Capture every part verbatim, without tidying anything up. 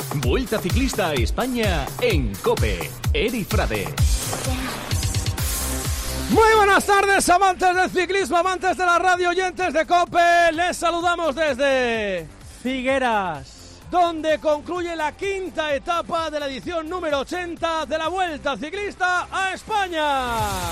Vuelta Ciclista a España en COPE. Eri Frade. Muy buenas tardes, amantes del ciclismo, amantes de la radio, oyentes de COPE. Les saludamos desde Figueras, donde concluye la quinta etapa de la edición número ochenta de la Vuelta Ciclista a España.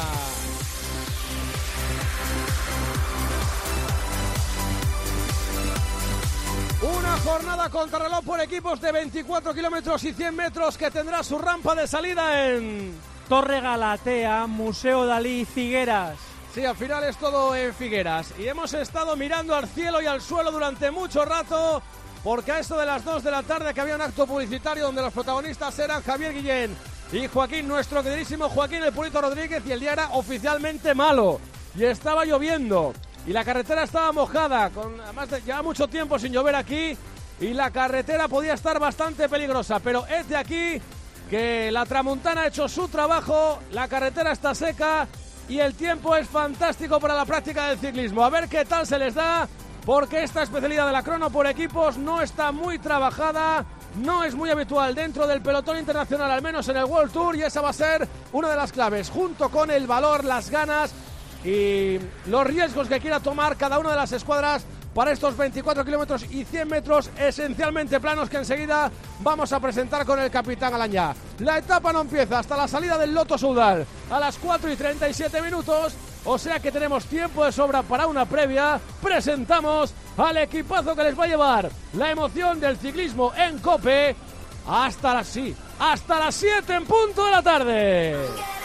Una jornada contrarreloj por equipos de veinticuatro kilómetros y cien metros que tendrá su rampa de salida en Torre Galatea, Museo Dalí, Figueras. Sí, al final es todo en Figueras. Y hemos estado mirando al cielo y al suelo durante mucho rato, porque a esto de las dos de la tarde que había un acto publicitario donde los protagonistas eran Javier Guillén y Joaquín, nuestro queridísimo Joaquín el Pulito Rodríguez, y el día era oficialmente malo. Y estaba lloviendo. Y la carretera estaba mojada, con, además de, lleva mucho tiempo sin llover aquí, y la carretera podía estar bastante peligrosa, pero es de aquí que la tramontana ha hecho su trabajo, la carretera está seca y el tiempo es fantástico para la práctica del ciclismo. A ver qué tal se les da, porque esta especialidad de la crono por equipos no está muy trabajada, no es muy habitual dentro del pelotón internacional, al menos en el World Tour, y esa va a ser una de las claves, junto con el valor, las ganas y los riesgos que quiera tomar cada una de las escuadras para estos veinticuatro kilómetros y cien metros esencialmente planos que enseguida vamos a presentar con el capitán Alañá. La etapa no empieza hasta la salida del Lotto Soudal a las cuatro y treinta y siete minutos, o sea que tenemos tiempo de sobra para una previa. Presentamos al equipazo que les va a llevar la emoción del ciclismo en COPE hasta las, sí, hasta las siete en punto de la tarde.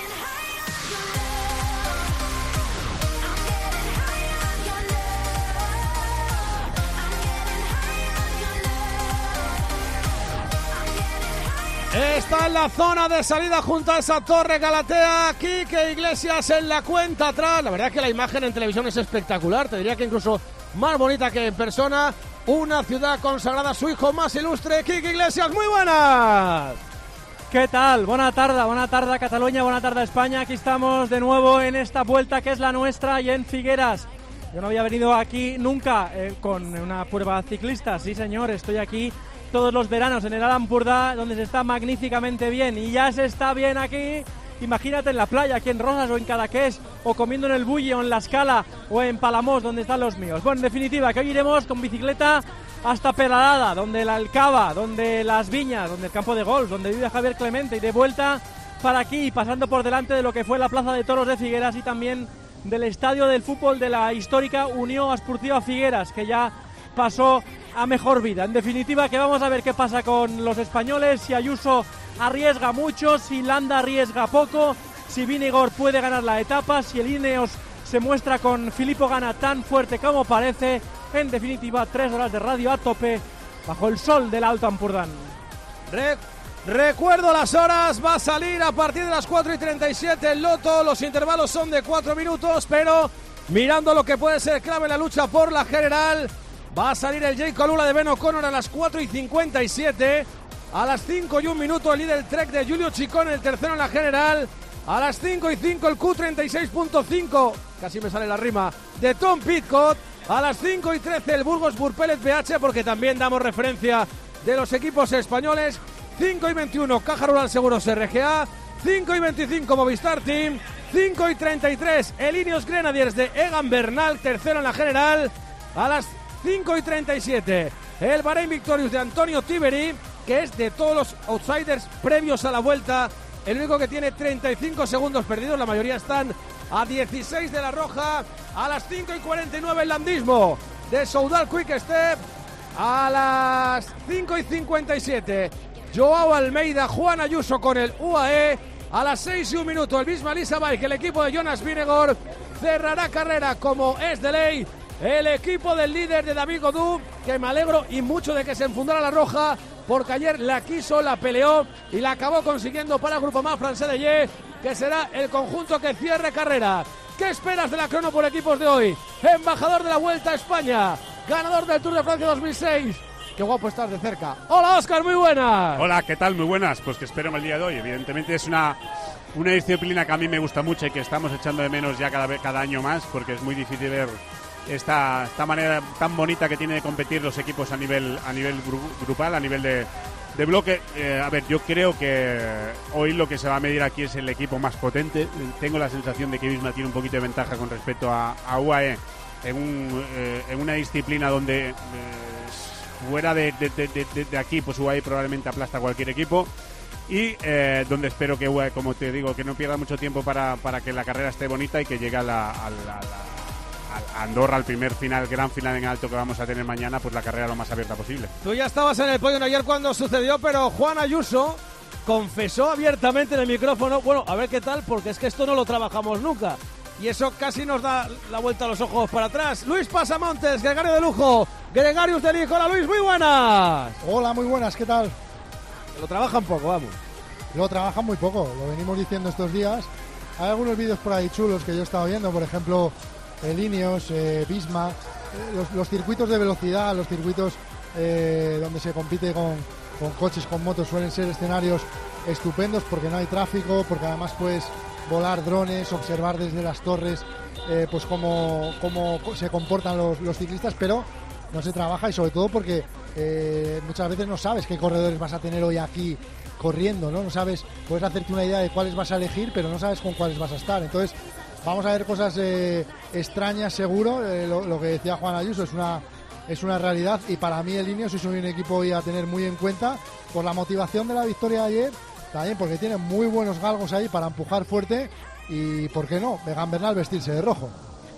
Está en la zona de salida junto a esa Torre Galatea, Quique Iglesias en la cuenta atrás. La verdad es que la imagen en televisión es espectacular, te diría que incluso más bonita que en persona. Una ciudad consagrada a su hijo más ilustre, Quique Iglesias. ¡Muy buenas! ¿Qué tal? Buena tarde, buena tarde a Cataluña, buena tarde a España. Aquí estamos de nuevo en esta vuelta que es la nuestra y en Figueras. Yo no había venido aquí nunca eh, con una prueba ciclista. Sí, señor, estoy aquí todos los veranos en el Alampurdá, donde se está magníficamente bien, y ya se está bien aquí. Imagínate en la playa, aquí en Rosas o en Cadaqués, o comiendo en el Bulli o en La Escala o en Palamós, donde están los míos. Bueno, en definitiva, que hoy iremos con bicicleta hasta Peralada, donde la Alcaba, donde Las Viñas, donde el campo de golf, donde vive Javier Clemente, y de vuelta para aquí, pasando por delante de lo que fue la Plaza de Toros de Figueras y también del estadio del fútbol de la histórica Unión Esportiva Figueras, que ya pasó a mejor vida. En definitiva, que vamos a ver qué pasa con los españoles, si Ayuso arriesga mucho, si Landa arriesga poco, si Vingegaard puede ganar la etapa, si el Ineos se muestra con Filippo Ganna tan fuerte como parece. En definitiva, tres horas de radio a tope bajo el sol del Alto Ampurdán. Re- recuerdo las horas, va a salir a partir de las cuatro y treinta y siete el Lotto, los intervalos son de cuatro minutos, pero mirando lo que puede ser clave en la lucha por la general, va a salir el Jay Colula de Ben O'Connor a las cuatro y cincuenta y siete. A las cinco y un minuto el líder Trek de Giulio Ciccone, el tercero en la general. A las cinco y cinco el Q treinta y seis punto cinco, casi me sale la rima, de Tom Pidcock. A las cinco y trece el Burgos Burpelet B H, porque también damos referencia de los equipos españoles. cinco y veintiuno Caja Rural Seguros R G A. cinco y veinticinco Movistar Team. cinco y treinta y tres el Ineos Grenadiers de Egan Bernal, tercero en la general. A las cinco y treinta y siete el Bahrein Victorious de Antonio Tiberi, que es de todos los outsiders previos a la vuelta el único que tiene treinta y cinco segundos perdidos, la mayoría están a dieciséis de la roja. A las cinco y cuarenta y nueve el landismo de Soudal Quick Step. A las cinco y cincuenta y siete Joao Almeida, Juan Ayuso con el U A E. A las seis y un minuto el Visma Lease Bike, el equipo de Jonas Vingegaard, cerrará carrera como es de ley el equipo del líder de David Gaudu, que me alegro y mucho de que se enfundara la roja, porque ayer la quiso, la peleó y la acabó consiguiendo para el Grupo Más Francés de Ye, que será el conjunto que cierre carrera. ¿Qué esperas de la crono por equipos de hoy? Embajador de la Vuelta a España, ganador del Tour de Francia dos mil seis. Qué guapo estás de cerca. Hola, Óscar, muy buenas. Hola, ¿qué tal? Muy buenas. Pues que espero en el día de hoy. Evidentemente es una, una disciplina que a mí me gusta mucho y que estamos echando de menos ya cada, cada año más, porque es muy difícil ver esta, esta manera tan bonita que tiene de competir los equipos a nivel, a nivel gru, grupal, a nivel de, de bloque, eh, a ver, yo creo que hoy lo que se va a medir aquí es el equipo más potente. Tengo la sensación de que Visma tiene un poquito de ventaja con respecto a, a U A E en, un, eh, en una disciplina donde eh, fuera de, de, de, de, de aquí, pues U A E probablemente aplasta a cualquier equipo. Y eh, donde espero que U A E, como te digo, que no pierda mucho tiempo para, para que la carrera esté bonita y que llegue a la, a la, a la a Andorra, al primer final, gran final en alto que vamos a tener mañana, pues la carrera lo más abierta posible. Tú ya estabas en el podio ayer cuando sucedió, pero Juan Ayuso confesó abiertamente en el micrófono, bueno, a ver qué tal, porque es que esto no lo trabajamos nunca. Y eso casi nos da la vuelta a los ojos para atrás. Luis Pasamontes, Gregario de Lujo, Gregarius de Lijo. Hola Luis, muy buenas. Hola, muy buenas, ¿qué tal? Lo trabajan poco, vamos. Lo trabajan muy poco, lo venimos diciendo estos días. Hay algunos vídeos por ahí chulos que yo he estado viendo, por ejemplo, el Ineos, eh, Visma, eh, los, los circuitos de velocidad, los circuitos eh, donde se compite con, con coches, con motos, suelen ser escenarios estupendos porque no hay tráfico, porque además puedes volar drones, observar desde las torres eh, pues cómo, cómo se comportan los, los ciclistas, pero no se trabaja y sobre todo porque eh, muchas veces no sabes qué corredores vas a tener hoy aquí corriendo, ¿no? No sabes, puedes hacerte una idea de cuáles vas a elegir, pero no sabes con cuáles vas a estar. Entonces, vamos a ver cosas eh, extrañas seguro, eh, lo, lo que decía Juan Ayuso es una es una realidad y para mí el Ineos es un equipo hoy a tener muy en cuenta por la motivación de la victoria de ayer, también porque tiene muy buenos galgos ahí para empujar fuerte y, ¿por qué no?, Egan Bernal vestirse de rojo.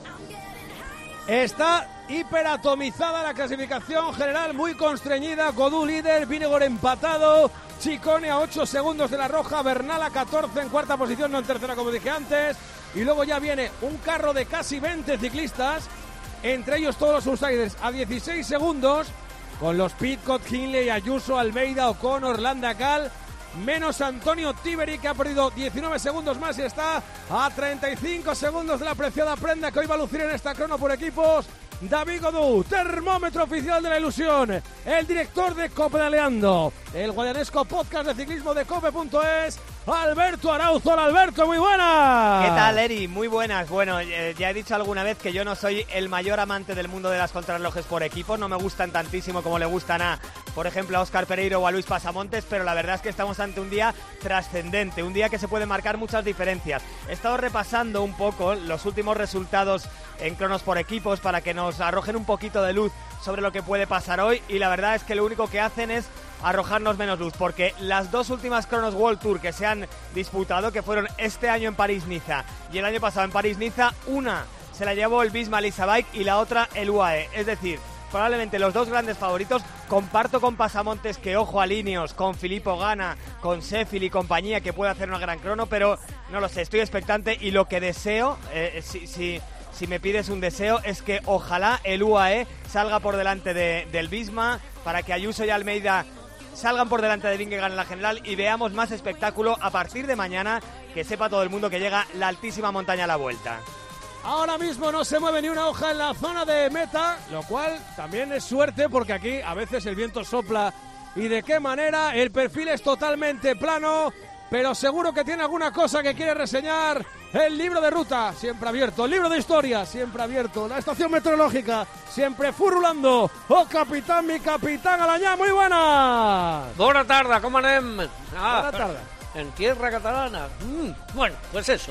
Está hiperatomizada la clasificación general, muy constreñida. Godú líder, Vinegor empatado, Ciccone a ocho segundos de la roja, Bernal a catorce en cuarta posición, no en tercera como dije antes. Y luego ya viene un carro de casi veinte ciclistas, entre ellos todos los outsiders a dieciséis segundos, con los Pidcock, Hindley, Ayuso, Almeida, O'Connor, Landa Cal, menos Antonio Tiberi, que ha perdido diecinueve segundos más y está a treinta y cinco segundos de la apreciada prenda que hoy va a lucir en esta crono por equipos. David Godú, termómetro oficial de la ilusión, el director de Copedaleando, el guadianesco podcast de ciclismo de cope punto es, Alberto Arauzo. Hola Alberto, muy buenas. ¿Qué tal, Eri? Muy buenas. Bueno, eh, ya he dicho alguna vez que yo no soy el mayor amante del mundo de las contrarrelojes por equipos, no me gustan tantísimo como le gustan a, por ejemplo, a Óscar Pereiro o a Luis Pasamontes, pero la verdad es que estamos ante un día trascendente, un día que se puede marcar muchas diferencias. He estado repasando un poco los últimos resultados en cronos por equipos para que nos arrojen un poquito de luz sobre lo que puede pasar hoy y la verdad es que lo único que hacen es arrojarnos menos luz, porque las dos últimas cronos World Tour que se han disputado, que fueron este año en París-Niza y el año pasado en París-Niza, una se la llevó el Visma Lease Bike y la otra el U A E, es decir, probablemente los dos grandes favoritos. Comparto con Pasamontes que ojo a Ineos, con Filippo Ganna, con Sheffield y compañía, que puede hacer una gran crono, pero no lo sé, estoy expectante y lo que deseo, eh, si, si, si me pides un deseo, es que ojalá el U A E salga por delante de, del Visma, para que Ayuso y Almeida salgan por delante de Vingegaard en la general y veamos más espectáculo a partir de mañana, que sepa todo el mundo que llega la altísima montaña a la vuelta. Ahora mismo no se mueve ni una hoja en la zona de meta, lo cual también es suerte porque aquí a veces el viento sopla y de qué manera. El perfil es totalmente plano, pero seguro que tiene alguna cosa que quiere reseñar. El libro de ruta, siempre abierto. El libro de historia, siempre abierto. La estación meteorológica, siempre furulando. ¡Oh, capitán, mi capitán Alañá! ¡Muy buenas! Buena tarde, ¿cómo anem? Ah, Buena tarde. En tierra catalana. Mm, bueno, pues eso.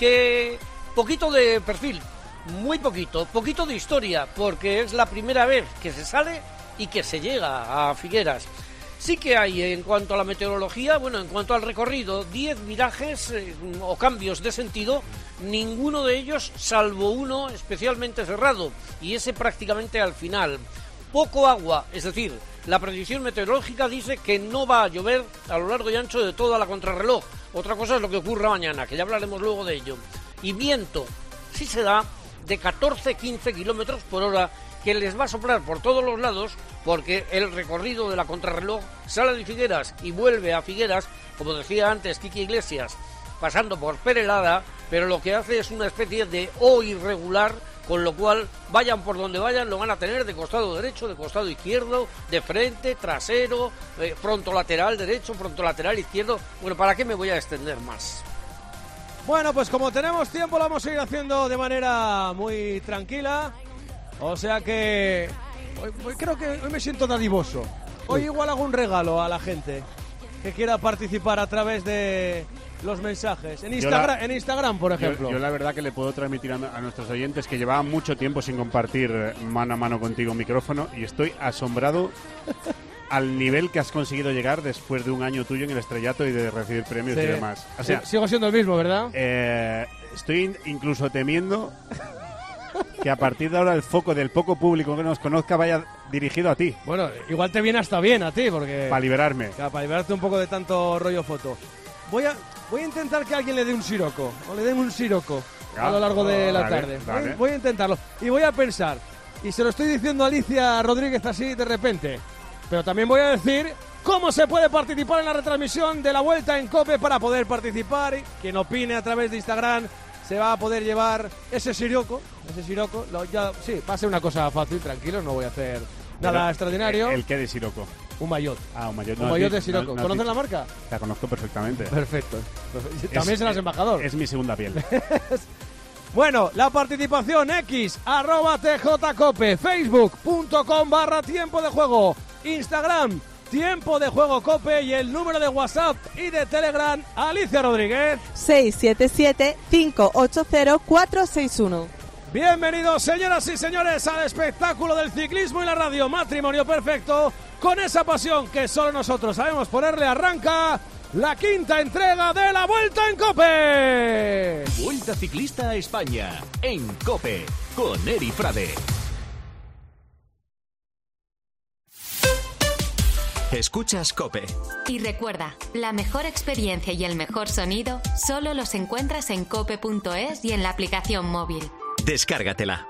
Que poquito de perfil, muy poquito. Poquito de historia, porque es la primera vez que se sale y que se llega a Figueras. Sí que hay, en cuanto a la meteorología, bueno, en cuanto al recorrido, diez virajes eh, o cambios de sentido, ninguno de ellos, salvo uno especialmente cerrado, y ese prácticamente al final. Poco agua, es decir, la predicción meteorológica dice que no va a llover a lo largo y ancho de toda la contrarreloj. Otra cosa es lo que ocurra mañana, que ya hablaremos luego de ello. Y viento, sí se da de catorce a quince kilómetros por hora, que les va a soplar por todos los lados, porque el recorrido de la contrarreloj sale de Figueras y vuelve a Figueras, como decía antes Quique Iglesias, pasando por Perelada, pero lo que hace es una especie de O irregular, con lo cual vayan por donde vayan, lo van a tener de costado derecho, de costado izquierdo, de frente, trasero, eh, fronto lateral derecho, fronto lateral izquierdo. Bueno, ¿para qué me voy a extender más? Bueno, pues como tenemos tiempo lo vamos a ir haciendo de manera muy tranquila. O sea que hoy, hoy creo que hoy me siento dadivoso. Hoy igual hago un regalo a la gente que quiera participar a través de los mensajes. En Instagram, la, en Instagram por ejemplo. Yo, yo la verdad que le puedo transmitir a, a nuestros oyentes que llevaban mucho tiempo sin compartir mano a mano contigo un micrófono y estoy asombrado al nivel que has conseguido llegar después de un año tuyo en el estrellato y de recibir premios sí. y demás. O sea, sí, sigo siendo el mismo, ¿verdad? Eh, estoy incluso temiendo que a partir de ahora el foco del poco público que nos conozca vaya dirigido a ti. Bueno, igual te viene hasta bien a ti, porque... Para liberarme. Claro, para liberarte un poco de tanto rollo foto. Voy a, voy a intentar que alguien le dé un siroco, o le den un siroco ah, a lo largo de la dale, tarde. Dale. Voy, voy a intentarlo. Y voy a pensar, y se lo estoy diciendo a Alicia Rodríguez así de repente, pero también voy a decir cómo se puede participar en la retransmisión de la Vuelta en COPE. Para poder participar, quien opine a través de Instagram se va a poder llevar ese siroco, ese siroco, lo, ya, sí, va a ser una cosa fácil, tranquilo, no voy a hacer nada Pero, extraordinario. ¿El, el qué de siroco? Un maillot. Ah, un maillot. Un no, maillot no, de siroco. No, no, ¿Conoces no, la marca? La conozco perfectamente. Perfecto. También es, serás embajador. Es mi segunda piel. Bueno, la participación X, arroba tjcope, facebook.com barra tiempo de juego, Instagram, tiempo de juego cope y el número de WhatsApp y de Telegram, Alicia Rodríguez. seis siete siete, cinco ocho cero, cuatro seis uno. Bienvenidos, señoras y señores, al espectáculo del ciclismo y la radio. Matrimonio perfecto, con esa pasión que solo nosotros sabemos ponerle. Arranca la quinta entrega de la Vuelta en COPE. Vuelta Ciclista a España en COPE con Eri Frade. Escuchas COPE. Y recuerda, la mejor experiencia y el mejor sonido solo los encuentras en cope punto es y en la aplicación móvil. Descárgatela.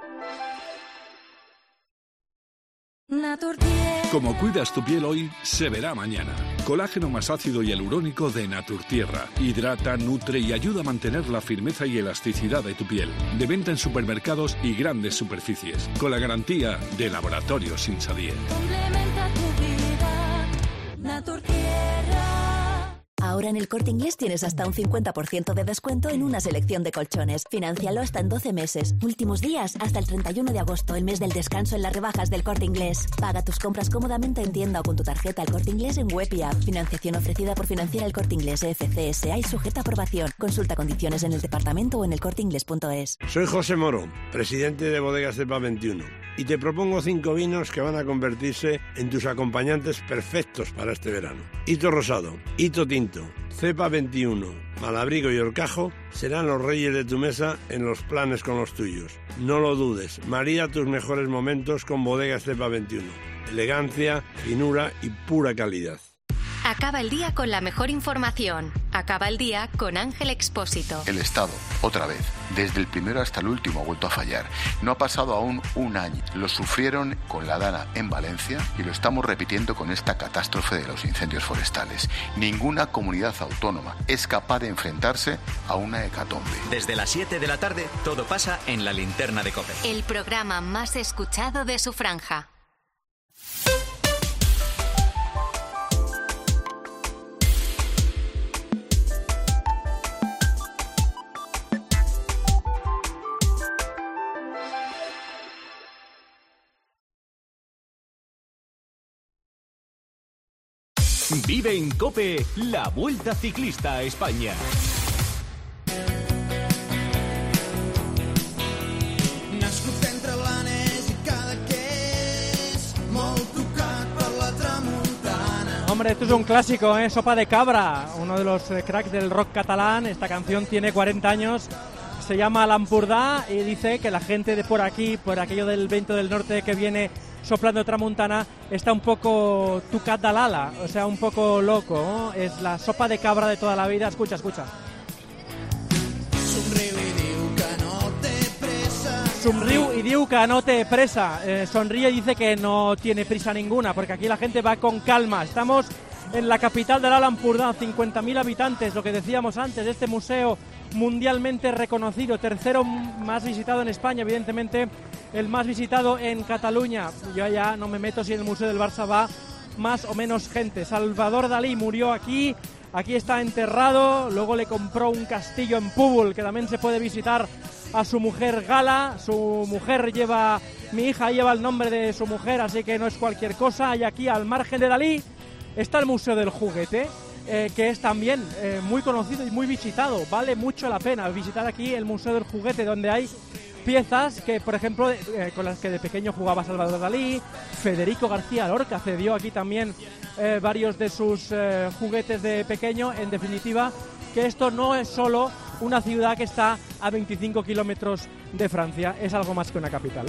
Como cuidas tu piel hoy, se verá mañana. Colágeno más ácido y hialurónico de Naturtierra. Hidrata, nutre y ayuda a mantener la firmeza y elasticidad de tu piel. De venta en supermercados y grandes superficies. Con la garantía de Laboratorios Insadier. Complementa tu vida, Naturtierra. Ahora en El Corte Inglés tienes hasta un cincuenta por ciento de descuento en una selección de colchones. Financialo hasta en doce meses. Últimos días hasta el treinta y uno de agosto, el mes del descanso en las rebajas del Corte Inglés. Paga tus compras cómodamente en tienda o con tu tarjeta El Corte Inglés en web y app. Financiación ofrecida por Financiera El Corte Inglés F C S A y sujeta a aprobación. Consulta condiciones en el departamento o en el corte inglés punto es. Soy José Moro, presidente de Bodegas Cepa veintiuno, y te propongo cinco vinos que van a convertirse en tus acompañantes perfectos para este verano. Hito Rosado, Hito Tinto, Cepa veintiuno, Malabrigo y Horcajo serán los reyes de tu mesa en los planes con los tuyos. No lo dudes, marida tus mejores momentos con Bodegas Cepa veintiuno. Elegancia, finura y pura calidad. Acaba el día con la mejor información. Acaba el día con Ángel Expósito. El Estado, otra vez, desde el primero hasta el último, ha vuelto a fallar. No ha pasado aún un año. Lo sufrieron con la Dana en Valencia y lo estamos repitiendo con esta catástrofe de los incendios forestales. Ninguna comunidad autónoma es capaz de enfrentarse a una hecatombe. Desde las siete de la tarde, todo pasa en la linterna de COPE. El programa más escuchado de su franja. Vive en COPE la Vuelta Ciclista a España. Hombre, esto es un clásico, ¿eh? Sopa de Cabra, uno de los eh, cracks del rock catalán. Esta canción tiene cuarenta años, se llama L'Empordà y dice que la gente de por aquí, por aquello del viento del norte que viene soplando tramuntana, está un poco tucat d'alala, o sea, un poco loco, ¿no? Es la sopa de cabra de toda la vida. Escucha, escucha. Somriu y diu que no te presa. Eh, sonríe y dice que no tiene prisa ninguna, porque aquí la gente va con calma. Estamos en la capital de l'Alt Empordà, cincuenta mil habitantes, lo que decíamos antes, de este museo mundialmente reconocido, tercero más visitado en España, evidentemente el más visitado en Cataluña. Yo ya no me meto si en el Museo del Barça va más o menos gente. Salvador Dalí murió aquí, aquí está enterrado, luego le compró un castillo en Púbol que también se puede visitar a su mujer Gala. Su mujer lleva, mi hija lleva el nombre de su mujer, así que no es cualquier cosa. Y aquí, al margen de Dalí, está el Museo del Juguete, eh, que es también eh, muy conocido y muy visitado. Vale mucho la pena visitar aquí el Museo del Juguete, donde hay piezas que, por ejemplo, eh, con las que de pequeño jugaba Salvador Dalí. Federico García Lorca cedió aquí también eh, varios de sus eh, juguetes de pequeño. En definitiva, que esto no es solo una ciudad que está a veinticinco kilómetros de Francia, es algo más que una capital.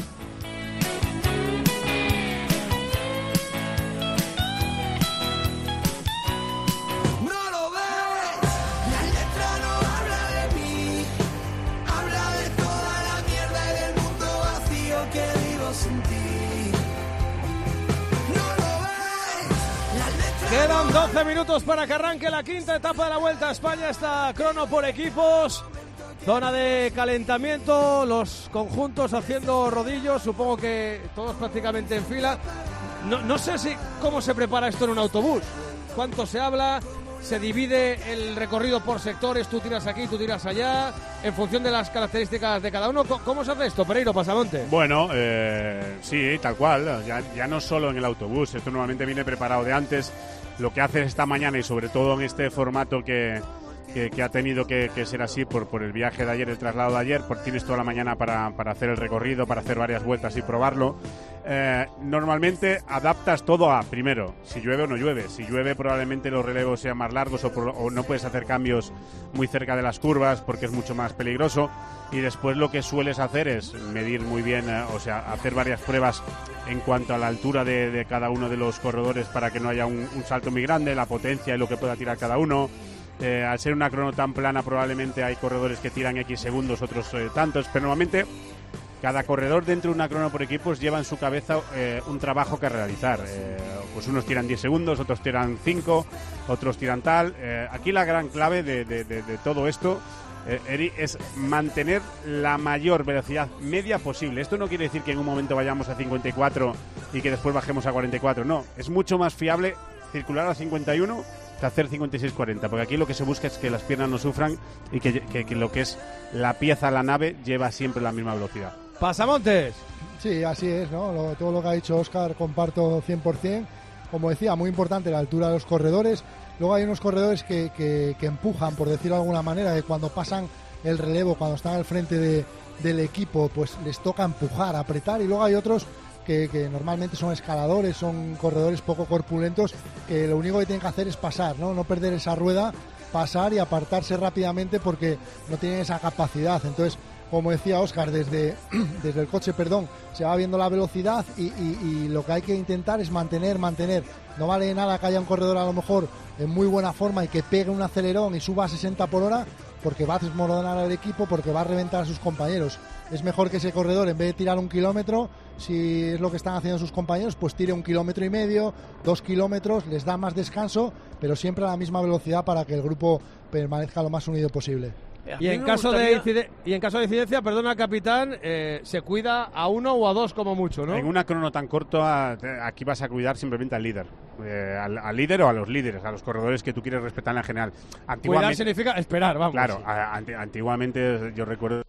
Quedan doce minutos para que arranque la quinta etapa de la Vuelta a España. Está crono por equipos. Zona de calentamiento, los conjuntos haciendo rodillos, supongo que todos prácticamente en fila. No, no sé si cómo se prepara esto en un autobús. ¿Cuánto se habla? ¿Se divide el recorrido por sectores? Tú tiras aquí, tú tiras allá, en función de las características de cada uno. ¿Cómo se hace esto, Pereiro Pasamonte? Bueno, eh, sí, tal cual. Ya, ya no solo en el autobús. Esto normalmente viene preparado de antes. Lo que haces esta mañana y sobre todo en este formato que, que, que ha tenido que, que ser así por, por el viaje de ayer, el traslado de ayer, pues tienes toda la mañana para, para hacer el recorrido, para hacer varias vueltas y probarlo. Eh, normalmente adaptas todo a, primero, si llueve o no llueve. Si llueve probablemente los relevos sean más largos o, por, o no puedes hacer cambios muy cerca de las curvas porque es mucho más peligroso. Y después lo que sueles hacer es medir muy bien, eh, o sea, hacer varias pruebas en cuanto a la altura de, de cada uno de los corredores para que no haya un, un salto muy grande, la potencia y lo que pueda tirar cada uno. Eh, al ser una crono tan plana probablemente hay corredores que tiran X segundos, otros eh, tantos, pero normalmente cada corredor dentro de una crono por equipos lleva en su cabeza eh, un trabajo que realizar. Eh, pues unos tiran diez segundos, otros tiran cinco, otros tiran tal. Eh, aquí la gran clave de, de, de, de todo esto, eh, Eri, es mantener la mayor velocidad media posible. Esto no quiere decir que en un momento vayamos a cincuenta y cuatro y que después bajemos a cuarenta y cuatro. No, es mucho más fiable circular a cincuenta y uno que hacer cincuenta y seis cuarenta, porque aquí lo que se busca es que las piernas no sufran y que, que, que lo que es la pieza, la nave, lleva siempre la misma velocidad. Pasamontes. Sí, así es, ¿no? Lo, todo lo que ha dicho Óscar comparto cien por ciento. Como decía, muy importante la altura de los corredores. Luego hay unos corredores que, que, que empujan, por decirlo de alguna manera, que cuando pasan el relevo, cuando están al frente de, del equipo, pues les toca empujar, apretar. Y luego hay otros que, que normalmente son escaladores, son corredores poco corpulentos, que lo único que tienen que hacer es pasar, ¿no? No perder esa rueda, pasar y apartarse rápidamente porque no tienen esa capacidad. Entonces, como decía Óscar, desde, desde el coche, perdón, se va viendo la velocidad y, y, y lo que hay que intentar es mantener, mantener. No vale de nada que haya un corredor a lo mejor en muy buena forma y que pegue un acelerón y suba a sesenta por hora, porque va a desmoronar al equipo, porque va a reventar a sus compañeros. Es mejor que ese corredor, en vez de tirar un kilómetro, si es lo que están haciendo sus compañeros, pues tire un kilómetro y medio, dos kilómetros, les da más descanso, pero siempre a la misma velocidad para que el grupo permanezca lo más unido posible. Y en, caso gustaría... de incide... y en caso de incidencia, perdona, capitán, eh, se cuida a uno o a dos como mucho, ¿no? En una crono tan corta, aquí vas a cuidar simplemente al líder. Eh, al, al líder o a los líderes, a los corredores que tú quieres respetar en general. Cuidar significa esperar, vamos. Claro, a, a, antiguamente yo recuerdo...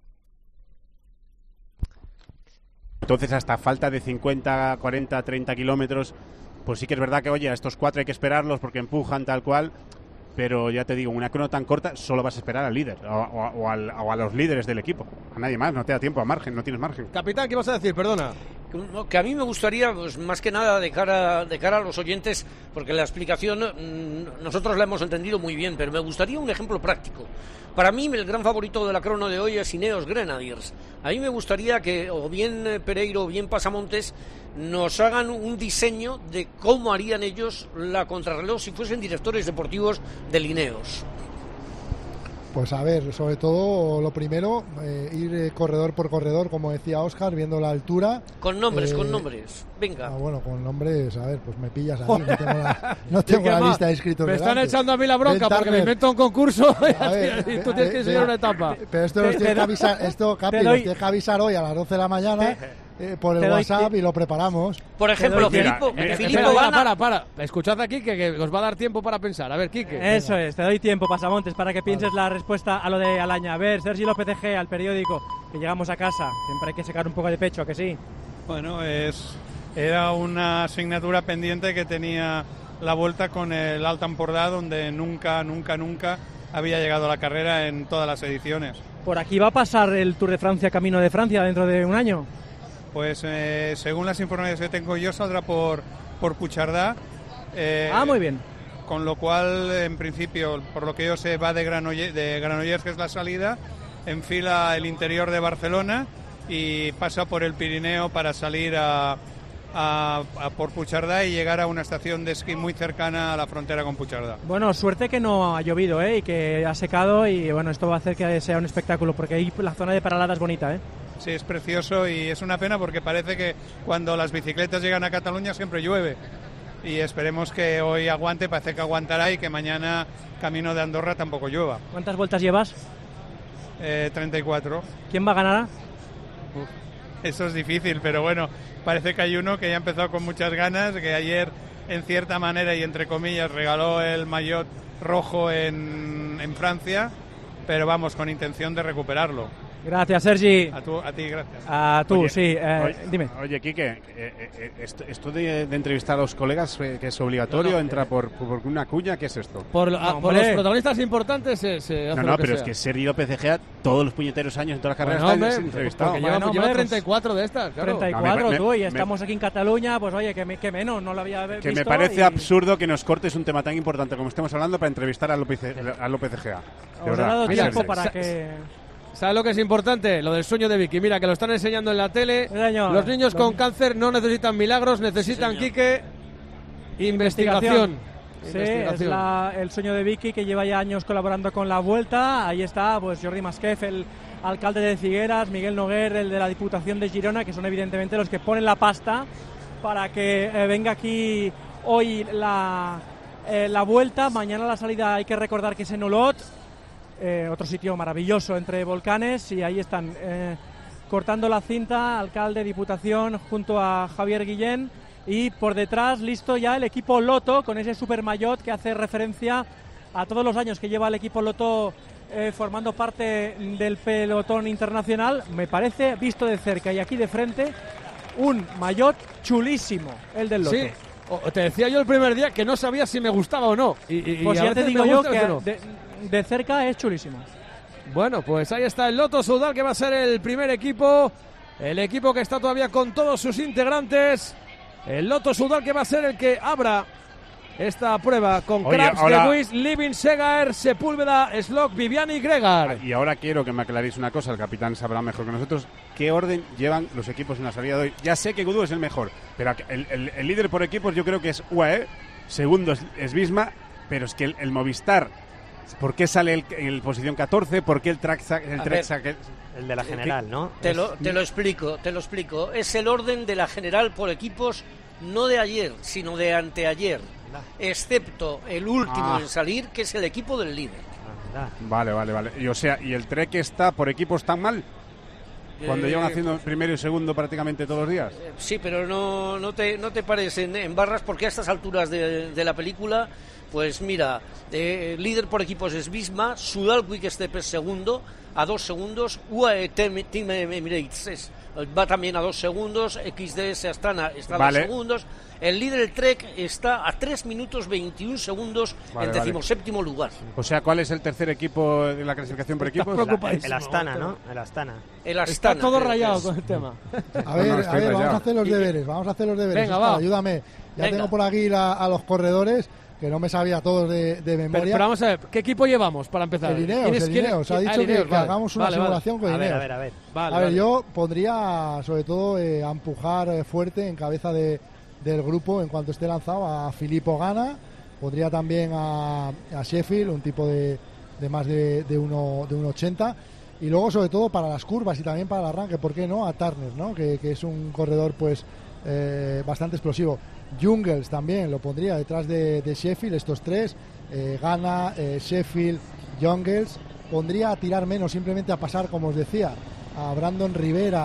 Entonces, hasta falta de cincuenta, cuarenta, treinta kilómetros, pues sí que es verdad que, oye, a estos cuatro hay que esperarlos porque empujan tal cual... Pero ya te digo, una crono tan corta solo vas a esperar al líder o, o, o, al, o a los líderes del equipo. A nadie más, no te da tiempo, a margen, no tienes margen. Capitán, ¿qué vas a decir? Perdona. Que a mí me gustaría, pues más que nada, de cara, de cara a los oyentes, porque la explicación mmm, nosotros la hemos entendido muy bien, pero me gustaría un ejemplo práctico. Para mí, el gran favorito de la crono de hoy es Ineos Grenadiers. A mí me gustaría que o bien Pereiro o bien Pasamontes nos hagan un diseño de cómo harían ellos la contrarreloj si fuesen directores deportivos del Ineos. Pues a ver, sobre todo lo primero, eh, ir eh, corredor por corredor, como decía Óscar, viendo la altura. Con nombres, eh, con nombres, venga. Ah, bueno, con nombres, a ver, pues me pillas ahí, no tengo la, no tengo la lista de inscritos. Me delante. Están echando a mí la bronca porque me invento un concurso ver, y tú tienes que enseñar una etapa. Pero esto lo tienes que avisar, esto, Capi, lo tienes que avisar hoy a las doce de la mañana. Te, eh, por el Te doy WhatsApp ti- y lo preparamos. Por ejemplo, Mira, Filippo, mira, Filippo espera, gana. para, para, para. Escuchad aquí que, que os va a dar tiempo para pensar. A ver, Quique. Eso es, te doy tiempo, Pasamontes, para que pienses la respuesta a lo de Alaña. A ver, Sergi López Egea, al periódico, que llegamos a casa. Siempre hay que sacar un poco de pecho, ¿a que sí? Bueno, es era una asignatura pendiente que tenía la Vuelta con el Alt Empordà, donde nunca, nunca, nunca había llegado a la carrera en todas las ediciones. ¿Por aquí va a pasar el Tour de Francia, Camino de Francia, dentro de un año? Pues eh, según las informaciones que tengo yo, saldrá por, por Puigcerdà. Eh, ah, muy bien. Con lo cual, en principio, por lo que yo sé, va de Granollers, de Granollers, que es la salida, enfila el interior de Barcelona y pasa por el Pirineo para salir a, a, a por Puigcerdà y llegar a una estación de esquí muy cercana a la frontera con Puigcerdà. Bueno, suerte que no ha llovido, ¿eh? Y que ha secado, y bueno, esto va a hacer que sea un espectáculo, porque ahí la zona de paralada es bonita, ¿eh? Sí, es precioso y es una pena porque parece que cuando las bicicletas llegan a Cataluña siempre llueve. Y esperemos que hoy aguante, parece que aguantará, y que mañana camino de Andorra tampoco llueva. ¿Cuántas vueltas llevas? Eh, treinta y cuatro. ¿Quién va a ganar? Uf, eso es difícil, pero bueno, parece que hay uno que ya ha empezado con muchas ganas, que ayer en cierta manera y entre comillas regaló el maillot rojo en, en Francia, pero vamos, con intención de recuperarlo. Gracias, Sergi. A, tu, a ti, gracias. A tú, Oye, sí. Eh, oye, dime. Oye, Quique, eh, eh, esto, esto de, de entrevistar a los colegas, eh, que es obligatorio, No, no, entra eh. por, por una cuña, ¿qué es esto? Por, No, ah, por hombre. los protagonistas importantes se, se hace No, lo no, que pero sea. es que Sergi López Egea todos los puñeteros años en todas las carreras Bueno, está hombre, entrevistado. porque Bueno, lleva, hombre, lleva pues, treinta y cuatro de estas, claro. treinta y cuatro, No, me- tú, y me- estamos aquí en Cataluña, pues oye, que, me, que menos, no lo había visto. Que me parece y absurdo que nos cortes un tema tan importante como estemos hablando para entrevistar a López, a López Egea. De Os he verdad. dado Mira, tiempo sa- para sa- que... ¿Sabes lo que es importante? Lo del sueño de Vicky. Mira, que lo están enseñando en la tele. Sí, señor. Los niños Los- con cáncer no necesitan milagros, necesitan, Sí, señor. Quique, investigación. Sí, es la- el sueño de Vicky, que lleva ya años colaborando con la Vuelta. Ahí está, pues Jordi Masquef, el alcalde de Figueras, Miguel Noguer, el de la Diputación de Girona, que son evidentemente los que ponen la pasta para que eh, venga aquí hoy la, eh, la Vuelta. Mañana la salida, hay que recordar que es en Olot, eh, otro sitio maravilloso entre volcanes, y ahí están eh, cortando la cinta, alcalde, Diputación, junto a Javier Guillén. Y por detrás, listo ya el equipo Lotto, con ese super maillot que hace referencia a todos los años que lleva el equipo Lotto eh, formando parte del pelotón internacional. Me parece, visto de cerca y aquí de frente, un maillot chulísimo, el del Lotto. Sí, o- te decía yo el primer día que no sabía si me gustaba o no. Y, y- y Pues a ya te veces digo me yo gusta, a que veces no. de, de cerca es chulísimo. Bueno, pues ahí está el Lotto Soudal, que va a ser el primer equipo, el equipo que está todavía con todos sus integrantes. El Lotto Soudal, que va a ser el que abra esta prueba con Oye, Krabs, ahora- De Wies, Living, Segaer, Sepúlveda, Slock, Viviani y Gregar. Y ahora quiero que me aclaréis una cosa, el capitán sabrá mejor que nosotros, ¿qué orden llevan los equipos en la salida de hoy? Ya sé que Gudú es el mejor, pero el, el- el líder por equipos yo creo que es U A E, segundo es, es Visma, pero es que el, el Movistar, ¿por qué sale el- en el posición catorce? ¿Por qué el track sa- el A track ver. saque- El de la general, ¿no? Te lo, te lo explico, te lo explico. Es el orden de la general por equipos, no de ayer, sino de anteayer, excepto el último Ah. en salir, que es el equipo del líder. Vale, vale, vale. Y o sea, ¿y el Trek está por equipos tan mal? Cuando Eh, llevan haciendo primero y segundo prácticamente todos los días. Sí, pero no, no, te, no te pares en, en barras, porque a estas alturas de, de la película, pues mira, eh, líder por equipos es Visma, Soudal Quick-Step es segundo, a dos segundos, U A E Team, Team Emirates es- va también a dos segundos, X D S Astana está a Vale. dos segundos, el líder el Trek está a tres minutos veintiún segundos Vale, en vale. decimoséptimo lugar. O sea, ¿cuál es el tercer equipo de la clasificación por equipos? El Astana, ¿no? El Astana. El Está Astana, todo creo que rayado es. con el tema. A ver, No, no, a estoy ver, vamos rayado. a hacer los deberes, vamos a hacer los deberes. Venga, Oscar, va. ayúdame. Ya Venga. tengo por aquí la- a los corredores, que no me sabía todos de, de Pero, memoria. pero vamos a ver, ¿qué equipo llevamos para empezar? el Ineos, ¿Quién es- el quién- Ineos. Ha quién- dicho ah, el que, Ineos, que vale. hagamos una Vale, vale. simulación con A ver, Ineos. a ver, a ver. Vale, a ver, vale. yo pondría sobre todo eh, a empujar eh, fuerte en cabeza de, del grupo en cuanto esté lanzado a Filippo Ganna, pondría también a, a Sheffield, un tipo de, de más de, de uno de uno ochenta, y luego sobre todo para las curvas y también para el arranque, ¿por qué no? A Turner, ¿no? Que, que es un corredor pues eh, bastante explosivo. Jungels también lo pondría detrás de, de Sheffield, estos tres, eh, Ganna, eh, Sheffield, Jungels. Pondría a tirar menos, simplemente a pasar, como os decía, a Brandon Rivera,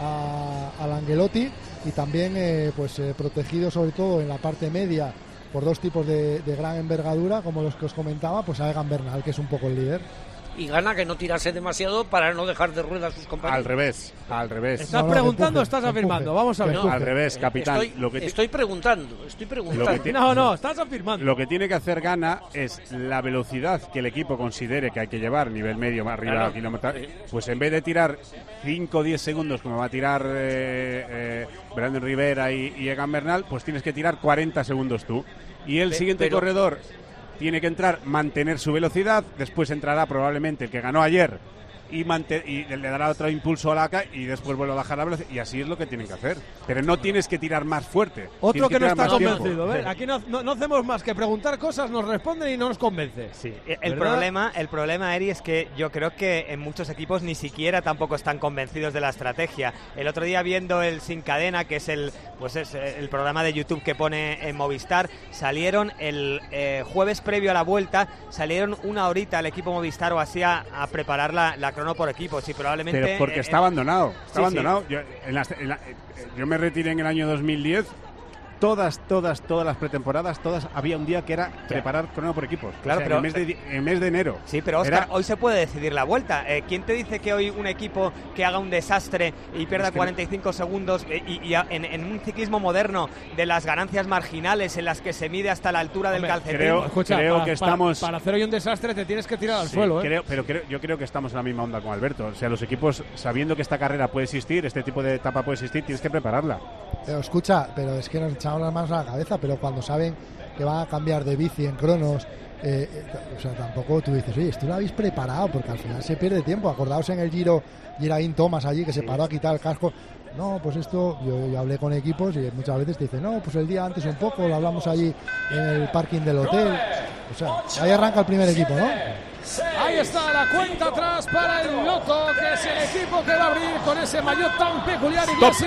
a, al Angelotti, y también eh, pues eh, protegido sobre todo en la parte media por dos tipos de, de gran envergadura, como los que os comentaba, pues a Egan Bernal, que es un poco el líder. Y gana que no tirase demasiado para no dejar de rueda a sus compañeros. Al revés, al revés. ¿Estás no, no, preguntando o estás afirmando? Vamos a ver. No, al revés, capitán. Estoy, lo que estoy preguntando, estoy preguntando. Tiene, no, no, estás afirmando. Lo que tiene que hacer Gana es la velocidad que el equipo considere que hay que llevar, nivel medio, más arriba, claro. kilómetro, pues en vez de tirar cinco o diez segundos como va a tirar eh, eh, Brandon Rivera y, y Egan Bernal, pues tienes que tirar cuarenta segundos tú. Y el Pe- siguiente pero... corredor tiene que entrar, mantener su velocidad, después entrará probablemente el que ganó ayer y, mante- y le dará otro impulso a la ca y después vuelve a bajar la velocidad, y así es lo que tienen que hacer. Pero no tienes que tirar más fuerte. Otro que, que no está convencido, tiempo. ¿ves? Aquí no, no, no hacemos más que preguntar cosas, nos responden y no nos convence. Sí, el problema, el problema, Eri, es que yo creo que en muchos equipos ni siquiera tampoco están convencidos de la estrategia. El otro día, viendo el Sin Cadena, que es el pues es el programa de YouTube que pone en Movistar, salieron el eh, jueves previo a la vuelta, salieron una horita el equipo Movistar o así a, a preparar la, la crono por equipos, y probablemente... Pero porque eh, está abandonado, está sí, abandonado. Sí. Yo, en la, en la, yo me retiré en el año dos mil diez. Todas, todas, todas las pretemporadas, todas había un día que era preparar crono por equipos. Claro, o sea, pero en el mes de, en mes de enero. Sí, pero Óscar, era... hoy se puede decidir la vuelta. Eh, ¿Quién te dice que hoy un equipo que haga un desastre y pierda es que cuarenta y cinco no. segundos eh, y, y en, en un ciclismo moderno de las ganancias marginales en las que se mide hasta la altura Hombre, del calcetín? Creo, Escucha, creo para, que estamos... Para, para hacer hoy un desastre te tienes que tirar al sí, suelo, ¿eh? Creo, pero creo, yo creo que estamos en la misma onda con Alberto. O sea, los equipos, sabiendo que esta carrera puede existir, este tipo de etapa puede existir, tienes que prepararla. Pero escucha, pero es que nos echamos las manos a la cabeza, pero cuando saben que van a cambiar de bici en cronos, eh, eh, o sea, tampoco tú dices, oye, esto lo habéis preparado, porque al final se pierde tiempo. Acordaos en el Giro, Geraint Thomas allí, que se paró a quitar el casco. No, pues esto, yo, yo hablé con equipos y muchas veces te dicen, no, pues el día antes un poco, lo hablamos allí en el parking del hotel. O sea, ahí arranca el primer equipo, ¿no? Ahí está la cuenta atrás para el Lotto, que es el equipo que va a abrir con ese maillot tan peculiar.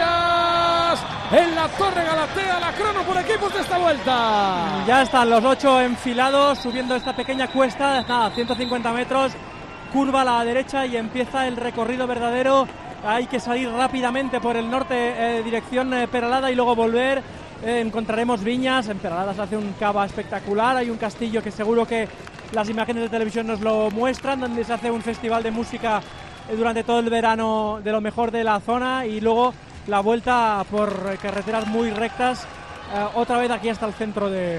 Iglesias en la Torre Galatea, la crono por equipos de esta vuelta. Ya están los ocho enfilados subiendo esta pequeña cuesta, nada, ciento cincuenta metros, curva a la derecha y empieza el recorrido verdadero. Hay que salir rápidamente por el norte, eh, dirección eh, Peralada, y luego volver. Eh, encontraremos viñas, en Peralada se hace un cava espectacular, hay un castillo que seguro que las imágenes de televisión nos lo muestran, donde se hace un festival de música eh, durante todo el verano de lo mejor de la zona, y luego la vuelta por eh, carreteras muy rectas, eh, otra vez aquí hasta el centro de,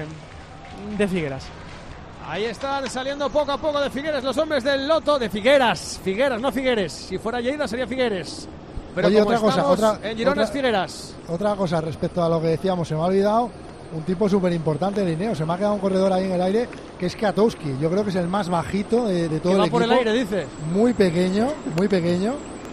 de Figueras. Ahí están saliendo poco a poco de Figueres los hombres del Lotto, de Figueras, Figueras, no Figueres. Si fuera Lleida sería Figueres. Pero Oye, como otra cosa, otra, en Girona otra, es Figueras. Otra cosa respecto a lo que decíamos, se me ha olvidado un tipo súper importante de Lineo. Se me ha quedado un corredor ahí en el aire, que es Katowski. Yo creo que es el más bajito de, de todo el va equipo. por el aire, dice. Muy pequeño, muy pequeño.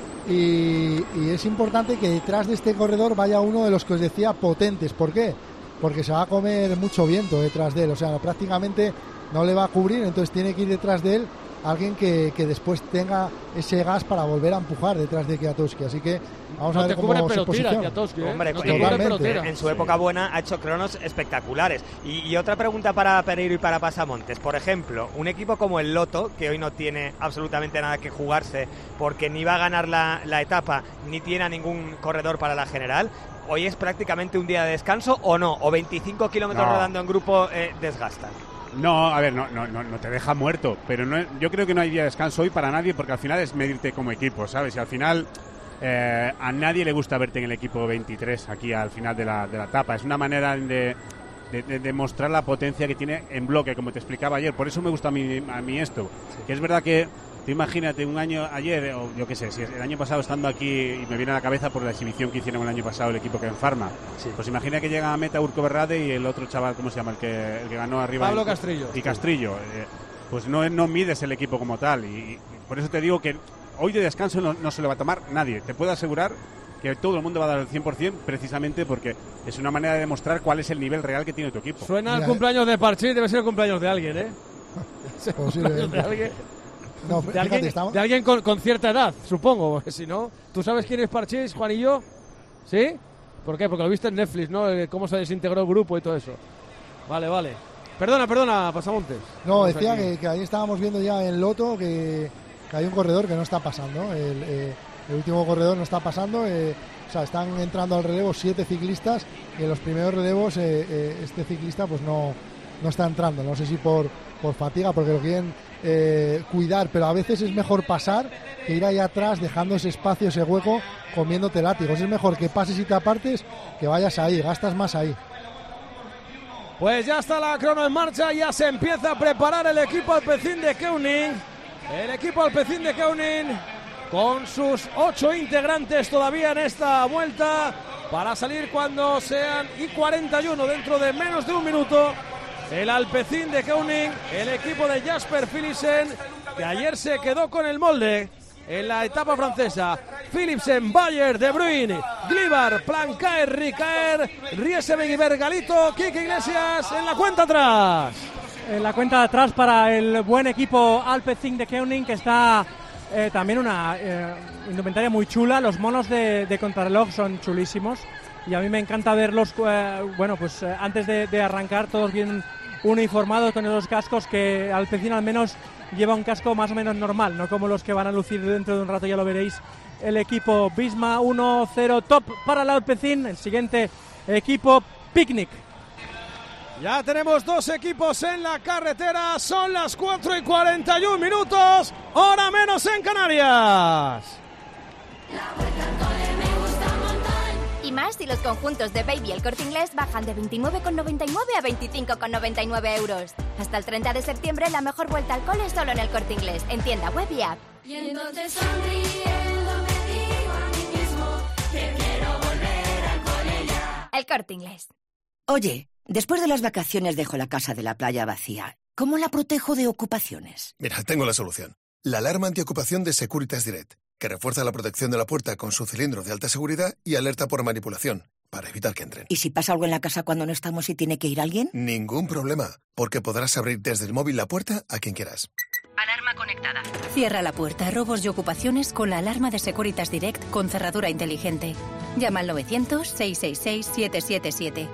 Y, y es importante que detrás de este corredor vaya uno de los que os decía potentes. ¿Por qué? Porque se va a comer mucho viento detrás de él. O sea, prácticamente no le va a cubrir, entonces tiene que ir detrás de él alguien que, que después tenga ese gas para volver a empujar detrás de Kwiatkowski. Así que vamos no a ver cómo cubre, se posiciona. Kwiatkowski, ¿eh? Hombre, no totalmente. En su época buena ha hecho cronos espectaculares. Y, y otra pregunta para Pereiro y para Pasamontes. Por ejemplo, un equipo como el Lotto, que hoy no tiene absolutamente nada que jugarse porque ni va a ganar la, la etapa ni tiene a ningún corredor para la general, ¿hoy es prácticamente un día de descanso o no? ¿O veinticinco kilómetros no. rodando en grupo eh, desgastan? No, a ver, no, no, no, no te deja muerto, pero no, yo creo que no hay día de descanso hoy para nadie, porque al final es medirte como equipo, ¿sabes? Y al final eh, a nadie le gusta verte en el equipo veintitrés aquí al final de la, de la etapa. Es una manera de, de, de demostrar la potencia que tiene en bloque, como te explicaba ayer. Por eso me gusta a mí, a mí esto, que es verdad que tú imagínate un año ayer, o yo qué sé, si el año pasado estando aquí, y me viene a la cabeza por la exhibición que hicieron el año pasado el equipo que en Farma, sí. Pues imagina que llega a meta Urco Berrade y el otro chaval, ¿cómo se llama? El que, el que ganó arriba. Pablo el, Castrillo. Y Castrillo. Eh, pues no, no mides el equipo como tal, y, y por eso te digo que hoy de descanso no, no se lo va a tomar nadie. Te puedo asegurar que todo el mundo va a dar el cien por ciento, precisamente porque es una manera de demostrar cuál es el nivel real que tiene tu equipo. Suena el cumpleaños de Parchís, debe ser el cumpleaños de alguien, ¿eh? Posiblemente. de alguien. No, de fíjate, alguien, estamos... de alguien con, con cierta edad, supongo, porque si no, ¿tú sabes quién es Parchís, Juan y yo? ¿Sí? ¿Por qué? Porque lo viste en Netflix, ¿no? Cómo se desintegró el grupo y todo eso. Vale, vale. Perdona, perdona, Pasamontes. No, Vamos decía aquí. que, que ahí estábamos viendo ya en Lotto que, que hay un corredor que no está pasando. El, eh, el último corredor no está pasando, eh, o sea, están entrando al relevo siete ciclistas y en los primeros relevos eh, eh, este ciclista pues no, no está entrando, no sé si por, por fatiga, porque lo quieren eh, cuidar, pero a veces es mejor pasar que ir ahí atrás dejando ese espacio, ese hueco, comiéndote látigos. Es mejor que pases y te apartes que vayas ahí, gastas más ahí. Pues ya está la crono en marcha, ya se empieza a preparar el equipo Alpecin de Koenig. El equipo Alpecin de Koenig con sus ocho integrantes todavía en esta vuelta para salir cuando sean y cuarenta y uno, dentro de menos de un minuto. El Alpecin de Koenig, el equipo de Jasper Philipsen, que ayer se quedó con el molde en la etapa francesa. Philipsen, Bayer, De Bruyne, Glibar, Plancaer, Ricaer, Riesevig y Bergalito. Quique Iglesias en la cuenta atrás. En la cuenta de atrás para el buen equipo Alpecin de Koenig, que está eh, también una eh, indumentaria muy chula. Los monos de, de contrarreloj son chulísimos y a mí me encanta verlos, eh, bueno, pues eh, antes de, de arrancar todos bien uniformados con esos cascos, que Alpecin al menos lleva un casco más o menos normal, no como los que van a lucir dentro de un rato, ya lo veréis. El equipo Visma uno cero top para el Alpecin. El siguiente equipo Picnic. Ya tenemos dos equipos en la carretera, son las cuatro y cuarenta y un minutos, hora menos en Canarias. Y más si los conjuntos de Baby El Corte Inglés bajan de veintinueve con noventa y nueve a veinticinco con noventa y nueve euros. Hasta el treinta de septiembre la mejor vuelta al cole es solo en El Corte Inglés, en tienda web y app. Y entonces sonriendo me digo a mí mismo que quiero volver al cole ya. El Corte Inglés. Oye, después de las vacaciones dejo la casa de la playa vacía. ¿Cómo la protejo de ocupaciones? Mira, tengo la solución. La alarma antiocupación de Securitas Direct, que refuerza la protección de la puerta con su cilindro de alta seguridad y alerta por manipulación, para evitar que entren. ¿Y si pasa algo en la casa cuando no estamos y tiene que ir alguien? Ningún problema, porque podrás abrir desde el móvil la puerta a quien quieras. Alarma conectada. Cierra la puerta a robos y ocupaciones con la alarma de Securitas Direct con cerradura inteligente. Llama al novecientos, seiscientos sesenta y seis, setecientos setenta y siete.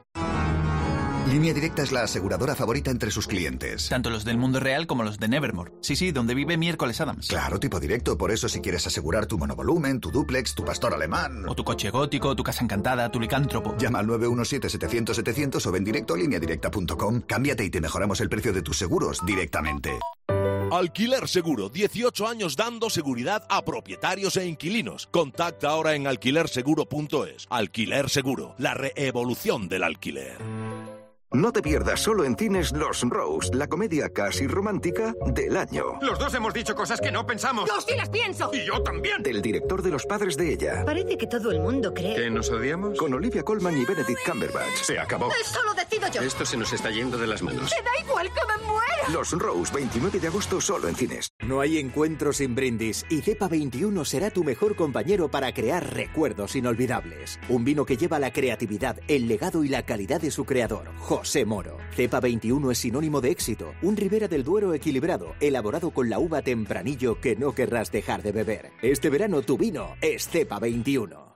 Línea Directa es la aseguradora favorita entre sus clientes. Tanto los del mundo real como los de Nevermore. Sí, sí, donde vive Miércoles Adams. Claro, tipo directo. Por eso si quieres asegurar tu monovolumen, tu dúplex, tu pastor alemán... O tu coche gótico, tu casa encantada, tu licántropo. Llama al nueve uno siete, setecientos, setecientos o ven directo a línea directa punto com. Cámbiate y te mejoramos el precio de tus seguros directamente. Alquiler Seguro, dieciocho años dando seguridad a propietarios e inquilinos. Contacta ahora en alquiler seguro punto es. Alquiler Seguro, la reevolución del alquiler. No te pierdas solo en cines Los Rose, la comedia casi romántica del año. Los dos hemos dicho cosas que no pensamos. ¡Yo sí las pienso! ¡Y yo también! Del director de Los padres de ella. Parece que todo el mundo cree... ¿Que nos odiamos? Con Olivia Colman y Benedict Cumberbatch. Se acabó. Eso lo decido yo. Esto se nos está yendo de las manos. ¡Me da igual que me muera! Los Rose, veintinueve de agosto solo en cines. No hay encuentro sin brindis y Cepa veintiuno será tu mejor compañero para crear recuerdos inolvidables. Un vino que lleva la creatividad, el legado y la calidad de su creador, José Moro. Cepa veintiuno es sinónimo de éxito, un Ribera del Duero equilibrado, elaborado con la uva tempranillo que no querrás dejar de beber. Este verano tu vino es Cepa veintiuno.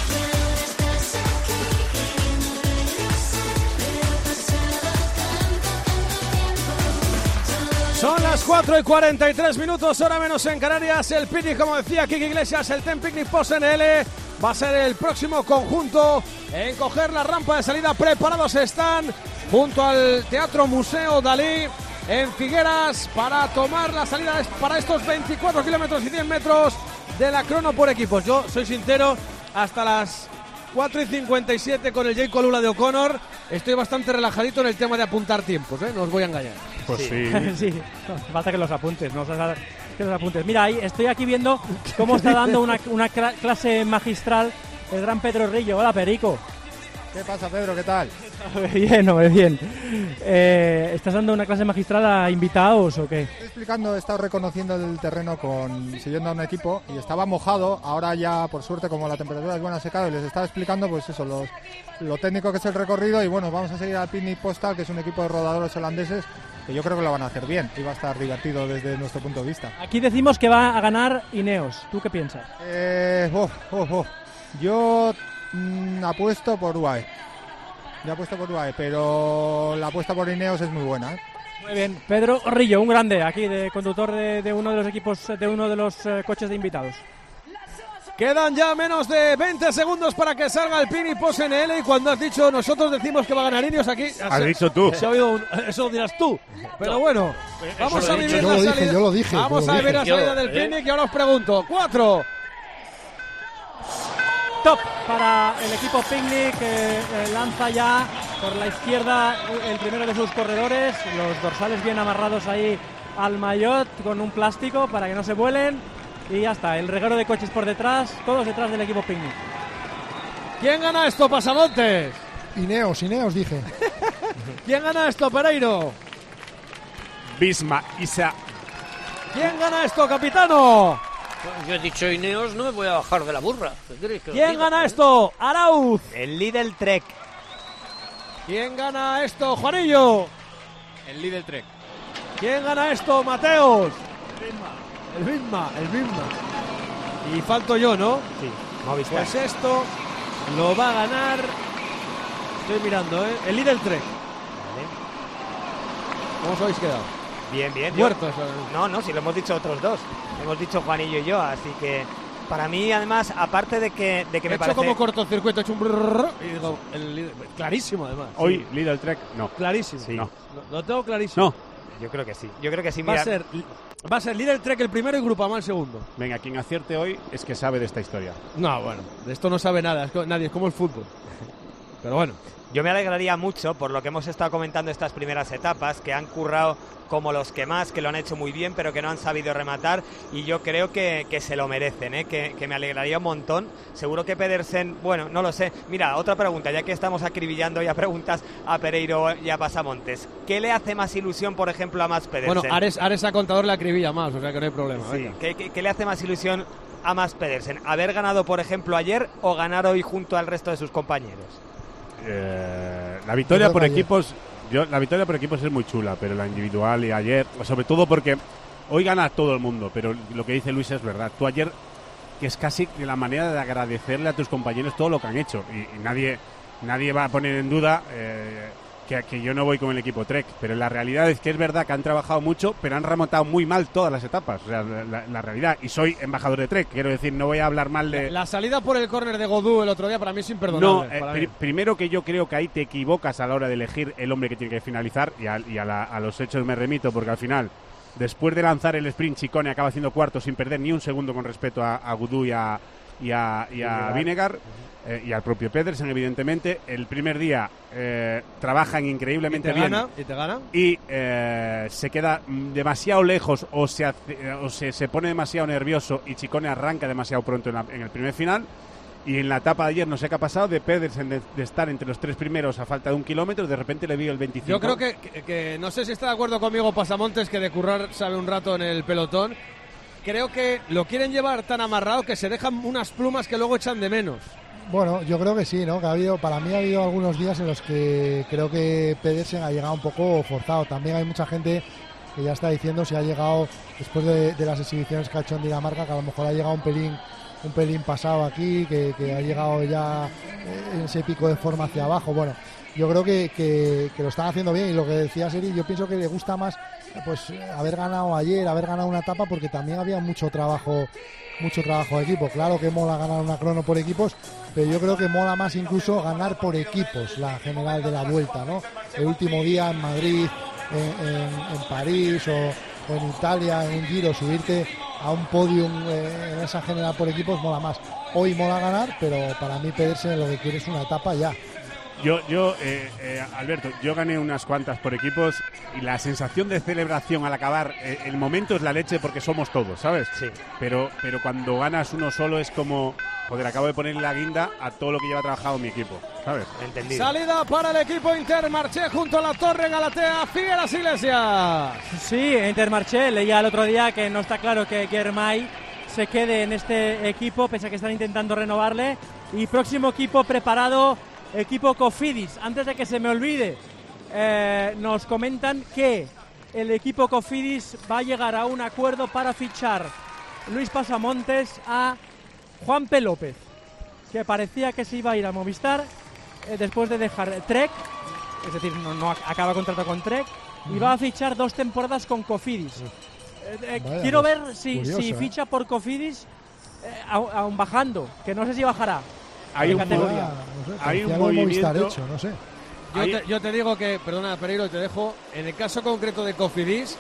Son las cuatro y cuarenta y tres minutos, hora menos en Canarias. El picnic, como decía Quique Iglesias, el Ten Picnic Post N L va a ser el próximo conjunto en coger la rampa de salida. Preparados están junto al Teatro Museo Dalí en Figueras para tomar la salida para estos veinticuatro kilómetros y cien metros de la crono por equipos. Yo soy sincero, hasta las cuatro y cincuenta y siete con el Jay Colula de O'Connor estoy bastante relajadito en el tema de apuntar tiempos, ¿eh? No os voy a engañar. Pues sí. Sí, no, falta que los apuntes, no que los apuntes. Mira, ahí estoy aquí viendo cómo está dando una, una clase magistral el gran Pedro Rillo. Hola, Perico. ¿Qué pasa, Pedro? ¿Qué tal? Bien, hombre, bien. Eh, ¿Estás dando una clase magistral a invitados o qué? Estoy explicando, he estado reconociendo el terreno con siguiendo a un equipo y estaba mojado. Ahora ya, por suerte, como la temperatura es buena, secado, y les estaba explicando, pues eso, los, lo técnico que es el recorrido. Y bueno, vamos a seguir al Picnic Postal, que es un equipo de rodadores holandeses, que yo creo que lo van a hacer bien y va a estar divertido desde nuestro punto de vista. Aquí decimos que va a ganar Ineos. ¿Tú qué piensas? Eh, oh, oh, oh. Yo mm, apuesto por U A E. Yo apuesto por U A E, pero la apuesta por Ineos es muy buena, ¿eh? Muy bien. Pedro Rillo, un grande aquí, de conductor de, de uno de los equipos, de uno de los eh, coches de invitados. Quedan ya menos de veinte segundos para que salga el Pini Post N L y cuando has dicho nosotros decimos que va a ganar Ineos aquí... Has se, dicho tú. Se ha oído un, eso lo dirás tú. Pero bueno, vamos a vivir la salida. Dije, yo lo dije, vamos yo a lo vivir dije. la salida del Pini, que ahora os pregunto. Cuatro. Top para el equipo Picnic, que eh, lanza ya por la izquierda el primero de sus corredores. Los dorsales bien amarrados ahí al maillot con un plástico para que no se vuelen. Y ya está, el reguero de coches por detrás, todos detrás del equipo Picnic. ¿Quién gana esto, Pasamontes? Ineos, Ineos dije. ¿Quién gana esto, Pereiro? Bisma, Isa. ¿Quién gana esto, capitano? Yo he dicho Ineos, no me voy a bajar de la burra. ¿Qué que ¿Quién gana esto? Arauz. El Lidl Trek. ¿Quién gana esto? Juanillo. El Lidl Trek. ¿Quién gana esto? Mateos. El Bisma, el Bisma. Y falto yo, ¿no? Sí, Movistar. Pues esto lo va a ganar. Estoy mirando, ¿eh? El Lidl Trek. Vale. ¿Cómo os habéis quedado? Bien, bien. Muertos. Yo, no, no, si lo hemos dicho otros dos. Hemos dicho Juanillo y yo, así que para mí, además, aparte de que, de que he me hecho parece... como cortocircuito, he hecho un brrrr, y digo, el Lidl, clarísimo además. Hoy, sí. Lidl Trek, no. Clarísimo. Sí. No. Lo, lo tengo clarísimo. No. Yo creo que sí. Yo creo que sí. Va Mira, a ser, va a ser Lidl Trek el primero y Grupama el segundo. Venga, quien acierte hoy es que sabe de esta historia. No, bueno, de esto no sabe nada, es co- nadie, es como el fútbol. Pero bueno. Yo me alegraría mucho por lo que hemos estado comentando estas primeras etapas, que han currado como los que más, que lo han hecho muy bien, pero que no han sabido rematar, y yo creo que, que se lo merecen, ¿eh? que, que me alegraría un montón. Seguro que Pedersen, bueno, no lo sé. Mira, otra pregunta, ya que estamos acribillando ya preguntas a Pereiro y a Pasamontes. ¿Qué le hace más ilusión, por ejemplo, a Mads Pedersen? Bueno, Ares, Ares a contador le acribilla más, o sea que no hay problema. Sí. ¿Qué, qué, ¿Qué le hace más ilusión a Mads Pedersen? ¿Haber ganado, por ejemplo, ayer o ganar hoy junto al resto de sus compañeros? Eh, la victoria por equipos, yo, la victoria por equipos es muy chula, pero la individual y ayer, sobre todo porque hoy gana todo el mundo, pero lo que dice Luis es verdad. Tú ayer, que es casi la manera de agradecerle a tus compañeros todo lo que han hecho, y, y nadie, nadie va a poner en duda eh, que, que yo no voy con el equipo Trek, pero la realidad es que es verdad que han trabajado mucho, pero han remontado muy mal todas las etapas, o sea, la, la, la realidad, y soy embajador de Trek, quiero decir, no voy a hablar mal de... La, la salida por el córner de Godú el otro día para mí es imperdonable. No, eh, pr primero que yo creo que ahí te equivocas a la hora de elegir el hombre que tiene que finalizar, y a, y a, la, a los hechos me remito, porque al final, después de lanzar el sprint, Ciccone acaba haciendo cuarto sin perder ni un segundo con respecto a, a Godú y a, y a, y a Vinegar. Eh, y al propio Pedersen, evidentemente. El primer día eh, trabajan increíblemente ¿Y te bien. Gana? ¿Y te gana? Y eh, se queda demasiado lejos o, se, hace, o se, se pone demasiado nervioso y Ciccone arranca demasiado pronto en, la, en el primer final. Y en la etapa de ayer no sé qué ha pasado de Pedersen de, de estar entre los tres primeros a falta de un kilómetro, de repente le vi el veinticinco. Yo creo que, que, que no sé si está de acuerdo conmigo Pasamontes, que de currar sabe un rato en el pelotón. Creo que lo quieren llevar tan amarrado que se dejan unas plumas que luego echan de menos. Bueno, yo creo que sí, ¿no? Que ha habido, para mí ha habido algunos días en los que creo que Pedersen ha llegado un poco forzado. También hay mucha gente que ya está diciendo si ha llegado después de, de las exhibiciones que ha hecho en Dinamarca, que a lo mejor ha llegado un pelín un pelín pasado aquí, que, que ha llegado ya en ese pico de forma hacia abajo. Bueno, yo creo que, que, que lo están haciendo bien, y lo que decía Seri, yo pienso que le gusta más pues haber ganado ayer, haber ganado una etapa, porque también había mucho trabajo mucho trabajo de equipo. Claro que mola ganar una crono por equipos, pero yo creo que mola más incluso ganar por equipos la general de la Vuelta, ¿no? El último día en Madrid, en, en, en París o, o en Italia, en un Giro, subirte a un podium eh, en esa general por equipos mola más. Hoy mola ganar, pero para mí Pedersen lo que quiere es una etapa ya. Yo, yo eh, eh, Alberto, yo gané unas cuantas por equipos y la sensación de celebración al acabar, eh, el momento es la leche porque somos todos, ¿sabes? Sí. Pero, pero cuando ganas uno solo es como, joder, acabo de ponerle la guinda a todo lo que lleva trabajado mi equipo, ¿sabes? Entendido. Salida para el equipo Intermarché junto a la Torre Galatea, Figueras Iglesias. Sí, Intermarché, leía el otro día que no está claro que Germay se quede en este equipo, pese a que están intentando renovarle. Y próximo equipo preparado, equipo Cofidis. Antes de que se me olvide, eh, nos comentan que el equipo Cofidis va a llegar a un acuerdo para fichar Luis Pasamontes a Juanpe López, que parecía que se iba a ir a Movistar eh, después de dejar Trek, es decir, no, no acaba contrato con Trek, y va a fichar dos temporadas con Cofidis. Eh, eh, Vaya, quiero pues, ver si, curioso, si ¿eh? ficha por Cofidis eh, aún bajando, que no sé si bajará. Hay en un, categoría. No sé, hay un parecía algo movimiento. Movistar hecho, no sé. Yo Hay- te, yo te digo que, perdona Pereiro, te dejo, en el caso concreto de Cofidis,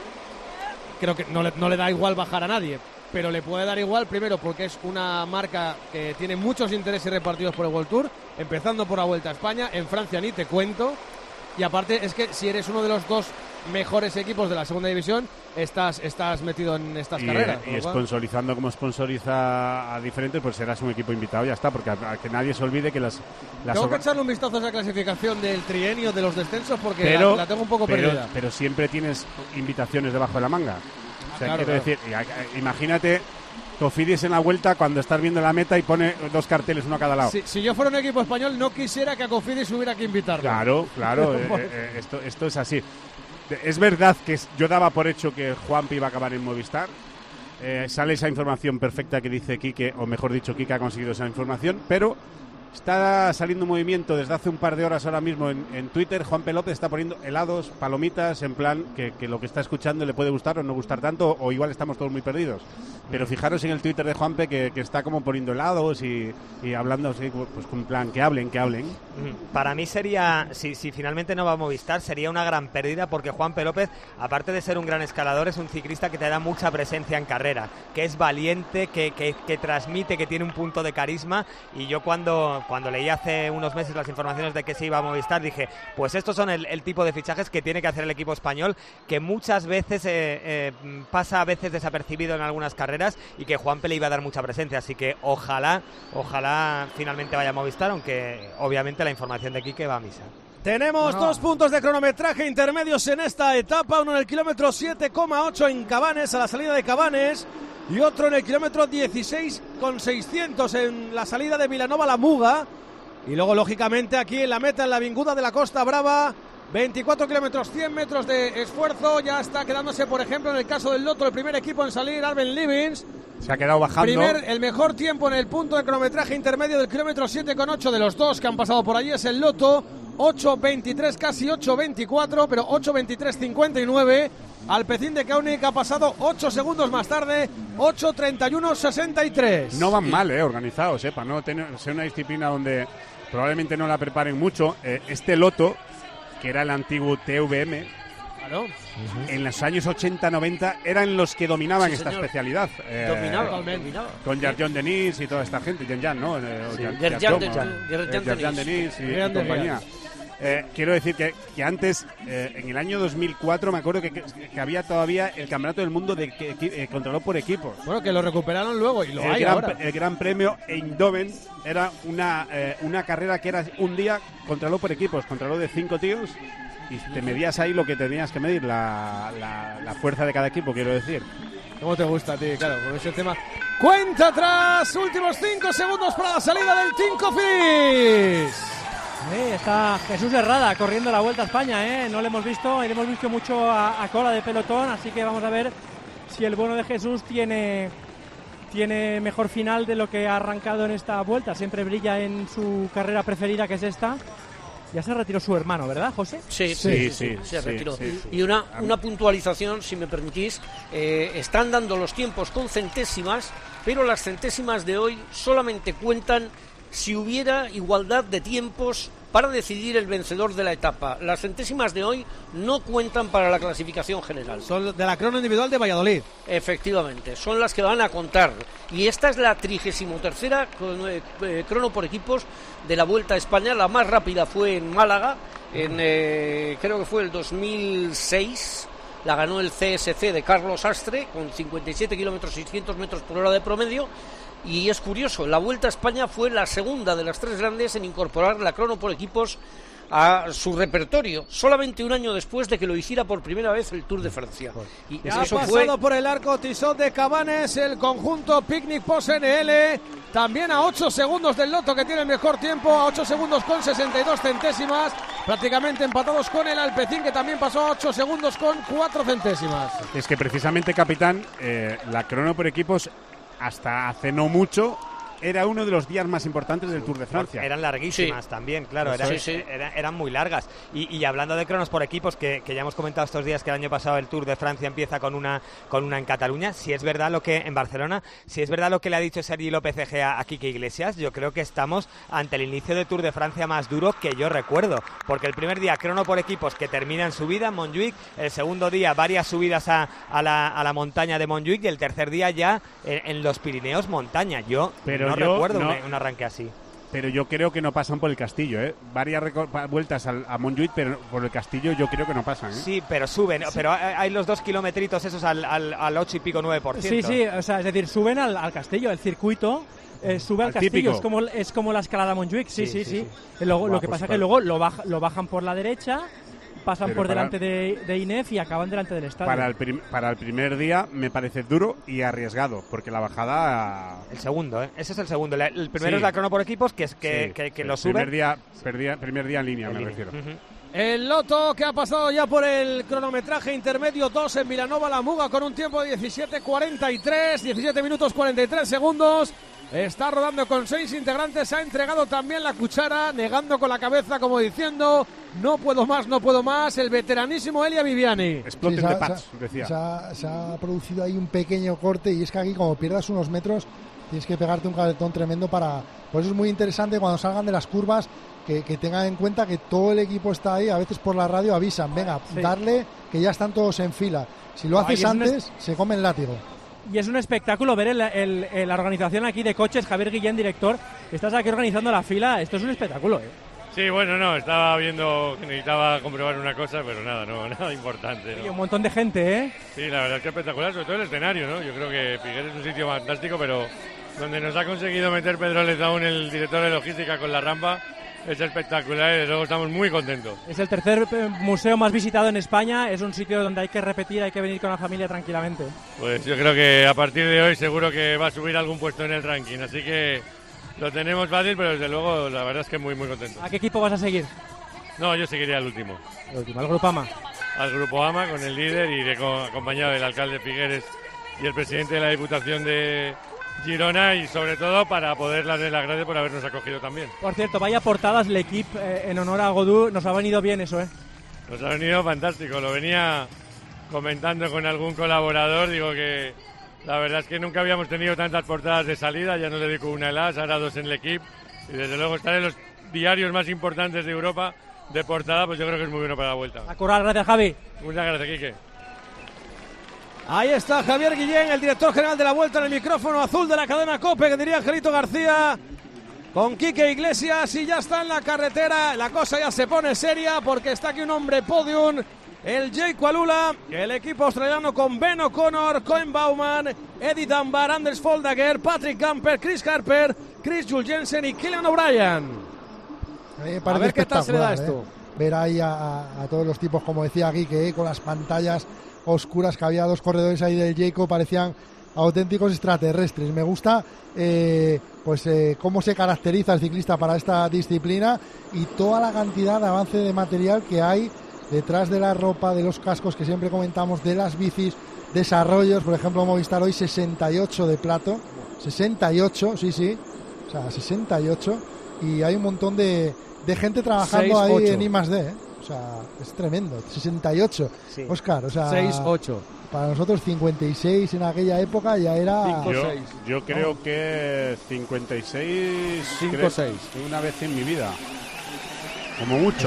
creo que no le, no le da igual bajar a nadie, pero le puede dar igual primero porque es una marca que tiene muchos intereses repartidos por el World Tour, empezando por la Vuelta a España, en Francia ni te cuento, y aparte es que si eres uno de los dos mejores equipos de la segunda división, estás, estás metido en estas Y, carreras. eh, con y lo cual- sponsorizando como sponsoriza a diferentes, pues serás un equipo invitado, ya está, porque a, a que nadie se olvide que las... las Tengo que orga- echarle un vistazo a esa clasificación del trienio de los descensos porque pero, la, la tengo un poco pero, perdida. pero siempre tienes invitaciones debajo de la manga. O sea, Claro, quiero claro. decir, y a- a- imagínate Cofidis en la vuelta cuando estás viendo la meta y pone dos carteles uno a cada lado. Si, si yo fuera un equipo español, no quisiera que a Cofidis hubiera que invitarlo. Claro, claro, eh, eh, esto, esto es así. Es verdad que es- yo daba por hecho que Juanpi iba a acabar en Movistar. Eh, sale esa información perfecta que dice Quique, o mejor dicho, Quique ha conseguido esa información, pero está saliendo un movimiento desde hace un par de horas ahora mismo en, en Twitter. Juan López está poniendo helados, palomitas, en plan que, que lo que está escuchando le puede gustar o no gustar tanto, o igual estamos todos muy perdidos. Pero fijaros en el Twitter de Juanpe que, que está como poniendo helados y, y hablando así, pues con plan, que hablen, que hablen. Para mí sería, si, si finalmente no va a Movistar, sería una gran pérdida porque Juanpe López, aparte de ser un gran escalador, es un ciclista que te da mucha presencia en carrera, que es valiente, que, que, que transmite, que tiene un punto de carisma. Y yo cuando, cuando leí hace unos meses las informaciones de que se iba a Movistar, dije, pues estos son el, el tipo de fichajes que tiene que hacer el equipo español, que muchas veces eh, eh, pasa a veces desapercibido en algunas carreras y que Juanpe le iba a dar mucha presencia. Así que ojalá, ojalá finalmente vaya a Movistar, aunque obviamente la información de Quique va a misa. Tenemos No. dos puntos de cronometraje intermedios en esta etapa, uno en el kilómetro siete coma ocho en Cabanes, a la salida de Cabanes, y otro en el kilómetro dieciséis coma seiscientos en la salida de Vilanova la Muga. Y luego, lógicamente, aquí en la meta, en la Avinguda de la Costa Brava, veinticuatro kilómetros, cien metros de esfuerzo. Ya está quedándose, por ejemplo, en el caso del Lotto, el primer equipo en salir, Arben Livings. Se ha quedado bajando. Primer, el mejor tiempo en el punto de cronometraje intermedio del kilómetro siete coma ocho de los dos que han pasado por allí es el Lotto. ocho veintitrés, casi ocho veinticuatro, pero ocho veintitrés cincuenta y nueve. Alpecin de Kaunik ha pasado ocho segundos más tarde, ocho treinta y uno sesenta y tres. No van mal, eh, organizados, eh, para no tener, ser una disciplina donde probablemente no la preparen mucho. Eh, este Loto, que era el antiguo T V M, Claro. en los años ochenta noventa eran los que dominaban Sí, esta señor. especialidad. Eh, Dominaba, dominaba. Con Gerjon Denis y toda esta gente, Jan Jan, ¿no? Eh, Sí, Jan- Gerjan Jan de- Thomas, Gerjan eh, Gerjan Denis. Denis y, y Gerjan Denis. compañía. Eh, quiero decir que, que antes, eh, en el año dos mil cuatro, me acuerdo que, que- que había todavía el Campeonato del Mundo de que, que, eh, controlado por equipos. Bueno, que lo recuperaron luego y lo el, hay gran, ahora. el Gran Premio Eindhoven era una, eh, una carrera que era un día controlado por equipos, controlado de cinco tíos, y te medías ahí lo que tenías que medir, la, la, la fuerza de cada equipo, quiero decir. ¿Cómo te gusta a ti? Claro, por ese tema. Cuenta atrás, últimos cinco segundos para la salida del Team Cofidis. Sí, está Jesús Herrada corriendo la Vuelta a España, ¿eh? No le hemos visto, le hemos visto mucho a, a cola de pelotón, así que vamos a ver si el bueno de Jesús tiene, tiene mejor final de lo que ha arrancado en esta Vuelta. Siempre brilla en su carrera preferida, que es esta. Ya se retiró su hermano, ¿verdad, José? Sí, Sí, sí, sí, se sí, retiró. sí, sí. Y una, una puntualización, si me permitís, eh, están dando los tiempos con centésimas, pero las centésimas de hoy solamente cuentan si hubiera igualdad de tiempos para decidir el vencedor de la etapa. Las centésimas de hoy no cuentan para la clasificación general. Son de la crono individual de Valladolid. Efectivamente, son las que van a contar. Y esta es la trigésimo tercera eh, eh, crono por equipos de la Vuelta a España. La más rápida fue en Málaga, en eh, creo que fue el dos mil seis. La ganó el C S C de Carlos Astre con cincuenta y siete kilómetros seiscientos metros por hora de promedio. Y es curioso, la Vuelta a España fue la segunda de las tres grandes en incorporar la crono por equipos a su repertorio, solamente un año después de que lo hiciera por primera vez el Tour de Francia. Y Ya ha eso pasado fue por el arco Tissot de Cabanes el conjunto Picnic Post N L, también a ocho segundos del Lotto, que tiene el mejor tiempo, a ocho segundos con sesenta y dos centésimas, prácticamente empatados con el Alpecin, que también pasó a ocho segundos con cuatro centésimas. Es que precisamente, capitán, eh, la crono por equipos hasta hace no mucho era uno de los días más importantes del Tour de Francia. Eran larguísimas Sí. también, claro, Eso eran, es. Sí, sí. eran, eran muy largas. Y, y hablando de cronos por equipos, que, que ya hemos comentado estos días que el año pasado el Tour de Francia empieza con una con una en Cataluña, si es verdad lo que en Barcelona, si es verdad lo que le ha dicho Sergi López Egea a Quique Iglesias, yo creo que estamos ante el inicio del Tour de Francia más duro que yo recuerdo, porque el primer día crono por equipos que termina en subida en Montjuic, el segundo día varias subidas a, a, la, a la montaña de Montjuic y el tercer día ya en, en los Pirineos montaña. Yo Pero no yo recuerdo no- Un, un arranque así. Pero yo creo que no pasan por el castillo, ¿eh? Varias reco- pa- vueltas al, a Montjuic, pero por el castillo yo creo que no pasan, ¿eh? Sí, pero suben, pero hay hay los dos kilometritos esos al, al, al ocho y pico, nueve por Sí, ciento. sí, o sea, es decir, suben al, al castillo, el circuito eh, sube al, Al castillo, típico. es como, es como la escalada Montjuic, sí, sí, Sí, sí. sí, Y luego, Buah, lo que pues pasa es para- que luego lo, baj- lo bajan por la derecha, pasan Pero por para- delante de, de Inef y acaban delante del estadio. Para el, prim- para el primer día me parece duro y arriesgado, porque la bajada... El segundo, ¿eh? Ese es el segundo. La- El primero Sí. es la crono por equipos, que es que, Sí, que, que sí. lo suben. Primer día, perdía- primer día en línea, En me línea. refiero. Ujú. El Loto que ha pasado ya por el cronometraje intermedio dos en Vilanova la Muga con un tiempo de diecisiete cuarenta y tres, diecisiete minutos cuarenta y tres segundos. Está rodando con seis integrantes, ha entregado también la cuchara, negando con la cabeza como diciendo no puedo más, no puedo más, el veteranísimo Elia Viviani. Exploten Sí, se de ha- pads, se ha- decía. Se ha, se ha producido ahí un pequeño corte y es que aquí como pierdas unos metros tienes que pegarte un caletón tremendo para... Por eso es muy interesante cuando salgan de las curvas que, que tengan en cuenta que todo el equipo está ahí, a veces por la radio avisan, venga, Sí. darle que ya están todos en fila. Si lo Ay, haces es un antes, se come el látigo. Y es un espectáculo ver el, el- el- la organización aquí de coches, Javier Guillén, director, estás aquí organizando la fila, esto es un espectáculo, ¿eh? Sí, bueno, no, estaba viendo que necesitaba comprobar una cosa, pero nada, no, nada importante. Y ¿no? un montón de gente, ¿eh? Sí, la verdad es que espectacular, sobre todo el escenario, ¿no? Yo creo que Figueres es un sitio fantástico, pero donde nos ha conseguido meter Pedro Lezaún, el director de logística, con la rampa, es espectacular y desde luego estamos muy contentos. Es el tercer eh, museo más visitado en España, es un sitio donde hay que repetir, hay que venir con la familia tranquilamente. Pues yo creo que a partir de hoy seguro que va a subir algún puesto en el ranking, así que lo tenemos fácil, pero desde luego la verdad es que muy, muy contentos. ¿A qué equipo vas a seguir? No, yo seguiría al último. El último, al Grupama. Al Grupo AMA con el líder y iré co- acompañado del alcalde Figueres y el presidente de la Diputación de Girona y sobre todo para poder darle las gracias por habernos acogido también. Por cierto, vaya portadas, el equipo eh, en honor a Godú, nos ha venido bien eso, ¿eh? Nos ha venido fantástico, lo venía comentando con algún colaborador, digo que la verdad es que nunca habíamos tenido tantas portadas de salida, ya nos dedico una en las, ahora dos en el equipo y desde luego estar en los diarios más importantes de Europa de portada, pues yo creo que es muy bueno para la vuelta. A currar, gracias Javi. Muchas gracias, Quique. Ahí está Javier Guillén, el director general de la Vuelta, en el micrófono azul de la cadena COPE, que diría Angelito García, con Quique Iglesias, y ya está en la carretera. La cosa ya se pone seria porque está aquí un hombre podium, el Jake Alula, el equipo australiano con Ben O'Connor, Coen Bauman, Eddie Dunbar, Anders Foldager, Patrick Camper, Chris Harper, Chris Jules Jensen y Killian O'Brien. A, mí me A parece ver qué tal se le da espectacular, esto. ¿eh? Ver ahí a, a- a todos los tipos, como decía Quique, ¿eh? Con las pantallas oscuras, que había dos corredores ahí del Jacob, parecían auténticos extraterrestres. Me gusta eh, pues eh, cómo se caracteriza el ciclista para esta disciplina y toda la cantidad de avance de material que hay detrás de la ropa, de los cascos que siempre comentamos, de las bicis, desarrollos. Por ejemplo, Movistar hoy sesenta y ocho de plato, sesenta y ocho, sí, sí, o sea, sesenta y ocho, y hay un montón de, de gente trabajando seis, ahí ocho. en I más D, ¿eh? O sea, es tremendo, sesenta y ocho, Sí. Óscar, o sea, seis ocho. para nosotros cincuenta y seis en aquella época ya era... Yo, yo creo que cincuenta y seis, Cinco, creo, seis. una vez en mi vida, como mucho.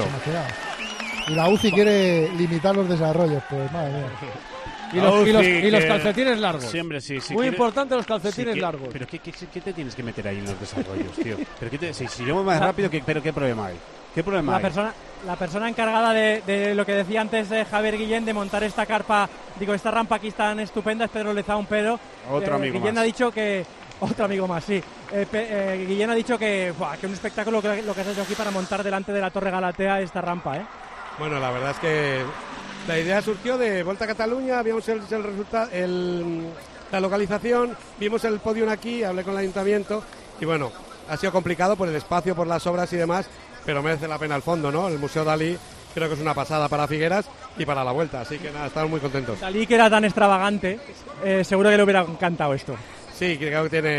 Y la U C I quiere limitar los desarrollos, pues madre mía. Y los, y los- y los que- calcetines largos. Siempre, sí, sí. Muy quiere- importante los calcetines Sí, que- largos. Pero ¿qué, qué, qué te tienes que meter ahí en los desarrollos, tío? ¿Pero qué te, si, si yo voy más rápido, ¿qué, pero ¿qué problema hay? ¿Qué problema La hay? persona, la persona encargada de, de lo que decía antes de Javier Guillén, de montar esta carpa, digo, esta rampa aquí tan estupenda, es Pedro Lezaún, pero Otro amigo Guillén más. ha dicho que... Otro amigo más, sí. Eh, Pe- eh, Guillén ha dicho que, buah, que un espectáculo que, lo que has hecho aquí para montar delante de la Torre Galatea esta rampa, ¿eh? Bueno, la verdad es que la idea surgió de Volta a Cataluña, vimos el, el resultado, el, la localización, vimos el podium aquí, hablé con el ayuntamiento y bueno, ha sido complicado por el espacio, por las obras y demás, pero merece la pena el fondo, ¿no? El Museo Dalí creo que es una pasada para Figueras y para la Vuelta, así que nada, estamos muy contentos. Dalí, que era tan extravagante, eh, seguro que le hubiera encantado esto. Sí, creo que tiene,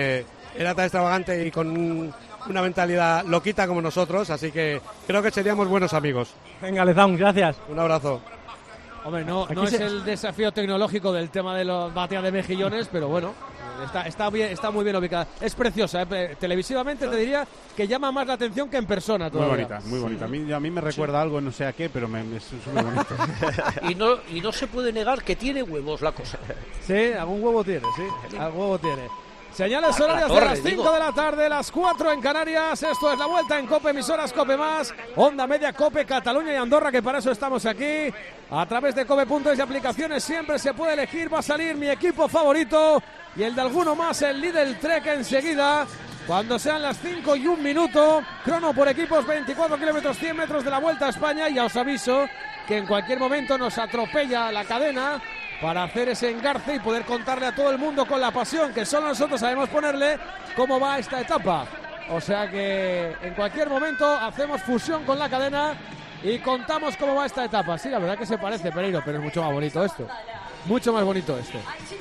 era tan extravagante y con una mentalidad loquita como nosotros, así que creo que seríamos buenos amigos. Venga, Lezaun, gracias. Un abrazo. Hombre, no, no Aquí es se- el desafío tecnológico del tema de los bateas de mejillones, pero bueno, está, está, bien, está muy bien ubicada. Es preciosa, ¿eh? Televisivamente te diría que llama más la atención que en persona Muy todavía. bonita, muy bonita. A mí, a mí me recuerda algo, no sé a qué, pero me, me- es, es muy bonito. Y no, y no se puede negar que tiene huevos la cosa. Sí, algún huevo tiene, sí, algún huevo tiene. Señales La horarias torre, de las cinco digo. de la tarde, las cuatro en Canarias. Esto es la vuelta en Cope, emisoras Cope Más, Onda Media, Cope, Cataluña y Andorra, que para eso estamos aquí. A través de Cope punto es y aplicaciones siempre se puede elegir. Va a salir mi equipo favorito y el de alguno más, el Lidl Trek enseguida. Cuando sean las cinco y un minuto, crono por equipos, veinticuatro kilómetros, cien metros de la Vuelta a España. Y ya os aviso que en cualquier momento nos atropella la cadena para hacer ese engarce y poder contarle a todo el mundo con la pasión que solo nosotros sabemos ponerle cómo va esta etapa. O sea que en cualquier momento hacemos fusión con la cadena y contamos cómo va esta etapa. Sí, la verdad que se parece, Pereiro, pero es mucho más bonito esto. Mucho más bonito esto.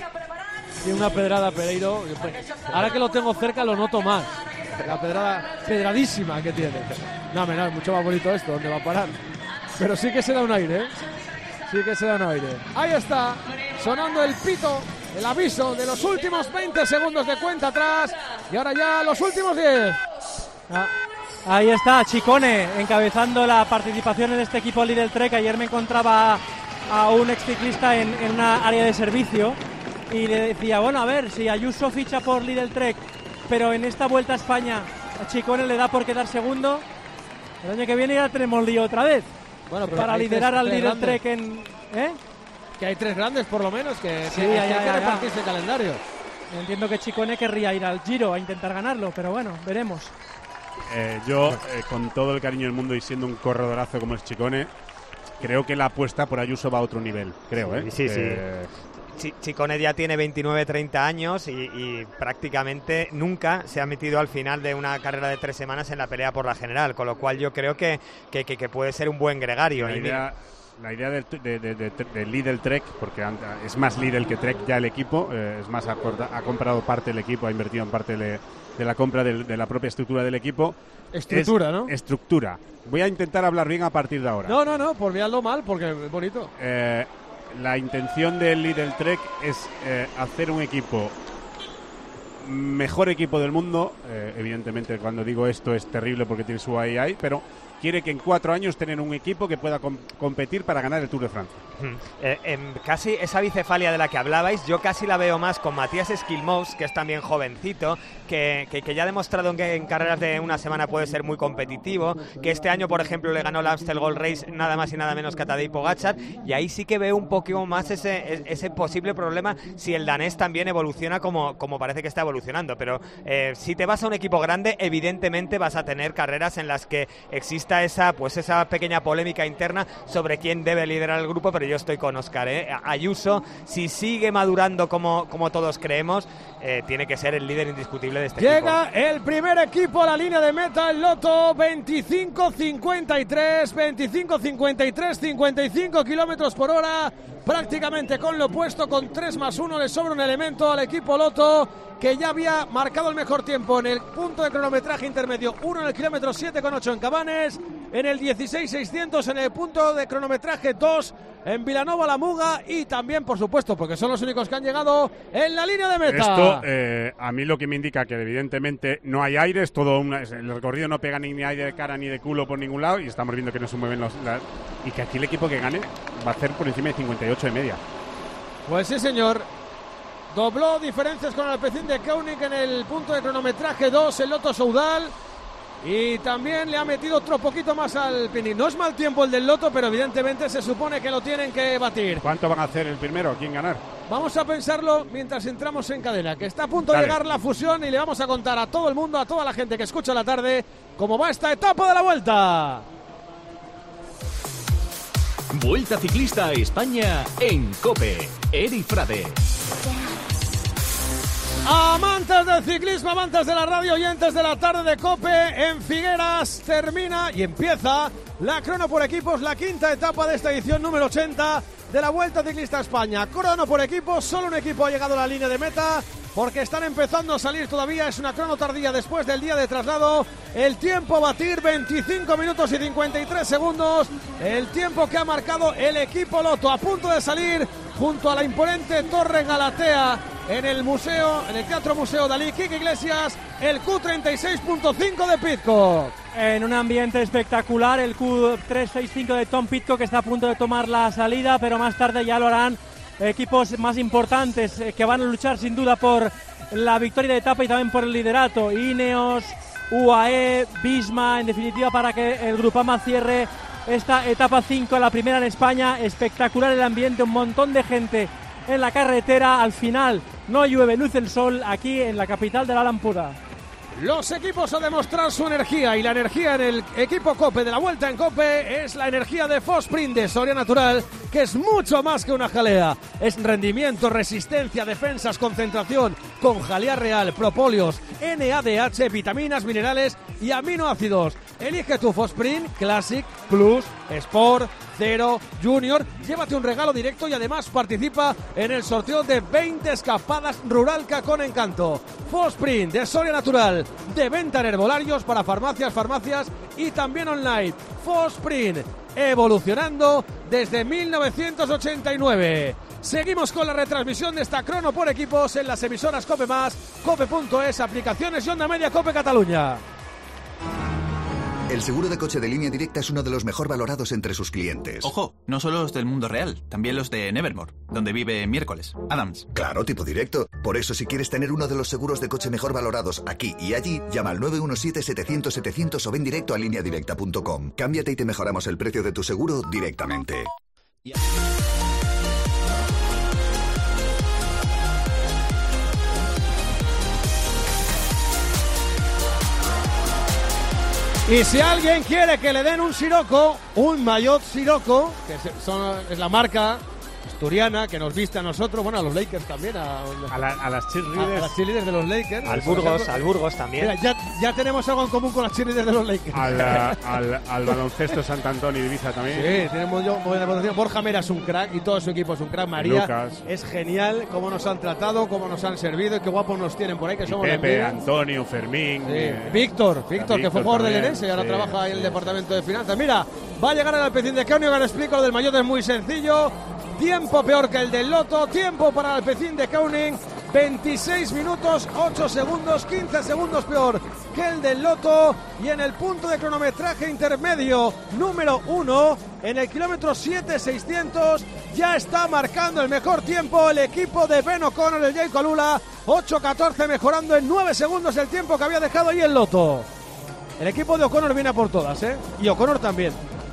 Tiene una pedrada, Pereiro. Ahora que lo tengo cerca lo noto más. La pedrada pedradísima que tiene. No, menor, mucho más bonito esto, ¿dónde va a parar? Pero sí que se da un aire, ¿eh? Sí que se da un aire. Ahí está, sonando el pito, el aviso de los últimos veinte segundos de cuenta atrás. Y ahora ya los últimos diez. Ah, ahí está, Chicone encabezando la participación en este equipo Lidl Trek. Ayer me encontraba a, a un ex ciclista en, en una área de servicio y le decía, bueno, a ver, si Ayuso ficha por Lidl Trek, pero en esta Vuelta a España a Chicone le da por quedar segundo, el año que viene ya tenemos lío otra vez. Bueno, pero para hay liderar tres- al tres Lidl grandes. Trek en... ¿eh? Que hay tres grandes por lo menos, que, Sí, que- ya, que ya, hay que ya, ya. repartirse el calendario. Entiendo que Chicone querría ir al Giro a intentar ganarlo, pero bueno, veremos. Eh, yo, eh, con todo el cariño del mundo y siendo un corredorazo como es Chicone, creo que la apuesta por Ayuso va a otro nivel, creo, ¿eh? Sí, sí. Eh, Chi- Chicone ya tiene veintinueve treinta años y, y prácticamente nunca se ha metido al final de una carrera de tres semanas en la pelea por la general, con lo cual yo creo que, que, que- que puede ser un buen gregario. La Y idea, la idea del, de, de, de, de Lidl Trek, porque an- es más Lidl que Trek ya el equipo, eh, es más, ha, corta- ha comprado parte del equipo, ha invertido en parte de, de la compra del- de la propia estructura del equipo. Estructura, Es- ¿no? Estructura. Voy a intentar hablar bien a partir de ahora. No, no, no, por mirarlo mal, porque es bonito. Eh, la intención del Lidl Trek es eh, hacer un equipo mejor equipo del mundo. Eh, evidentemente cuando digo esto es terrible porque tiene su A I, pero quiere que en cuatro años tengan un equipo que pueda com- competir para ganar el Tour de Francia. Eh, em, casi esa bicefalia de la que hablabais, yo casi la veo más con Matías Skilmous, que es también jovencito, que, que, que ya ha demostrado que en carreras de una semana puede ser muy competitivo, que este año, por ejemplo, le ganó la Amstel Gold Race nada más y nada menos que a Tadej Pogačar, y ahí sí que veo un poquito más ese, ese posible problema si el danés también evoluciona como, como parece que está evolucionando, pero eh, si te vas a un equipo grande, evidentemente vas a tener carreras en las que exista esa, pues esa pequeña polémica interna sobre quién debe liderar el grupo, pero yo estoy con Óscar, ¿eh? Ayuso, si sigue madurando como, como todos creemos, eh, tiene que ser el líder indiscutible de este Llega equipo. el primer equipo a la línea de meta, el Loto veinticinco cincuenta y tres, veinticinco cincuenta y tres, cincuenta y cinco kilómetros por hora, prácticamente con lo opuesto, con tres más uno le sobra un elemento al equipo Loto, que ya había marcado el mejor tiempo en el punto de cronometraje intermedio, uno en el kilómetro siete con ocho en Cabanes, en el dieciséis seiscientos en el punto de cronometraje dos en Vilanova la Muga, y también, por supuesto, porque son los únicos que han llegado en la línea de meta. Esto eh, a mí lo que me indica que evidentemente no hay aire, es todo una, es- el recorrido no pega ni aire de cara ni de culo por ningún lado y estamos viendo que no se mueven los... la- y que aquí el equipo que gane va a hacer por encima de cincuenta y ocho de media. Pues sí, señor. Dobló diferencias con el Alpecin de Koenig en el punto de cronometraje dos, el Lotto Soudal. Y también le ha metido otro poquito más al Pini. No es mal tiempo el del Loto, pero evidentemente se supone que lo tienen que batir. ¿Cuánto van a hacer el primero? ¿Quién ganar? Vamos a pensarlo mientras entramos en cadena, que está a punto Dale. de llegar la fusión y le vamos a contar a todo el mundo, a toda la gente que escucha la tarde, cómo va esta etapa de la Vuelta. Vuelta Ciclista a España en COPE. Eri Frade. Amantes del ciclismo, amantes de la radio, oyentes de la tarde de COPE, en Figueras termina y empieza la crono por equipos, la quinta etapa de esta edición número ochenta de la Vuelta Ciclista a España. Crono por equipos, solo un equipo ha llegado a la línea de meta, porque están empezando a salir todavía. Es una crono tardía después del día de traslado. El tiempo a batir, veinticinco minutos y cincuenta y tres segundos. El tiempo que ha marcado el equipo Lotto, a punto de salir junto a la imponente Torre Galatea en el museo, en el Teatro Museo Dalí. Quique Iglesias, el Q treinta y seis punto cinco de Pidcock. En un ambiente espectacular, el Q trescientos sesenta y cinco de Tom Pidcock, que está a punto de tomar la salida, pero más tarde ya lo harán equipos más importantes eh, que van a luchar sin duda por la victoria de etapa y también por el liderato. Ineos, U A E, Visma, en definitiva, para que el Groupama cierre esta etapa cinco, la primera en España. Espectacular el ambiente, un montón de gente en la carretera. Al final no llueve, luce el sol aquí en la capital de la Lampura. Los equipos a demostrar su energía, y la energía en el equipo Cope de la Vuelta en Cope es la energía de Fosprint de Soria Natural, que es mucho más que una jalea. Es rendimiento, resistencia, defensas, concentración, con jalea real, propóleos, N A D H, vitaminas, minerales y aminoácidos. Elige tu Fosprint Classic, Plus, Sport, Cero, Junior. Llévate un regalo directo y además participa en el sorteo de veinte escapadas Ruralca con encanto. Fosprint de Soria Natural, de venta en herbolarios para farmacias, farmacias y también online. Fosprint, evolucionando desde mil novecientos ochenta y nueve. Seguimos con la retransmisión de esta crono por equipos en las emisoras Cope Más, Cope punto es, aplicaciones y Onda Media Cope Cataluña. El seguro de coche de Línea Directa es uno de los mejor valorados entre sus clientes. Ojo, no solo los del mundo real, también los de Nevermore, donde vive Miércoles, Adams. Claro, tipo directo. Por eso, si quieres tener uno de los seguros de coche mejor valorados aquí y allí, llama al nueve uno siete, setecientos, setecientos o ven directo a línea directa punto com. Cámbiate y te mejoramos el precio de tu seguro directamente. Y si alguien quiere que le den un siroco, un maillot siroco, que es, son, es la marca asturiana que nos viste a nosotros, bueno, a los Lakers también, a, a, la, a las cheerleaders, a, a las cheerleaders de los Lakers, al Burgos, al Burgos también. Mira, ya, ya tenemos algo en común con las cheerleaders de los Lakers. Al, al, al baloncesto Sant Antonio y Ibiza también. Sí, tenemos yo buena votación. Borja Mera es un crack y todo su equipo es un crack. María Lucas. Es genial cómo nos han tratado, cómo nos han servido y qué guapos nos tienen por ahí, que y somos Pepe, Antonio, Fermín. Sí. Eh, Víctor, Víctor, que fue jugador del Lenense y ahora sí, trabaja sí. en el departamento de finanzas. Mira, va a llegar al Alpecin de Kaunio, ahora explico lo del maillot, es muy sencillo. Tiempo peor que el del Lotto, tiempo para el Alpecin de Kauning, veintiséis minutos, ocho segundos, quince segundos peor que el del Lotto. Y en el punto de cronometraje intermedio número uno, en el kilómetro siete seiscientos, ya está marcando el mejor tiempo el equipo de Ben O'Connor, el Jayco Alula, ocho catorce, mejorando en nueve segundos el tiempo que había dejado ahí el Lotto. El equipo de O'Connor viene a por todas, ¿eh? Y O'Connor también.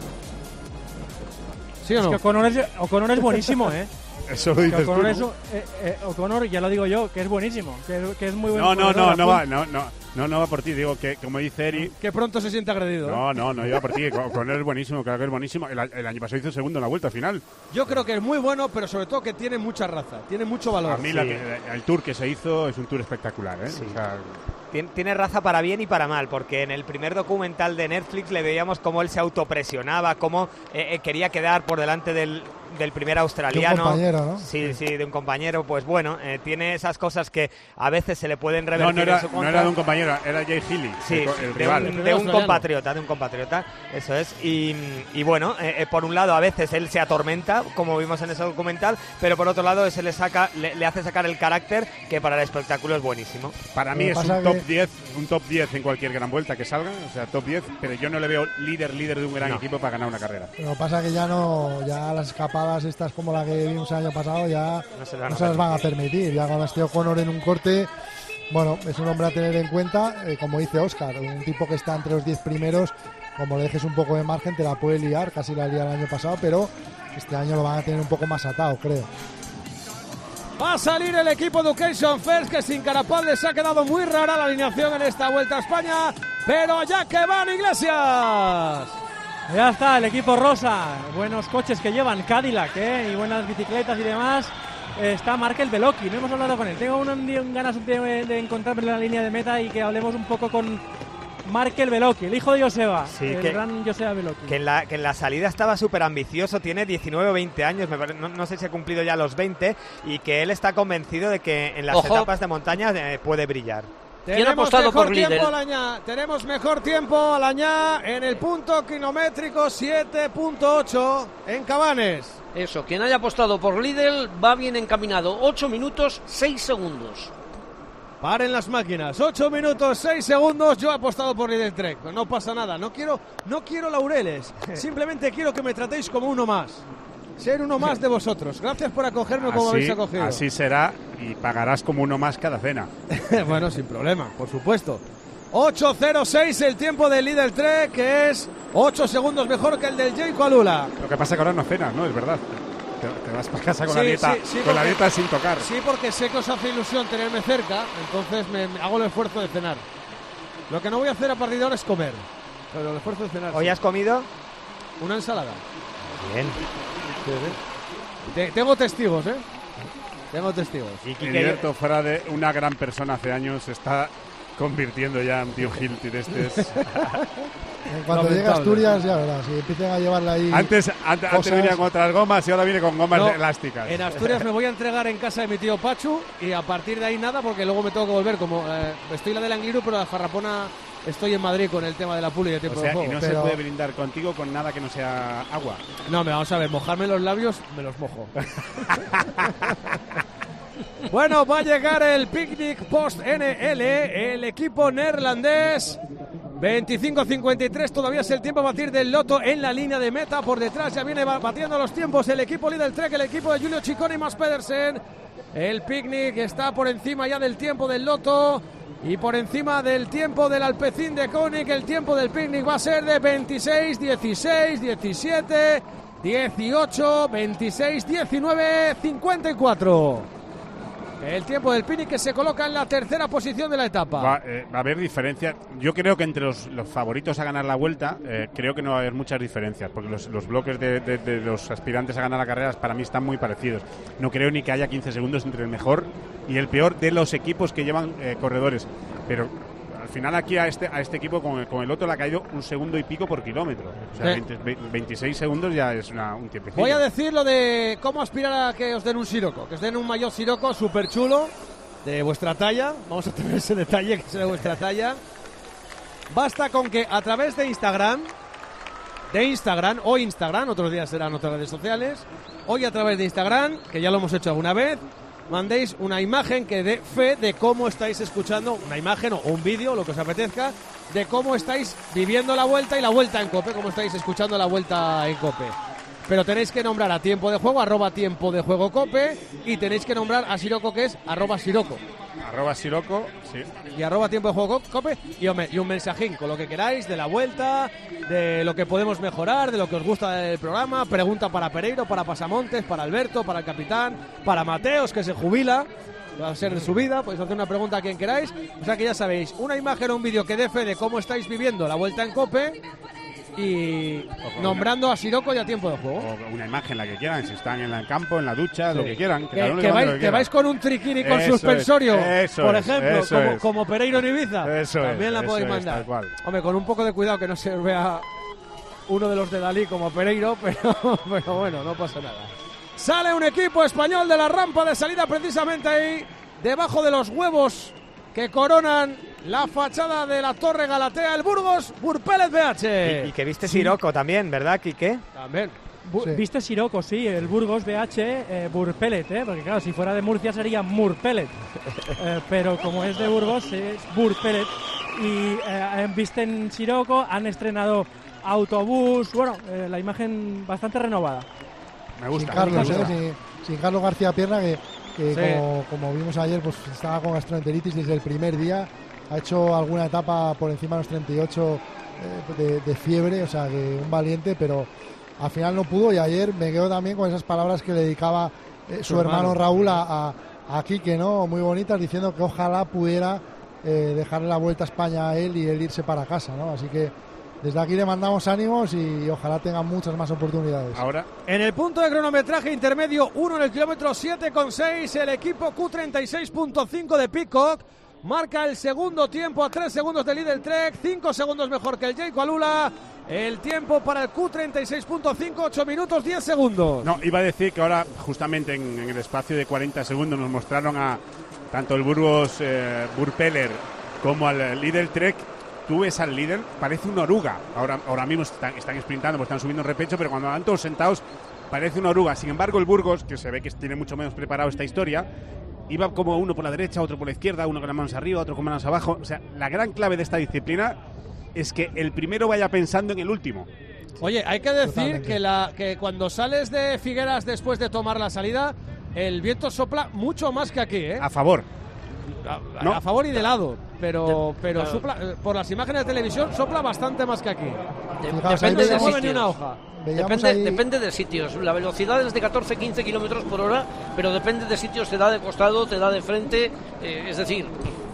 ¿Sí o no? Es que O'Connor es, O'Connor es buenísimo, ¿eh? Eso lo dices O'Connor, tú, es, ¿no? eh, eh, O'Connor, ya lo digo yo, que es buenísimo, que, que es muy buen No, no, corredor, no, no a va, punto. no, no, no, no va por ti, digo que como dice Eri. Que pronto se siente agredido. No, no, no iba por ti, con él es buenísimo, claro que es buenísimo. El, el año pasado hizo segundo en la vuelta al final. Yo creo que es muy bueno, pero sobre todo que tiene mucha raza, tiene mucho valor. A mí Sí. la que- el tour que se hizo es un tour espectacular, ¿eh? Sí. O sea, Tien- Tiene raza para bien y para mal, porque en el primer documental de Netflix le veíamos cómo él se autopresionaba, cómo eh, eh, quería quedar por delante del, del primer australiano. De un compañero, ¿no? Sí, sí, de un compañero. Pues bueno, eh, tiene esas cosas que a veces se le pueden no, revertir no era, en su no contra. era de un compañero, era Jay Healy, Sí, el, co- el de rival. un, de un compatriota, de un compatriota, eso es. Y, y bueno, eh, eh, por un lado a veces él se atormenta, como vimos en ese documental, pero por otro lado se le saca, le, le hace sacar el carácter que para el espectáculo es buenísimo. Para mí Lo es que un pasa top que- diez, un top diez en cualquier gran vuelta que salga, o sea, top diez, pero yo no le veo líder, líder de un gran No. equipo para ganar una carrera. Lo que pasa que ya no, ya las escapadas estas como la que vimos el año pasado ya No se le van no a se las van a permitir. Ya con este O'Connor en un corte, bueno, es un hombre a tener en cuenta, eh, como dice Óscar, un tipo que está entre los diez primeros, como le dejes un poco de margen te la puede liar, casi la lió el año pasado, pero este año lo van a tener un poco más atado, creo. Va a salir el equipo Education First, que sin Carapaz les ha quedado muy rara la alineación en esta Vuelta a España, pero ya que van Iglesias. Ya está, el equipo rosa, buenos coches que llevan, Cadillac, ¿eh? Y buenas bicicletas y demás. Eh, está Markel Beloki, no hemos hablado con él. Tengo un, un ganas de, de encontrarme en la línea de meta y que hablemos un poco con, Markel Beloki, el hijo de Joseba, Sí, el que- gran Joseba Beloki. Que en, la, que en la salida estaba súper ambicioso, tiene diecinueve o veinte años, me pare- no, no sé si ha cumplido ya los veinte, y que él está convencido de que en las Ojo. etapas de montaña eh, puede brillar. ¿Quién ha Tenemos apostado mejor por tiempo Lidl? Alañá. Tenemos mejor tiempo Alañá en el punto kilométrico siete punto ocho en Cabanes. Eso, quien haya apostado por Lidl va bien encaminado. ocho minutos, seis segundos. Paren las máquinas. ocho minutos, seis segundos. Yo he apostado por Lidl Trek. No pasa nada. No quiero, no quiero laureles. Simplemente quiero que me tratéis como uno más. Ser uno más de vosotros. Gracias por acogerme como habéis acogido. así será y pagarás como uno más cada cena. Bueno, sin problema, por supuesto. ocho cero seis el tiempo del Lidl Trek, que es ocho segundos mejor que el del Jayco Alula. Lo que pasa que ahora no cenas, ¿no? Es verdad. Te, te vas para casa con Sí, la dieta, sí, sí, con la porque- dieta sin tocar. Sí, porque sé que os hace ilusión tenerme cerca, entonces me, me hago el esfuerzo de cenar. Lo que no voy a hacer a partir de ahora es comer, pero el esfuerzo de cenar. ¿Hoy sí. has comido? Una ensalada. Bien. Te- tengo testigos, ¿eh? Tengo testigos. Heriberto Frade, una gran persona hace años, se está convirtiendo ya en tío Hilti de este. En cuanto llegue a Asturias, ya verás, si empiecen a llevarla ahí. Antes, antes, antes cosas. venía con otras gomas y ahora viene con gomas No, elásticas. En Asturias me voy a entregar en casa de mi tío Pachu y a partir de ahí nada, porque luego me tengo que volver. Como eh, estoy la del Angliru, pero la Farrapona estoy en Madrid con el tema de la puli de O tiempo sea, de y juego. no Pero- se puede brindar contigo con nada que no sea agua. No, me vamos a ver, mojarme los labios, me los mojo. Bueno, va a llegar el Picnic Post N L, el equipo neerlandés. veinticinco cincuenta y tres, todavía es el tiempo a batir del Loto en la línea de meta. Por detrás ya viene ba- batiendo los tiempos el equipo Lidl Trek, el equipo de Julio Ciccone y Mads Pedersen. El Picnic está por encima ya del tiempo del Loto y por encima del tiempo del Alpecin de Koenig. El tiempo del Picnic va a ser de veintiséis, dieciséis, diecisiete, dieciocho, veintiséis, diecinueve, cincuenta y cuatro. El tiempo del Picnic que se coloca en la tercera posición de la etapa. Va, eh, va a haber diferencias. Yo creo que entre los, los favoritos a ganar la vuelta, eh, creo que no va a haber muchas diferencias, porque los, los bloques de, de- de los aspirantes a ganar la carrera para mí están muy parecidos. No creo ni que haya quince segundos entre el mejor y el peor de los equipos que llevan eh, corredores. Pero al final aquí a este a este equipo con el, con el otro le ha caído un segundo y pico por kilómetro. O sea, Sí. veinte, veintiséis segundos ya es una, un tiempecillo. Voy a decir lo de cómo aspirar a que os den un siroco, que os den un maillot siroco súper chulo de vuestra talla. Vamos a tener ese detalle que sea de vuestra talla. Basta con que a través de Instagram, de Instagram o Instagram, otros días serán otras redes sociales, hoy a través de Instagram, que ya lo hemos hecho alguna vez, mandéis una imagen que dé fe de cómo estáis escuchando, una imagen o un vídeo, lo que os apetezca, de cómo estáis viviendo la vuelta y la vuelta en COPE, cómo estáis escuchando la vuelta en COPE. Pero tenéis que nombrar a tiempo de juego, arroba tiempo de juego COPE, y tenéis que nombrar a Siroco, que es arroba Siroco. Arroba Siroco, sí. Y arroba tiempo de juego COPE, y un, y un mensajín con lo que queráis, de la vuelta, de lo que podemos mejorar, de lo que os gusta del programa, pregunta para Pereiro, para Pasamontes, para Alberto, para el capitán, para Mateos, que se jubila, va a ser de su vida, podéis hacer una pregunta a quien queráis. O sea que ya sabéis, una imagen o un vídeo que dé fe de cómo estáis viviendo la vuelta en COPE, y nombrando a Siroco y a tiempo de juego. O una imagen, la que quieran, si están en el campo, en la ducha, Sí. lo que quieran. Que, cada uno que le mande vais, lo que quiera. vais con un triquini con Eso es, suspensorio, eso por es, ejemplo, eso como, es. como Pereiro en Ibiza. Eso es, También la eso podéis es, mandar. tal cual. Hombre, con un poco de cuidado que no se os vea uno de los de Dalí como Pereiro, pero, pero bueno, no pasa nada. Sale un equipo español de la rampa de salida precisamente ahí, debajo de los huevos que coronan la fachada de la Torre Galatea, el Burgos Burpelet B H. Y, y que viste Siroco también, ¿verdad, Quique? También. Bu- Sí. Viste Siroco, sí, el Burgos B H eh, Burpelet, ¿eh? Porque claro, si fuera de Murcia sería Murpelet. Eh, pero como es de Burgos, es Burpelet. Y eh, visten Siroco, han estrenado autobús, bueno, eh, la imagen bastante renovada. Me Sin gusta. Carlos, me gusta. ¿eh? sin, sin Carlos García Pierna, que, que Sí. como, como vimos ayer, pues estaba con gastroenteritis desde el primer día. Ha hecho alguna etapa por encima de los treinta y ocho eh, de, de fiebre, o sea, que un valiente, pero al final no pudo. Y ayer me quedo también con esas palabras que le dedicaba eh, su, Su hermano, hermano. Raúl a, a, a Quique, ¿no? Muy bonitas, diciendo que ojalá pudiera eh, dejarle la vuelta a España a él y él irse para casa, ¿no? Así que desde aquí le mandamos ánimos y ojalá tenga muchas más oportunidades. Ahora, En el punto de cronometraje intermedio, uno en el kilómetro siete coma seis, el equipo Q treinta y seis punto cinco de Peacock marca el segundo tiempo a tres segundos del líder Trek, cinco segundos mejor que el Jayco Alula. El tiempo para el Q treinta y seis punto cinco, ocho minutos diez segundos. No, iba a decir que ahora justamente en, en el espacio de cuarenta segundos nos mostraron a tanto el Burgos eh, Burpeller como al líder Trek. Tú ves al líder, parece una oruga. Ahora, ahora mismo están, están sprintando, pues están subiendo en repecho, pero cuando van todos sentados parece una oruga. Sin embargo, el Burgos, que se ve que tiene mucho menos preparado esta historia, iba como uno por la derecha, otro por la izquierda, uno con las manos arriba, otro con manos abajo. O sea, la gran clave de esta disciplina es que el primero vaya pensando en el último. Oye, hay que decir Totalmente. que, la, que cuando sales de Figueras después de tomar la salida, el viento sopla mucho más que aquí, ¿eh? A favor. A, ¿No? a favor y de lado, pero, pero claro. sopla, eh, por las imágenes de televisión sopla bastante más que aquí. De- Fijaos, ahí depende de No se mueve ni sitios. una hoja. Veíamos Depende, ahí- depende de sitios. La velocidad es de catorce a quince kilómetros por hora, pero depende de sitios. Te da de costado, te da de frente. eh, es decir,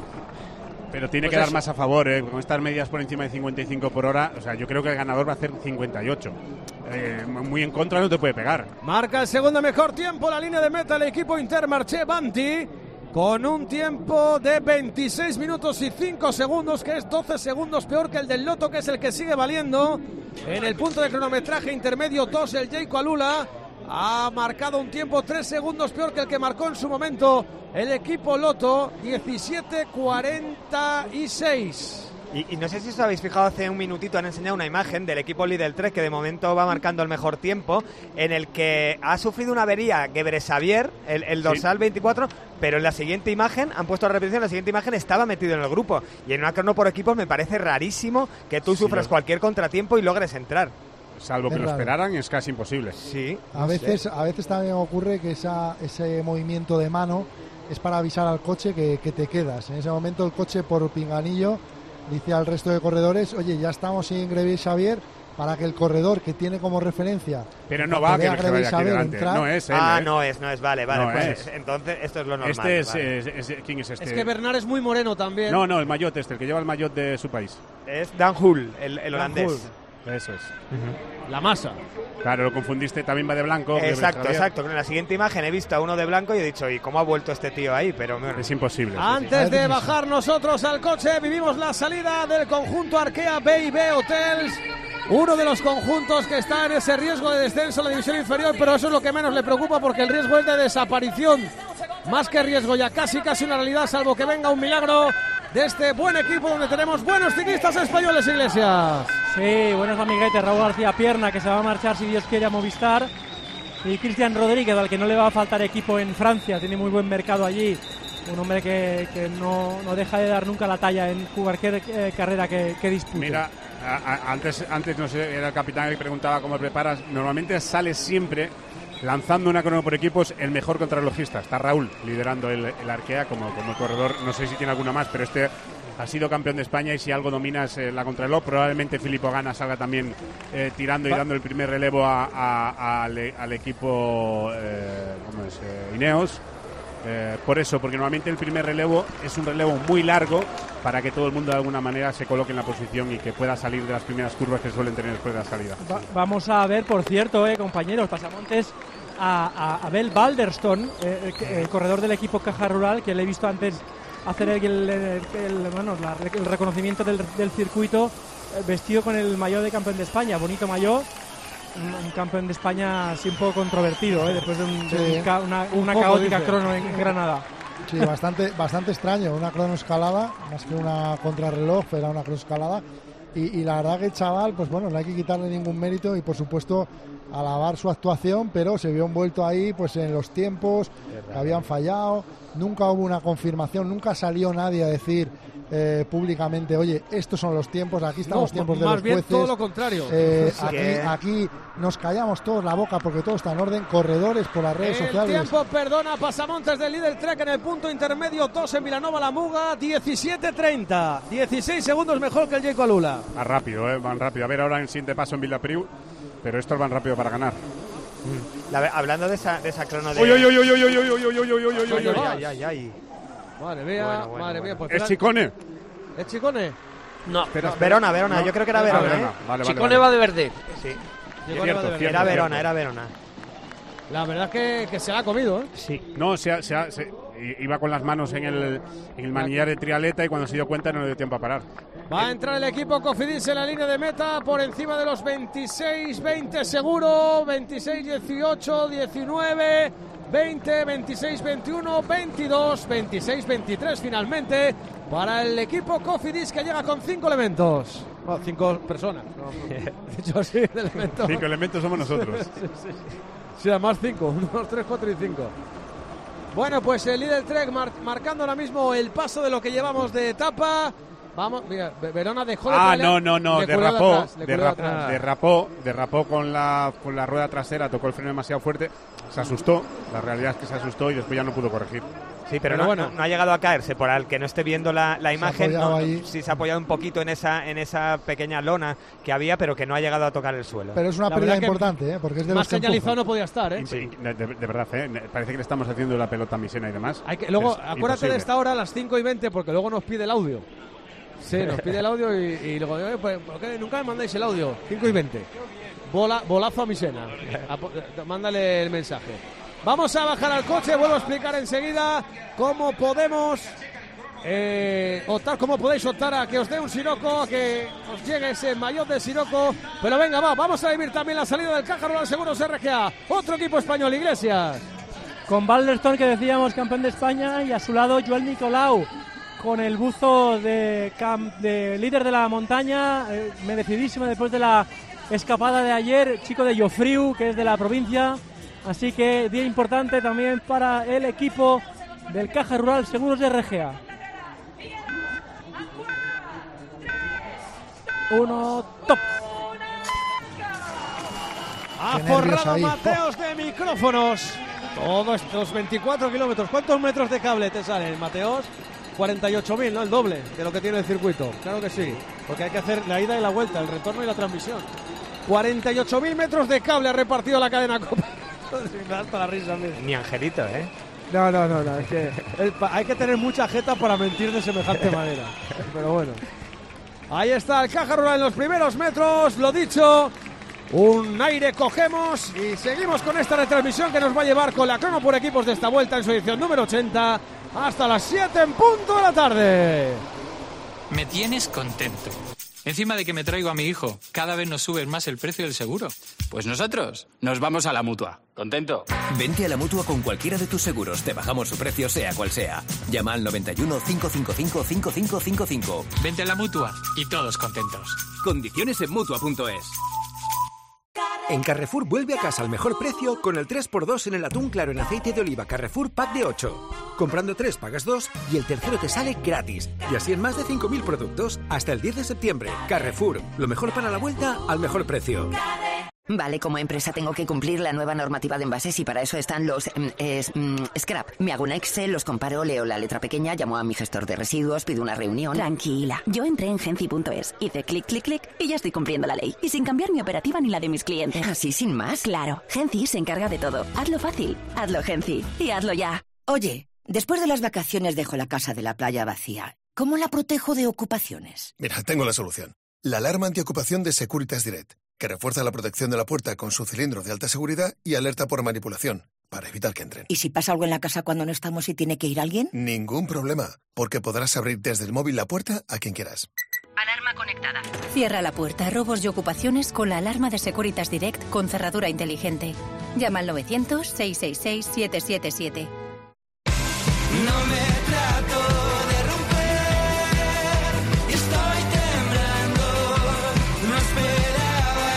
Pero tiene Pues que dar eso. más a favor, ¿eh? Con estas medias por encima de cincuenta y cinco por hora. O sea, yo creo que el ganador va a hacer cincuenta y ocho. Eh, muy en contra no te puede pegar. Marca el segundo mejor tiempo la línea de meta el equipo Intermarché Banti, con un tiempo de veintiséis minutos y cinco segundos, que es doce segundos peor que el del Loto, que es el que sigue valiendo. En el punto de cronometraje intermedio dos, el Jayco Alula ha marcado un tiempo tres segundos peor que el que marcó en su momento el equipo Loto, diecisiete cuarenta y seis. Y, y no sé si os habéis fijado, hace un minutito han enseñado una imagen del equipo Lidl tres que de momento va marcando el mejor tiempo, en el que ha sufrido una avería Gebresevier, el, el dorsal veinticuatro, pero en la siguiente imagen, han puesto la repetición, en la siguiente imagen estaba metido en el grupo. Y en una crono por equipos me parece rarísimo que tú Sí, sufras lo- cualquier contratiempo y logres entrar. Salvo que Es lo raro. esperaran, es casi imposible. Sí. A veces, a veces también ocurre que esa, ese movimiento de mano es para avisar al coche que, que te quedas. En ese momento el coche por pinganillo dice al resto de corredores, oye, ya estamos sin Grevi Xavier, para que el corredor que tiene como referencia... Pero no cuando va a que vea que Grevi vaya aquí Xavier delante. entrar- No es él, Ah, ¿eh? no es, no es, vale, vale. No pues es. entonces esto es lo normal. Este es, vale. es- es- ¿quién es este? Es que Bernard es muy moreno también. No, no, el maillot este, el que lleva el maillot de su país. Es Dan Hull, el, el Dan holandés. Hull. Eso es. La masa. Claro, lo confundiste, también va de blanco. Exacto, Javier. exacto. En la siguiente imagen he visto a uno de blanco y he dicho, ¿y cómo ha vuelto este tío ahí? Pero bueno, Es imposible. Antes de bajar nosotros al coche, vivimos la salida del conjunto Arkea B y B Hotels, uno de los conjuntos que está en ese riesgo de descenso a la división inferior, pero eso es lo que menos le preocupa, porque el riesgo es de desaparición, más que riesgo, ya casi casi una realidad, salvo que venga un milagro de este buen equipo donde tenemos buenos ciclistas españoles, Iglesias. Sí, buenos amiguetes, Raúl García Pierna, que se va a marchar si Dios quiere a Movistar, y Cristian Rodríguez, al que no le va a faltar equipo en Francia, tiene muy buen mercado allí, un hombre que, que no, no deja de dar nunca la talla en cualquier eh, carrera que, que dispute. Mira, a- a- antes, antes no sé, era el capitán que preguntaba cómo preparas. Normalmente sale siempre lanzando una crono por equipos el mejor contrarrelojista. Está Raúl liderando el, el Arkea como, como corredor. No sé si tiene alguna más, pero este ha sido campeón de España y si algo domina es eh, la contrarreloj. Probablemente Filippo Ganna salga también eh, tirando y dando el primer relevo a- a- a- al, al equipo eh, ¿cómo es? Eh, Ineos. Eh, por eso, porque normalmente el primer relevo es un relevo muy largo para que todo el mundo de alguna manera se coloque en la posición y que pueda salir de las primeras curvas que suelen tener después de la salida. Va- vamos a ver, por cierto, eh, compañeros, pasamontes, a, a Abel Balderston, eh, el, el corredor del equipo Caja Rural, que le he visto antes hacer el, el- el- el- bueno, la- el reconocimiento del, del circuito, eh, vestido con el maillot de campeón de España, bonito maillot. Un, un campeón de España así un poco controvertido, eh, después de, un- de Sí. un ca- una, Un una poco, caótica dice. crono en Granada. Sí, bastante, bastante extraño, una cronoescalada, más que una contrarreloj, era una cronoescalada. Y, y la verdad que el chaval, pues bueno, no hay que quitarle ningún mérito y por supuesto alabar su actuación, pero se vio envuelto ahí pues en los tiempos que habían fallado, nunca hubo una confirmación, nunca salió nadie a decir eh, públicamente, oye, estos son los tiempos, aquí están No, los tiempos de más los bien jueces. todo lo contrario. Eh, Sí. aquí, ¿Qué? aquí nos callamos todos la boca porque todo está en orden, corredores por las redes El sociales. tiempo perdona pasamontes del líder Trek en el punto intermedio, dos en Vilanova la Muga, diecisiete treinta, dieciséis segundos mejor que el Jayco Alula. Va rápido, eh, van rápido. A ver ahora en el siguiente paso en Villapriu, pero estos van rápido para ganar. La- hablando de esa, de esa crono de... Uy, uy, uy, uy, uy, uy, uy, uy, uy, uy, uy, uy, uy, uy. Ay, ay, ay. Madre mía, Bueno, bueno, madre bueno. mía. Pues ¿Es espera- Chicone? ¿Es Chicone? No, Espera, No, espera. Verona, Verona, No. yo creo que era Ah, Verona, Verona. ¿eh? Vale, vale, Chicone ¿eh? va de verde. Sí. Llegó Cierto, a la de cierto. Era Verona, era Verona. La verdad que, que se la ha comido, ¿eh? Sí. No, se ha- se ha- se- iba con las manos en el, en el manillar de trialeta y cuando se dio cuenta no le dio tiempo a parar. Va a entrar el equipo Cofidis en la línea de meta por encima de los veintiséis veinte seguro, veintiséis dieciocho, diecinueve, veinte, veintiséis veintiuno, veintidós, veintiséis veintitrés finalmente para el equipo Cofidis que llega con cinco elementos. Bueno, cinco personas. No, dicho así, elementos. Cinco elementos somos nosotros. sí, sí. Sí, además cinco, uno, dos, tres, cuatro y cinco. Bueno, pues el líder Trek mar marcando ahora mismo el paso de lo que llevamos de etapa. Vamos, mira, Verona dejó de Ah, no, no, no, derrapó, de derrapó, derrapó, derrapó con la, con la rueda trasera, tocó el freno demasiado fuerte, se asustó, la realidad es que se asustó y después ya no pudo corregir. Sí, pero, pero no, bueno. no, no ha llegado a caerse, por al que no esté viendo la, la imagen, no, sí se ha apoyado un poquito en esa en esa pequeña lona que había, pero que no ha llegado a tocar el suelo. Pero es una pérdida importante, ¿eh? Porque es de más los que señalizado no podía estar, ¿eh? Sí, de, de, de verdad, ¿eh? Parece que le estamos haciendo la pelota a Misena y demás. Hay que, luego, es acuérdate imposible. de esta hora a las cinco y veinte, porque luego nos pide el audio. Sí, nos pide el audio y, y luego, eh, pues, ¿por qué nunca me mandáis el audio? cinco y veinte. Bola, bolazo a Misena. A, mándale el mensaje. Vamos a bajar al coche, vuelvo a explicar enseguida cómo podemos eh, optar, cómo podéis optar a que os dé un Siroco, a que os llegue ese maillot de Siroco. Pero venga, va, vamos a vivir también la salida del Caja Rural Seguros R G A. Otro equipo español, Iglesias. Con Balderstone, que decíamos campeón de España, y a su lado Joel Nicolau, con el buzo de, camp, de líder de la montaña, eh, merecidísimo después de la escapada de ayer, chico de Llofriu, que es de la provincia. Así que día importante también para el equipo del Caja Rural Seguros de R G A. Uno, top. Ha forrado Mateos de micrófonos. Todos estos veinticuatro kilómetros. ¿Cuántos metros de cable te salen, Mateos? cuarenta y ocho mil, ¿no? El doble de lo que tiene el circuito. Claro que sí, porque hay que hacer la ida y la vuelta, el retorno y la transmisión. cuarenta y ocho mil metros de cable ha repartido la cadena Cope. Me da hasta la risa. Mira. Ni Angelito, ¿eh? No, no, no, no. Es que es, hay que tener mucha jeta para mentir de semejante manera. Pero bueno. Ahí está el Caja Rural en los primeros metros. Lo dicho, un aire cogemos y seguimos con esta retransmisión que nos va a llevar con la crono por equipos de esta vuelta en su edición número ochenta hasta las siete en punto de la tarde. Me tienes contento. Encima de que me traigo a mi hijo, cada vez nos subes más el precio del seguro. Pues nosotros nos vamos a la Mutua. ¿Contento? Vente a la Mutua con cualquiera de tus seguros. Te bajamos su precio sea cual sea. Llama al noventa y uno, cinco cinco cinco, cinco cinco cinco cinco. Vente a la Mutua y todos contentos. Condiciones en Mutua punto es. En Carrefour vuelve a casa al mejor precio con el tres por dos en el atún claro en aceite de oliva Carrefour Pack de ocho. Comprando tres pagas dos y el tercero te sale gratis. Y así en más de cinco mil productos hasta el diez de septiembre. Carrefour, lo mejor para la vuelta al mejor precio. Vale, como empresa tengo que cumplir la nueva normativa de envases y para eso están los eh, es, mm, scrap. Me hago un Excel, los comparo, leo la letra pequeña, llamo a mi gestor de residuos, pido una reunión. Tranquila, yo entré en Genci punto es, hice clic, clic, clic y ya estoy cumpliendo la ley. Y sin cambiar mi operativa ni la de mis clientes. ¿Así sin más? Claro, Genci se encarga de todo. Hazlo fácil, hazlo Genci y hazlo ya. Oye, después de las vacaciones dejo la casa de la playa vacía. ¿Cómo la protejo de ocupaciones? Mira, tengo la solución. La alarma antiocupación de Securitas Direct, que refuerza la protección de la puerta con su cilindro de alta seguridad y alerta por manipulación, para evitar que entren. ¿Y si pasa algo en la casa cuando no estamos y tiene que ir alguien? Ningún problema, porque podrás abrir desde el móvil la puerta a quien quieras. Alarma conectada. Cierra la puerta a robos y ocupaciones con la alarma de Securitas Direct con cerradura inteligente. Llama al novecientos, seiscientos sesenta y seis, siete siete siete. No me trato de romper y estoy temblando. No esperaba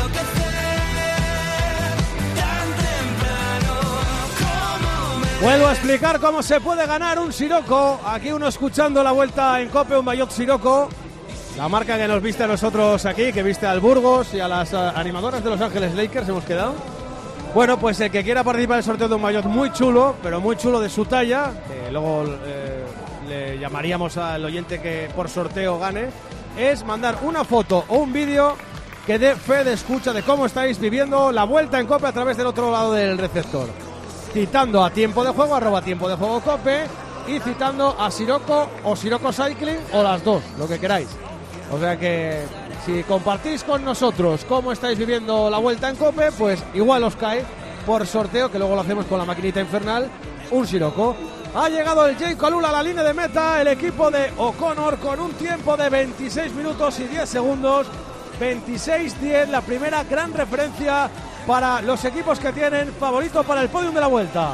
enloquecer tan temprano como me... Vuelvo a explicar cómo se puede ganar un Siroco. Aquí uno escuchando la vuelta en Cope, un maillot Siroco. La marca que nos viste a nosotros aquí, que viste al Burgos y a las uh, animadoras de Los Ángeles Lakers, hemos quedado. Bueno, pues el que quiera participar del sorteo de un maillot muy chulo, pero muy chulo de su talla, que luego eh, le llamaríamos al oyente que por sorteo gane, es mandar una foto o un vídeo que dé fe de escucha de cómo estáis viviendo la vuelta en Cope a través del otro lado del receptor. Citando a Tiempo de Juego, arroba Tiempo de Juego Cope, y citando a Siroco o Siroco Cycling, o las dos, lo que queráis. O sea que si compartís con nosotros cómo estáis viviendo la vuelta en Cope, pues igual os cae por sorteo, que luego lo hacemos con la maquinita infernal, un Siroco. Ha llegado el Jay Colula a la línea de meta, el equipo de O'Connor con un tiempo de veintiséis minutos y diez segundos. veintiséis diez, la primera gran referencia para los equipos que tienen favorito para el podium de la Vuelta.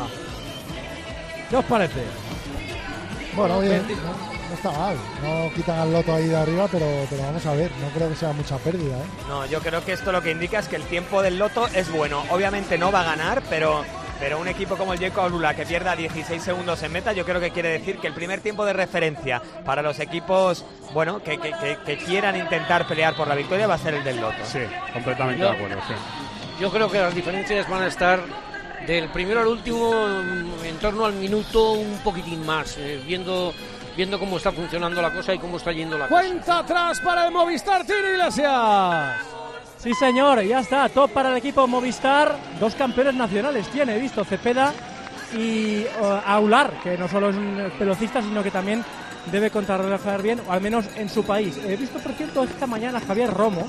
¿Qué os parece? Bueno, bien, no, no está mal. No quitan al Loto ahí de arriba, pero, pero vamos a ver, no creo que sea mucha pérdida, ¿eh? No, yo creo que esto lo que indica es que el tiempo del Loto es bueno. Obviamente no va a ganar, pero... Pero un equipo como el Jay Colula que pierda dieciséis segundos en meta, yo creo que quiere decir que el primer tiempo de referencia para los equipos, bueno, que, que, que, que quieran intentar pelear por la victoria va a ser el del Loto. Sí, completamente yo, de acuerdo. Sí. Yo creo que las diferencias van a estar del primero al último en torno al minuto un poquitín más, eh, viendo viendo cómo está funcionando la cosa y cómo está yendo la cosa. Cuenta atrás para el Movistar Team Iglesias. Sí, señor, ya está, top para el equipo Movistar. Dos campeones nacionales tiene, he visto, Cepeda y uh, Aular, que no solo es un velocista, sino que también debe contrarrelar bien, o al menos en su país. He visto, por cierto, esta mañana Javier Romo.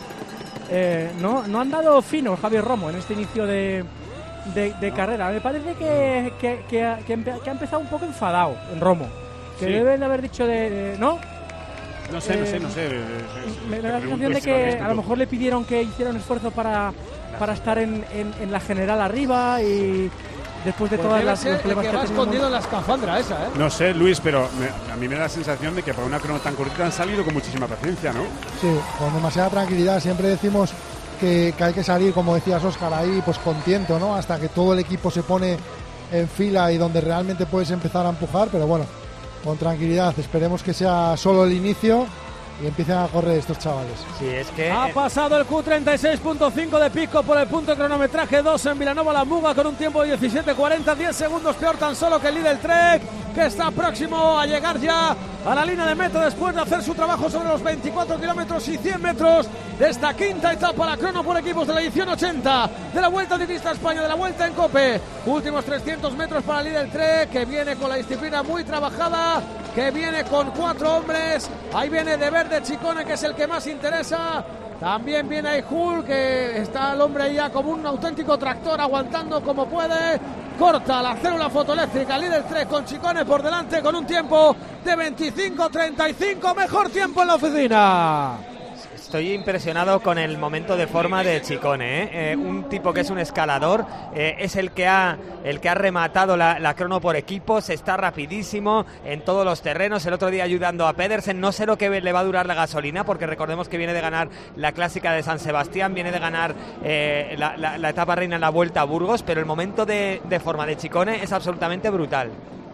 Eh, no, no han dado fino Javier Romo en este inicio de, de, de no. carrera. Me parece que, que, que, que, empe- que ha empezado un poco enfadado en Romo. Que sí. deben de haber dicho de... de ¿no? No sé, eh, no sé, no sé. Me da la sensación de que a lo mejor le pidieron que hiciera un esfuerzo para, para estar en, en, en la general arriba y después de pues todas las el que va escondido en la escafandra esa, ¿eh? No sé, Luis, pero me, a mí me da la sensación de que para una crono tan cortita han salido con muchísima paciencia, ¿no? Sí, con demasiada tranquilidad. Siempre decimos que, que hay que salir, como decías Óscar, ahí pues con tiento, ¿no? Hasta que todo el equipo se pone en fila y donde realmente puedes empezar a empujar, pero bueno, con tranquilidad. Esperemos que sea solo el inicio y empiecen a correr estos chavales. Sí, es que... Ha pasado el Q treinta y seis punto cinco de Pico por el punto de cronometraje dos en Vilanova la Muga con un tiempo de diecisiete cuarenta, diez segundos peor tan solo que el líder Trek, que está próximo a llegar ya a la línea de meta después de hacer su trabajo sobre los veinticuatro kilómetros y cien metros de esta quinta etapa, la crono por equipos de la edición ochenta de la Vuelta Ciclista España, de la Vuelta en Cope. Últimos trescientos metros para el líder Trek, que viene con la disciplina muy trabajada, que viene con cuatro hombres. Ahí viene De Verde Chicone, que es el que más interesa. También viene ahí Hull, que está el hombre ya como un auténtico tractor, aguantando como puede. Corta la célula fotoeléctrica, líder tres con Chicone por delante con un tiempo de veinticinco treinta y cinco, mejor tiempo en la oficina. Estoy impresionado con el momento de forma de Chicone, ¿eh? Eh, un tipo que es un escalador, eh, es el que ha el que ha rematado la, la crono por equipos, está rapidísimo en todos los terrenos, el otro día ayudando a Pedersen. No sé lo que le va a durar la gasolina, porque recordemos que viene de ganar la clásica de San Sebastián, viene de ganar eh, la, la, la etapa reina en la Vuelta a Burgos, pero el momento de, de forma de Chicone es absolutamente brutal.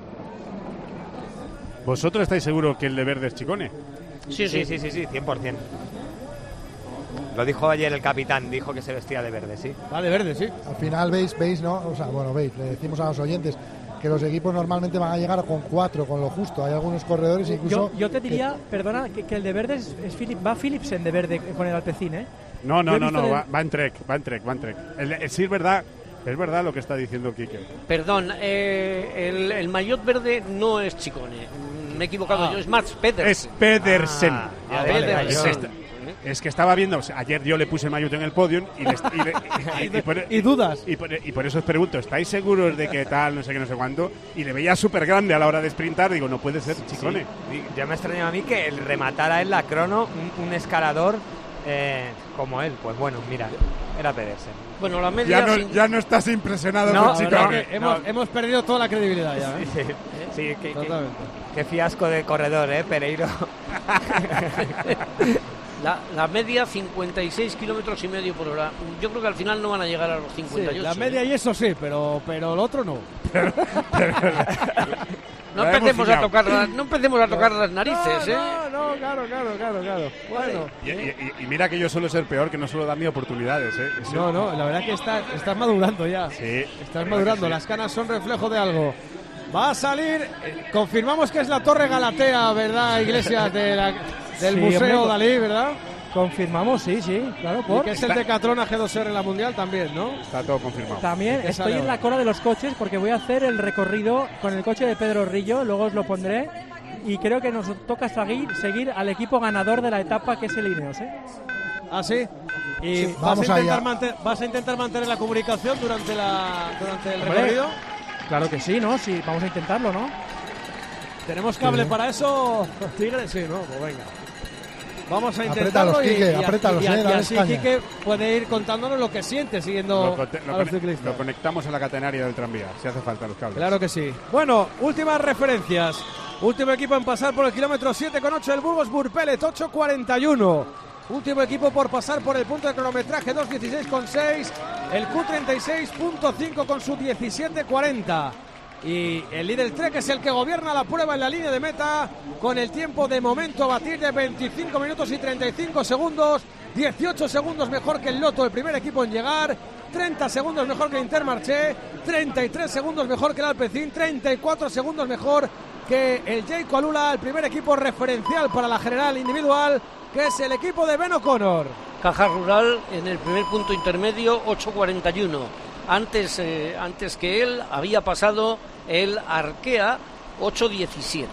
¿Vosotros estáis seguros que el de verde es Chicone? Sí, sí, sí, sí, sí, cien por ciento. Lo dijo ayer el capitán, dijo que se vestía de verde, sí. Va de verde, sí. Al final veis, veis, ¿no? O sea, bueno, veis, le decimos a los oyentes que los equipos normalmente van a llegar con cuatro, con lo justo. Hay algunos corredores incluso... Yo, yo te diría, que... perdona, que, que el de verde es, es Philip, va Philipsen de verde con el Alpecin, ¿eh? No, no, no, no, el... va, va en Trek, va en Trek, va en Trek. El, el, sí, es verdad, es verdad lo que está diciendo Quique. Perdón, eh, el, el maillot verde no es Chicone, me he equivocado ah. yo, es Mats Pedersen. Es Pedersen. Ah, ah, Pedersen. Es que estaba viendo, o sea, ayer yo le puse maillot en el podium y, les, y, le, y, y, y, por, y dudas. Y por, y por eso os pregunto, ¿estáis seguros de que tal, no sé qué, no sé cuánto? Y le veía súper grande a la hora de sprintar, digo, no puede ser Chicone. Sí, ya me extrañaba a mí que el rematara en la crono un, un escalador eh, como él. Pues bueno, mira, era Pedersen. Bueno, la media... Ya no, sin... ya no estás impresionado no, con Chicone. No, hemos, hemos perdido toda la credibilidad ya, ¿eh? Sí, sí, sí qué, qué, qué fiasco de corredor, ¿eh, Pereiro? La, la media cincuenta y seis kilómetros y medio por hora. Yo creo que al final no van a llegar a los cincuenta y ocho. Sí, la media y eso sí, pero pero lo otro no. Pero, pero, no empecemos a tocar las, no empecemos a tocar las narices, no, ¿eh? No, no, claro, claro, claro, claro. Bueno. Y, y, y mira que yo suelo ser peor, que no suelo dar ni oportunidades, ¿eh? Ese... No, no, la verdad que estás, estás madurando ya. Sí. Estás madurando, sí. Las canas son reflejo de algo. Va a salir, eh, confirmamos que es la Torre Galatea, ¿verdad, Iglesias? De la, del sí, Museo hombre, Dalí, ¿verdad? Confirmamos, sí, sí, claro. ¿por? Y que es el Decathlon G dos R en la Mundial también, ¿no? Está todo confirmado. También estoy en la cola de los coches porque voy a hacer el recorrido con el coche de Pedro Rillo, luego os lo pondré. Y creo que nos toca seguir, seguir al equipo ganador de la etapa, que es el Ineos, ¿eh? ¿Ah, sí? ¿Y sí, vas, a intentar mantener, vas a intentar mantener la comunicación durante, la, durante el Hombre, recorrido? Claro que sí, ¿no? Sí, vamos a intentarlo, ¿no? ¿Tenemos cable Sí. para eso, Tigre? Sí, ¿no? Pues venga. Vamos a Apriétalos, intentarlo y, Quique, y, apriétalos, y, y, eh, y dales así caña. Quique puede ir contándonos lo que siente siguiendo Lo, conte- lo a los cone- ciclistas. lo conectamos a la catenaria del tranvía, si hace falta los cables. Claro que sí. Bueno, últimas referencias. Último equipo en pasar por el kilómetro siete con ocho, el Burgos Burpelet, ocho cuarenta y uno. Último equipo por pasar por el punto de cronometraje, dos dieciséis con seis. El Q treinta y seis punto cinco con su diecisiete cuarenta. Y el líder Trek es el que gobierna la prueba en la línea de meta con el tiempo de momento a batir de veinticinco minutos y treinta y cinco segundos. dieciocho segundos mejor que el Lotto, el primer equipo en llegar. treinta segundos mejor que Intermarché. treinta y tres segundos mejor que el Alpecin. treinta y cuatro segundos mejor que el Jayco Alula, el primer equipo referencial para la general individual, que es el equipo de Ben O'Connor. Caja Rural en el primer punto intermedio, ocho cuarenta y uno. Antes, eh, antes que él había pasado el Arkea, ocho diecisiete.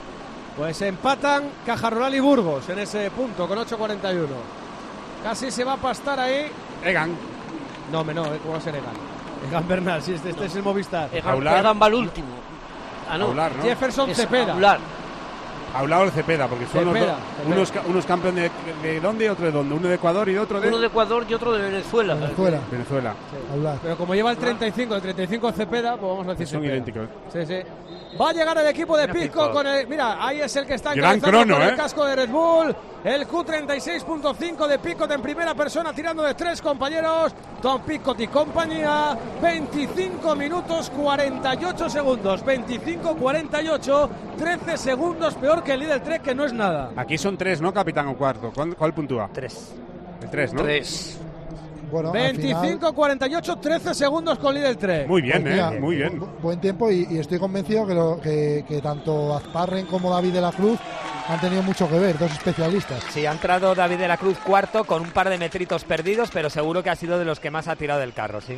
Pues empatan Caja Rural y Burgos en ese punto con ocho cuarenta y uno. Casi se va a pastar ahí. Egan. No, hombre, no, ¿cómo va a ser Egan? Egan Bernal, si este, este es el Movistar. Egan, Egan va al último. Ah, no. Aular, ¿no? Jefferson Es Cepeda. Aular. Aulado el Cepeda, porque son los Cepeda, dos- Cepeda. unos, ca- unos campeones de, de dónde y otro de dónde. Uno de Ecuador y otro de Uno de Ecuador y otro de Venezuela. Venezuela. Venezuela. Hablar. Pero como lleva el treinta y cinco, el treinta y cinco Cepeda, pues vamos a decir Son Cepeda. idénticos. Sí, sí. Va a llegar el equipo de Mira, Pisco Pisco. con el... Mira, ahí es el que está Gran encabezando crono, con el ¿eh? casco de Red Bull. El Q treinta y seis punto cinco de Picot en primera persona, tirando de tres compañeros. Tom Picot y compañía. veinticinco minutos cuarenta y ocho segundos. veinticinco cuarenta y ocho. trece segundos peor que el líder Trek, que no es nada. Aquí son tres, ¿no, capitán o cuarto? ¿Cuál, cuál puntúa? Tres. El tres, ¿no? Tres. Bueno, al final, veinticinco cuarenta y ocho, trece segundos con líder Trek. Muy bien, pues mira, ¿eh? Muy bien. bu- Buen tiempo y, y estoy convencido que, lo- que, que tanto Azparren como David de la Cruz han tenido mucho que ver, dos especialistas. Sí, ha entrado David de la Cruz cuarto con un par de metritos perdidos, pero seguro que ha sido de los que más ha tirado del carro, sí.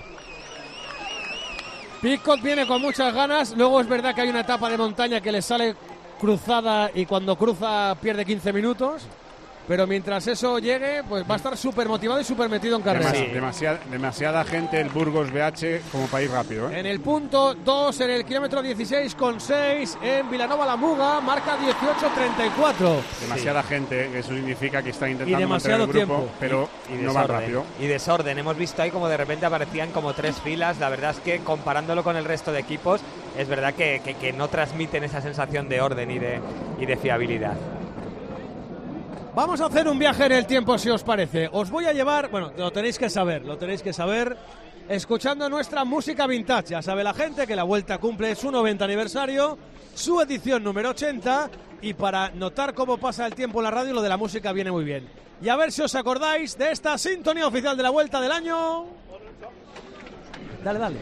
Picot viene con muchas ganas. Luego es verdad que hay una etapa de montaña que le sale cruzada y cuando cruza pierde quince minutos. Pero mientras eso llegue, pues va a estar súper motivado y súper metido en carrera. Demasi- demasiada, demasiada gente el Burgos B H como para ir rápido, ¿eh? En el punto dos, en el kilómetro dieciséis con seis, en Vilanova la Muga, marca dieciocho treinta y cuatro. Demasiada gente, que eso significa que están intentando Y demasiado mantener el grupo, tiempo. pero Y no va desorden. rápido. Y desorden. Hemos visto ahí como de repente aparecían como tres filas. La verdad es que comparándolo con el resto de equipos, es verdad que, que- que no transmiten esa sensación de orden y de, y de fiabilidad. Vamos a hacer un viaje en el tiempo, si os parece. Os voy a llevar, bueno, lo tenéis que saber, lo tenéis que saber, escuchando nuestra música vintage. Ya sabe la gente que la Vuelta cumple su noventa aniversario, su edición número ochenta, y para notar cómo pasa el tiempo en la radio, lo de la música viene muy bien. Y a ver si os acordáis de esta sintonía oficial de la Vuelta del año. Dale, dale.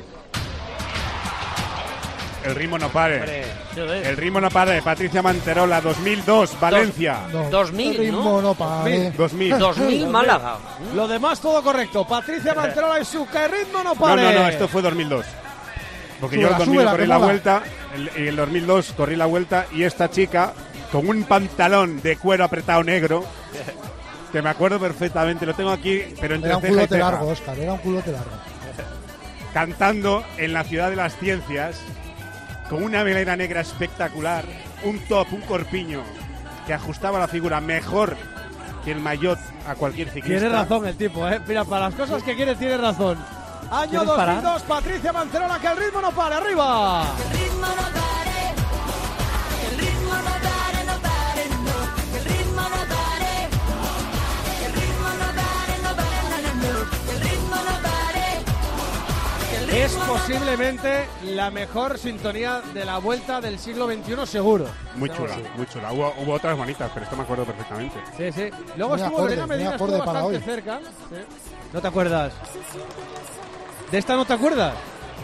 El ritmo no pare. Hombre, El ritmo no pare. Patricia Manterola, dos mil dos, Valencia. No, dos mil, el ritmo ¿no? no pare. dos mil. dos mil Málaga. Lo demás todo correcto. Patricia Manterola y su que ritmo no No, pare. no, no, esto fue dos mil dos. Porque yo en Súbela, el dos mil súbela, corrí que la mola. vuelta, el- en el dos mil dos corrí la vuelta y esta chica, con un pantalón de cuero apretado negro, que me acuerdo perfectamente, lo tengo aquí, pero entre Era un ceja y culote ceja, largo, Óscar, era un culote largo. cantando en la ciudad de las ciencias, con una melena negra espectacular, un top, un corpiño, que ajustaba la figura mejor que el maillot a cualquier ciclista. Tiene razón el tipo, ¿eh? Mira, para las cosas que quiere, tiene razón. Año ¿Quieres dos mil parar? dos, Patricia Manterola, que el ritmo no para, arriba. El ritmo no pare, el ritmo no pare, no pare, no. El ritmo no pare, el ritmo no pare, no pare, no. El ritmo no pare, el ritmo Es posiblemente la mejor sintonía de la Vuelta del siglo veintiuno, seguro. Muy Seguro, chula, sí. muy chula. Hubo, hubo otras bonitas, pero esto me acuerdo perfectamente. Sí, sí. Luego Muy estuvo acorde, Elena muy Medina, acorde estuvo para bastante hoy. cerca. Sí. ¿No te acuerdas? ¿De esta no te acuerdas?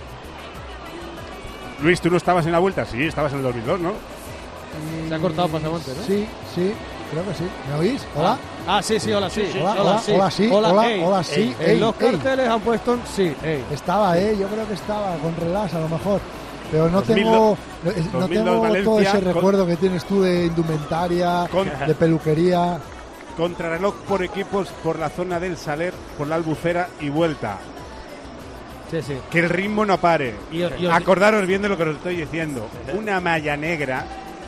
Luis, ¿tú no estabas en la vuelta? Sí, estabas en el dos mil dos, ¿no? Se ha cortado Pasamonte, ¿no? Sí, sí, creo que sí. ¿Me oís? ¿Hola? Ah, sí, sí, hola, sí. Hola, hola, hola, sí, hola, ey, hola, sí, ey. En ey, los ey. carteles han puesto un sí, ey. Estaba, ¿eh? Yo creo que estaba con relax a lo mejor. Pero no dos mil tengo, dos, no, es- no dos mil dos tengo Valencia, todo ese con- recuerdo que tienes tú de indumentaria, Con- de peluquería. Contrarreloj por equipos por la zona del Saler, por la Albufera y vuelta. Sí, sí. Que el ritmo no pare. Y- y os- Acordaros bien de lo que os estoy diciendo. Una malla negra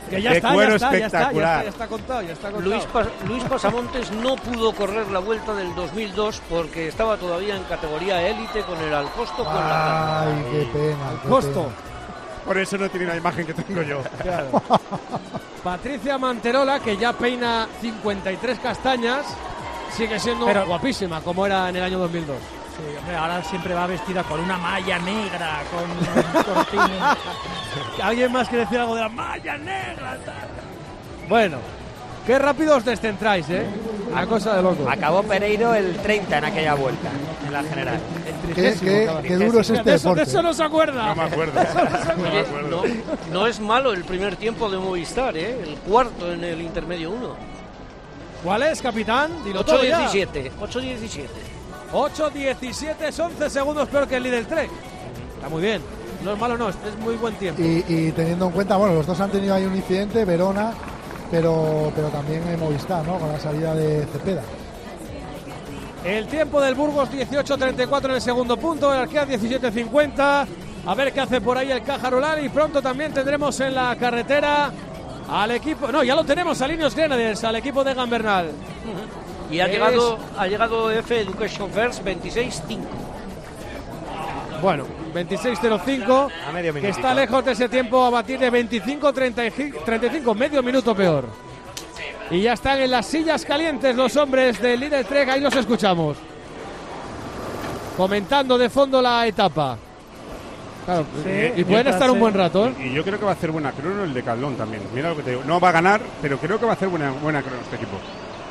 Que ya de está, cuero ya está, ya está, ya espectacular. está, ya está contado, ya está contado. Luis, Pas- Luis Pasamontes no pudo correr la vuelta del dos mil dos porque estaba todavía en categoría élite con el Alcosto. Con la Ay, qué pena. qué Costo. pena. Por eso no tiene la imagen que tengo yo. Claro. Patricia Manterola, que ya peina cincuenta y tres castañas, sigue siendo Pero- guapísima, como era en el año dos mil dos. Sí, hombre, ahora siempre va vestida con una malla negra, con cortines. ¿Alguien más quiere decir algo de la malla negra? Bueno, qué rápido os descentráis, ¿eh? Una cosa de loco. Acabó Pereiro el treinta en aquella vuelta, en la general. Qué, qué- qué duro es este de, eso, de deporte. eso no se acuerda. No me acuerdo. No me Oye, acuerdo. no, no es malo el primer tiempo de Movistar, ¿eh? El cuarto en el intermedio uno. ¿Cuál es, capitán? Dilo ocho todo ya. diecisiete. ocho diecisiete. ocho diecisiete es once segundos peor que el líder Trek. Está muy bien. No es malo, no, es, es muy buen tiempo. Y, y teniendo en cuenta, bueno, los dos han tenido ahí un incidente, Verona, pero, pero también en Movistar, ¿no? Con la salida de Cepeda. El tiempo del Burgos dieciocho treinta y cuatro en el segundo punto, el Arkea diecisiete cincuenta. A ver qué hace por ahí el Caja Rural y pronto también tendremos en la carretera al equipo, no, ya lo tenemos a Ineos Grenadiers, al equipo de Gambernal. Y ha Es- llegado, ha llegado F Education First veintiséis cinco. Bueno, veintiséis cero cinco, A medio que minutito. está lejos de ese tiempo a batir de veinticinco treinta y cinco, medio minuto peor. Y ya están en las sillas calientes los hombres del líder Trek, ahí los escuchamos. Comentando de fondo la etapa. Claro, Sí, y pueden mientras estar un se- buen rato, ¿eh? Y yo creo que va a hacer buena crono el de Caldón también. Mira lo que te digo. No va a ganar, pero creo que va a hacer buena, buena crono este equipo.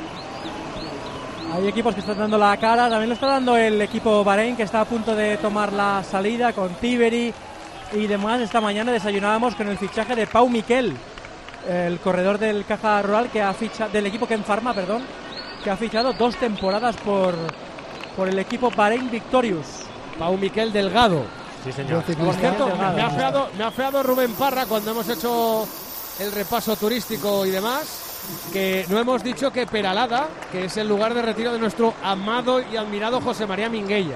Hay equipos que están dando la cara, también lo está dando el equipo Bahrein, que está a punto de tomar la salida con Tiberi y demás. Esta mañana desayunábamos con el fichaje de Pau Miquel, el corredor del Caja Rural, que ha fichado, del equipo Ken Pharma, perdón, que ha fichado dos temporadas por, por el equipo Bahrein Victorious. Pau Miquel Delgado. Sí, Buen señor. ciclista. Por cierto, Delgado. me ha, feado, me ha feado Rubén Parra cuando hemos hecho el repaso turístico y demás, que no hemos dicho que Peralada, que es el lugar de retiro de nuestro amado y admirado José María Minguella.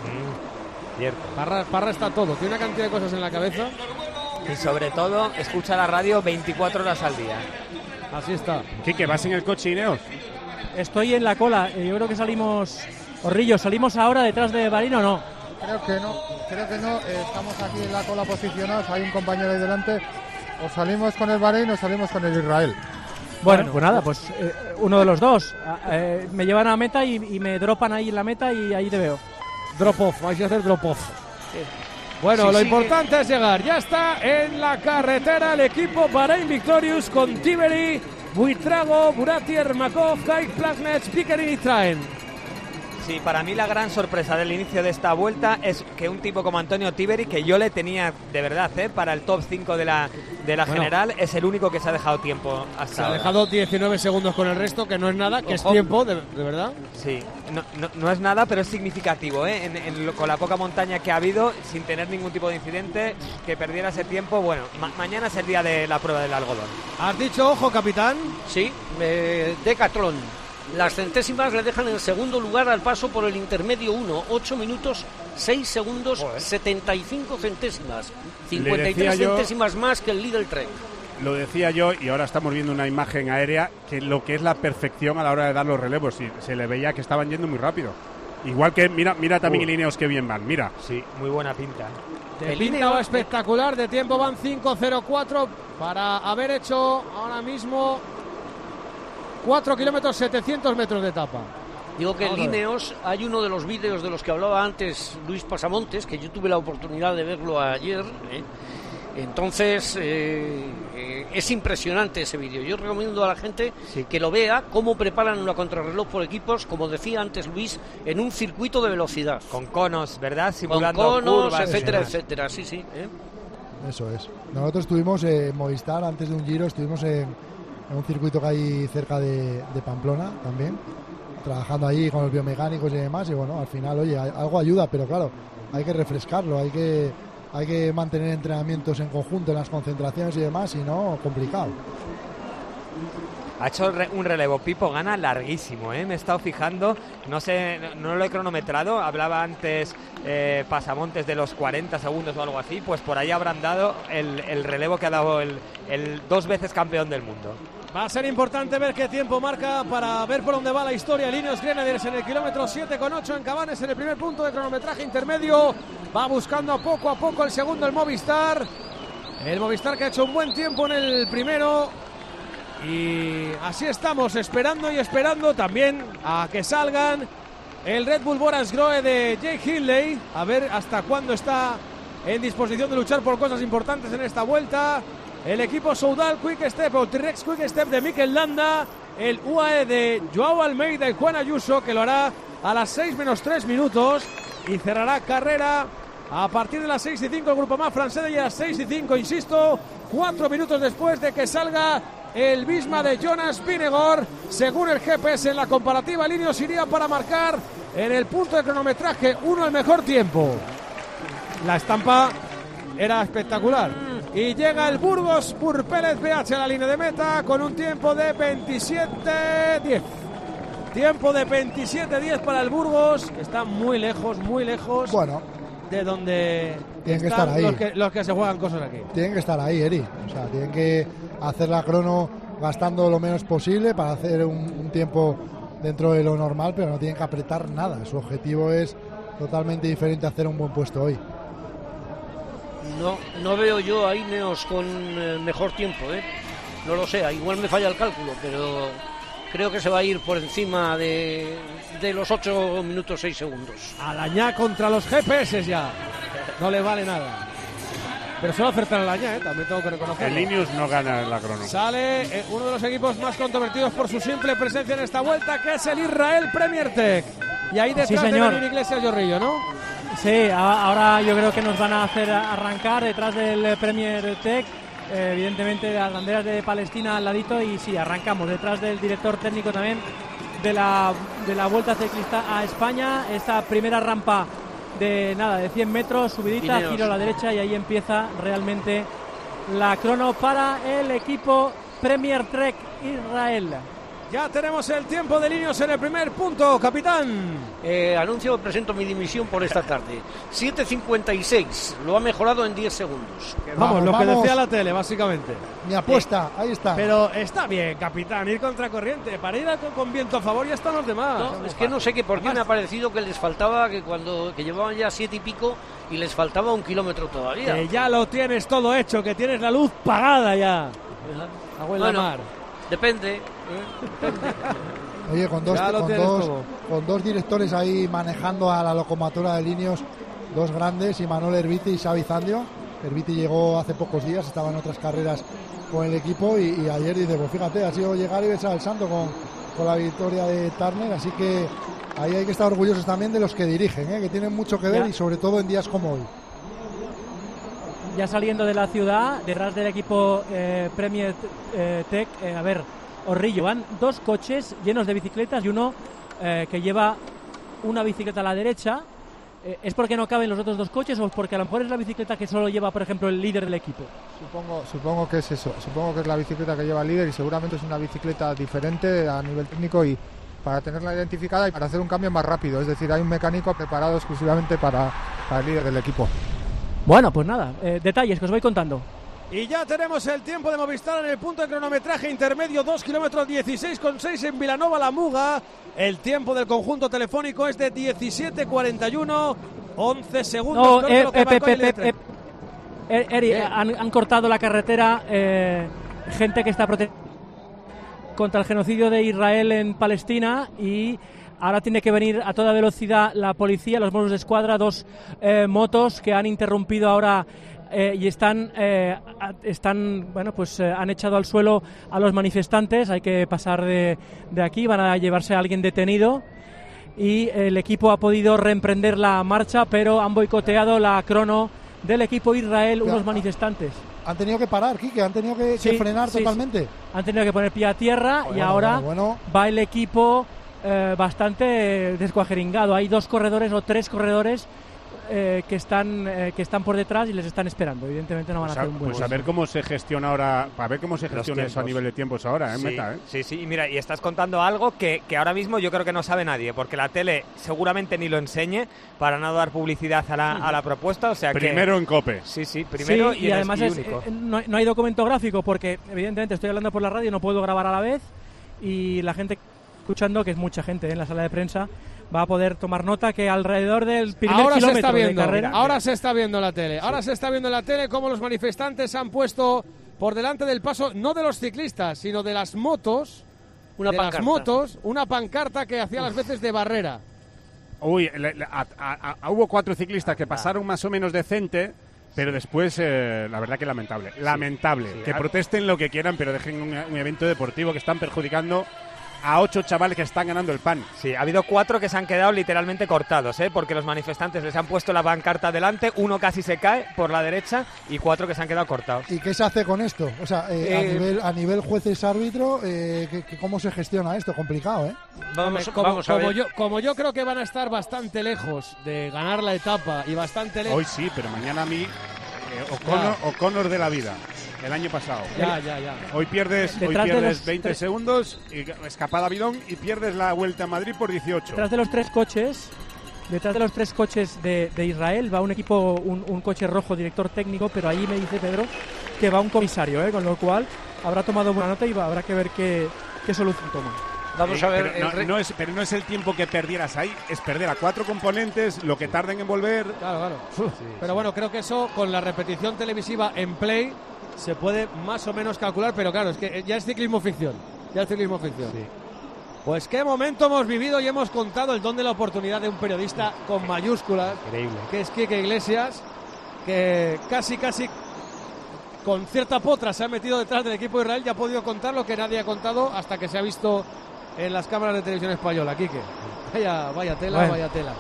Cierto. Parra, Parra está todo, tiene una cantidad de cosas en la cabeza. Y sobre todo, escucha la radio veinticuatro horas al día. Así está. Quique, ¿vas en el coche, Ineos? Estoy en la cola, eh, yo creo que salimos, Orrillo, ¿salimos ahora detrás de Bahrein o no? Creo que no, creo que no. Eh, estamos aquí en la cola posicionados, hay un compañero ahí delante. O salimos con el Bahrein o salimos con el Israel. Bueno, pues nada, pues eh, uno de los dos. Ah, eh, me llevan a meta y, y me dropan ahí en la meta y ahí te veo. Drop off, vais a hacer drop off. Bueno, Sí, lo sí, importante es llegar. Ya está en la carretera el equipo Bahrein Victorious con Tiberi, Buitrago, Burati, Ermakov, Kai, Plagnets, Pickering y Traen. Sí, para mí la gran sorpresa del inicio de esta vuelta es que un tipo como Antonio Tiberi, que yo le tenía de verdad ¿eh? para el top cinco de la, de la Bueno. general, es el único que se ha dejado tiempo hasta Se ha ahora. dejado diecinueve segundos con el resto, que no es nada, que es Ojo. tiempo, de, de verdad. Sí, no, no, no es nada, pero es significativo, ¿eh? En- en lo- con la poca montaña que ha habido, sin tener ningún tipo de incidente, que perdiera ese tiempo. Bueno, ma- mañana es el día de la prueba del algodón. Has dicho, ojo, capitán. Sí, eh, Decathlon. Las centésimas le dejan en segundo lugar al paso por el intermedio uno, ocho minutos, seis segundos, setenta y cinco centésimas. cincuenta y tres Le decía yo- centésimas más que el líder Trek. Lo decía yo y ahora estamos viendo una imagen aérea que lo que es la perfección a la hora de dar los relevos. Sí, se le veía que estaban yendo muy rápido. Igual que, mira, mira también Uh. el Ineos que bien van, mira. Sí, muy buena pinta. De El pinta Ineos- va espectacular, de tiempo van cinco cero cuatro para haber hecho ahora mismo cuatro kilómetros setecientos metros de etapa. Digo que en Vamos a ver. Ineos hay uno de los vídeos de los que hablaba antes Luis Pasamontes, que yo tuve la oportunidad de verlo ayer. ¿eh? Entonces, eh, eh, es impresionante ese vídeo. Yo recomiendo a la gente que lo vea, cómo preparan una contrarreloj por equipos, como decía antes Luis, en un circuito de velocidad. Con conos, ¿verdad? Con Simulando conos, curvas, etcétera, demás. etcétera. Sí, sí. ¿eh? Eso es. Nosotros estuvimos en Movistar, antes de un Giro, estuvimos en, en un circuito que hay cerca de, de Pamplona también, trabajando ahí con los biomecánicos y demás, y bueno, al final, oye, hay- algo ayuda, pero claro, hay que refrescarlo, hay que, hay que mantener entrenamientos en conjunto en las concentraciones y demás, si no, complicado. Ha hecho re- un relevo Pipo Gana larguísimo, ¿eh? Me he estado fijando, no sé, no, no lo he cronometrado, hablaba antes eh, Pasamontes de los cuarenta segundos o algo así, pues por ahí habrán dado el, el relevo que ha dado el, el dos veces campeón del mundo. Va a ser importante ver qué tiempo marca para ver por dónde va la historia. Ineos Grenadiers en el kilómetro siete con ocho en Cabanes en el primer punto de cronometraje intermedio. Va buscando poco a poco el segundo el Movistar. El Movistar que ha hecho un buen tiempo en el primero. Y así estamos, esperando y esperando también a que salgan el Red Bull Bora Grohe de Jake Hindley. A ver hasta cuándo está en disposición de luchar por cosas importantes en esta vuelta. El equipo Soudal Quick Step o T-Rex Quick Step de Mikel Landa. El U A E de Joao Almeida y Juan Ayuso, que lo hará a las seis menos tres minutos. Y cerrará carrera a partir de las seis y cinco el grupo más francés y a las seis y cinco, insisto, cuatro minutos después de que salga el Visma de Jonas Vingegaard. Según el G P S en la comparativa, Ineos iría para marcar en el punto de cronometraje uno el mejor tiempo. La estampa era espectacular. Y llega el Burgos Purpérez B H a la línea de meta con un tiempo de veintisiete diez. Tiempo de veintisiete diez para el Burgos, que está muy lejos, muy lejos. Bueno, de donde tienen que están estar ahí. Los que, los que se juegan cosas aquí. Tienen que estar ahí, Eri. O sea, tienen que hacer la crono gastando lo menos posible para hacer un, un tiempo dentro de lo normal, pero no tienen que apretar nada. Su objetivo es totalmente diferente a hacer un buen puesto hoy. No, no veo yo a Ineos con eh, mejor tiempo, ¿eh? No lo sé, igual me falla el cálculo, pero creo que se va a ir por encima de, de los ocho minutos seis segundos. Alañá contra los G P S ya. No le vale nada. Pero solo acertar a Alañá, ¿eh? También tengo que reconocerlo. El Ineos no gana en la crono. Sale eh, uno de los equipos más controvertidos por su simple presencia en esta vuelta, que es el Israel Premier Tech. Y ahí detrás Sí, de señor. Benito Iglesias Llorillo, ¿no? Sí, a- ahora yo creo que nos van a hacer arrancar detrás del eh, Premier Tech, eh, evidentemente de las banderas de Palestina al ladito, y sí, arrancamos detrás del director técnico también de la, de la Vuelta Ciclista a España. Esta primera rampa de nada, de cien metros, subidita, Ineos. giro a la derecha y ahí empieza realmente la crono para el equipo Premier Trek Israel. Ya tenemos el tiempo de Ineos en el primer punto, capitán. Eh, anuncio, presento mi dimisión por esta tarde. siete cincuenta y seis, lo ha mejorado en diez segundos. Vamos, Vamos, lo que vamos. decía la tele, básicamente. Mi apuesta, ahí está. Pero está bien, capitán, ir contra corriente. Para ir a- con viento a favor ya están los demás. No, es que no sé qué por qué me ha parecido que les faltaba, que cuando que llevaban ya siete y pico y les faltaba un kilómetro todavía. Que ya lo tienes todo hecho, que tienes la luz pagada ya. Agua en la Bueno, mar. depende. ¿eh? Oye, con dos, Ya lo con, tienes dos, todo. con dos directores ahí manejando a la locomotora de Ineos, dos grandes, Imanol Erviti y Xavi Zandio. Erviti llegó hace pocos días, estaba en otras carreras con el equipo y, y ayer dice, pues fíjate, ha sido llegar y besar el santo con, con la victoria de Turner, así que ahí hay que estar orgullosos también de los que dirigen, ¿eh? Que tienen mucho que ver Ya. y sobre todo en días como hoy. Ya saliendo de la ciudad, detrás del equipo eh, Premier eh, Tech, eh, a ver, Orrillo, van dos coches llenos de bicicletas y uno eh, que lleva una bicicleta a la derecha. Eh, ¿Es porque no caben los otros dos coches o es porque a lo mejor es la bicicleta que solo lleva, por ejemplo, el líder del equipo? Supongo, supongo que es eso, supongo que es la bicicleta que lleva el líder y seguramente es una bicicleta diferente a nivel técnico y para tenerla identificada y para hacer un cambio más rápido, es decir, hay un mecánico preparado exclusivamente para, para el líder del equipo. Bueno, pues nada, eh, detalles que os voy contando. Y ya tenemos el tiempo de Movistar en el punto de cronometraje intermedio, dos kilómetros dieciséis con seis en Vilanova la Muga. El tiempo del conjunto telefónico es de diecisiete cuarenta y uno, once segundos. No, menos eh, de lo que eh, marcó eh, el eh, L tres. eh, Eri, ¿Qué? han, han cortado la carretera, eh, gente que está protegiendo contra el genocidio de Israel en Palestina y ahora tiene que venir a toda velocidad la policía, los Mossos de Escuadra, dos eh, motos que han interrumpido ahora eh, y están, eh, a- están bueno, pues eh, han echado al suelo a los manifestantes. Hay que pasar de, de aquí, van a llevarse a alguien detenido y el equipo ha podido reemprender la marcha, pero han boicoteado la crono del equipo Israel, Ya, unos ah. manifestantes. Han tenido que parar, Quique, han tenido que, que Sí, frenar sí, totalmente. sí. Han tenido que poner pie a tierra y Bueno, ahora bueno, bueno. va el equipo eh, bastante descuajeringado. Hay dos corredores o tres corredores eh, que están eh, que están por detrás y les están esperando. Evidentemente no van pues a hacer un buen Pues a ver cómo se gestiona ahora, a ver cómo se gestiona eso a nivel de tiempos ahora, ¿eh? Sí, Meta, ¿eh? sí, sí, y mira, y estás contando algo que, que ahora mismo yo creo que no sabe nadie, porque la tele seguramente ni lo enseñe para no dar publicidad a la, a la propuesta, o sea Primero que... en COPE. Sí, sí, primero sí, y, y en además es, es, y único. eh, no, no hay documento gráfico porque evidentemente estoy hablando por la radio, no puedo grabar a la vez y la gente escuchando, que es mucha gente en la sala de prensa, va a poder tomar nota que alrededor del primer ahora kilómetro se está viendo, de carrera... ahora se está viendo en la tele, ahora se está viendo en la tele cómo los manifestantes han puesto por delante del paso, no de los ciclistas, sino de las motos, una de pancarta. las motos, una pancarta que hacía las veces de barrera. Uy, le, le, a, a, a, hubo cuatro ciclistas que pasaron más o menos decente, pero después, eh, la verdad que lamentable. Lamentable. Sí, sí. Que protesten lo que quieran, pero dejen un, un evento deportivo que están perjudicando a ocho chavales que están ganando el pan. Sí, ha habido cuatro que se han quedado literalmente cortados, ¿eh? Porque los manifestantes les han puesto la pancarta delante, uno casi se cae por la derecha y cuatro que se han quedado cortados. ¿Y qué se hace con esto? O sea, eh, Eh, a, nivel, a nivel jueces árbitro, eh, ¿qué- qué- ¿cómo se gestiona esto? Complicado, ¿eh? Vamos, como, vamos a como ver. yo, como yo creo que van a estar bastante lejos de ganar la etapa y bastante lejos... Hoy sí, pero mañana a mí, eh, O'Connor, O'Connor de la vida. El año pasado. Ya, ya, ya. Hoy pierdes, hoy Detrás de pierdes los veinte tres- segundos, y escapada bidón y pierdes la Vuelta a Madrid por dieciocho. Detrás de los tres coches, detrás de los tres coches de, de Israel va un equipo, un, un coche rojo, director técnico, pero ahí me dice Pedro que va un comisario, ¿eh? Con lo cual habrá tomado buena nota y va, habrá que ver qué, qué solución toma. Vamos Eh, a ver. pero, el re- no, no es, pero no es el tiempo que perdieras ahí, es perder a cuatro componentes, lo que tarden en volver. Claro, claro. Pero bueno, creo que eso con la repetición televisiva en Play se puede más o menos calcular, pero claro, es que ya es ciclismo ficción. Ya es ciclismo ficción. Pues qué momento hemos vivido y hemos contado el don de la oportunidad de un periodista con mayúsculas, Increíble. que es Quique Iglesias, que casi, casi con cierta potra se ha metido detrás del equipo de Israel y ha podido contar lo que nadie ha contado hasta que se ha visto en las cámaras de televisión española. Quique, vaya, vaya tela, Bueno. vaya tela.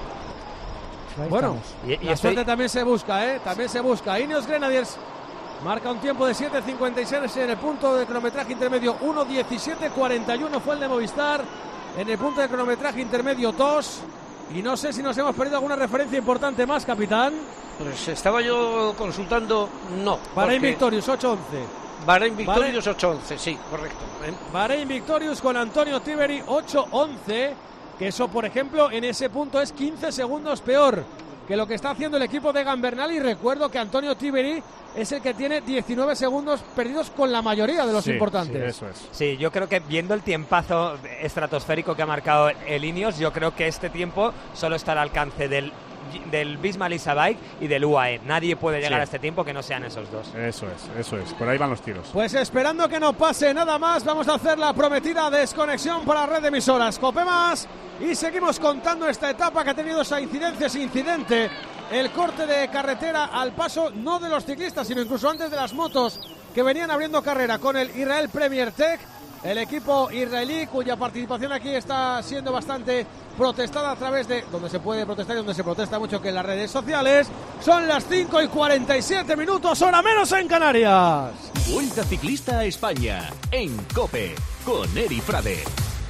Ahí Bueno, Y- y la estoy- suerte también se busca, ¿eh? También se busca. Ineos Grenadiers marca un tiempo de siete cincuenta y seis en el punto de cronometraje intermedio. uno diecisiete cuarenta y uno fue el de Movistar. En el punto de cronometraje intermedio dos. Y no sé si nos hemos perdido alguna referencia importante más, capitán. Pues estaba yo consultando, no. Bahrein porque- Victorious ocho once. Bahrein Victorious ocho once, sí, correcto. ¿eh? Bahrein Victorious con Antonio Tiberi ocho once. Que eso, por ejemplo, en ese punto es quince segundos peor que lo que está haciendo el equipo de Gambernal. Y recuerdo que Antonio Tiberi es el que tiene diecinueve segundos perdidos con la mayoría de los Sí, importantes. sí, eso es. Sí, yo creo que viendo el tiempazo estratosférico que ha marcado el Ineos, yo creo que este tiempo solo está al alcance del, del Visma Lease Bike y del U A E. Nadie puede llegar Sí. a este tiempo que no sean esos dos. Eso es, eso es. Por ahí van los tiros. Pues esperando que no pase nada más, vamos a hacer la prometida desconexión para la red de emisoras Cope Más y seguimos contando esta etapa que ha tenido esa incidencia, ese incidente, el corte de carretera al paso no de los ciclistas, sino incluso antes de las motos que venían abriendo carrera con el Israel Premier Tech, el equipo israelí cuya participación aquí está siendo bastante protestada a través de donde se puede protestar y donde se protesta mucho, que en las redes sociales. Son las cinco y cuarenta y siete minutos, hora menos en Canarias. Vuelta Ciclista a España en COPE con Eri Frade.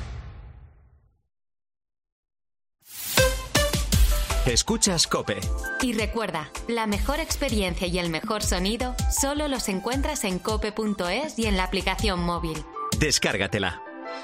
Escuchas COPE. Y recuerda, la mejor experiencia y el mejor sonido solo los encuentras en cope punto es y en la aplicación móvil. Descárgatela.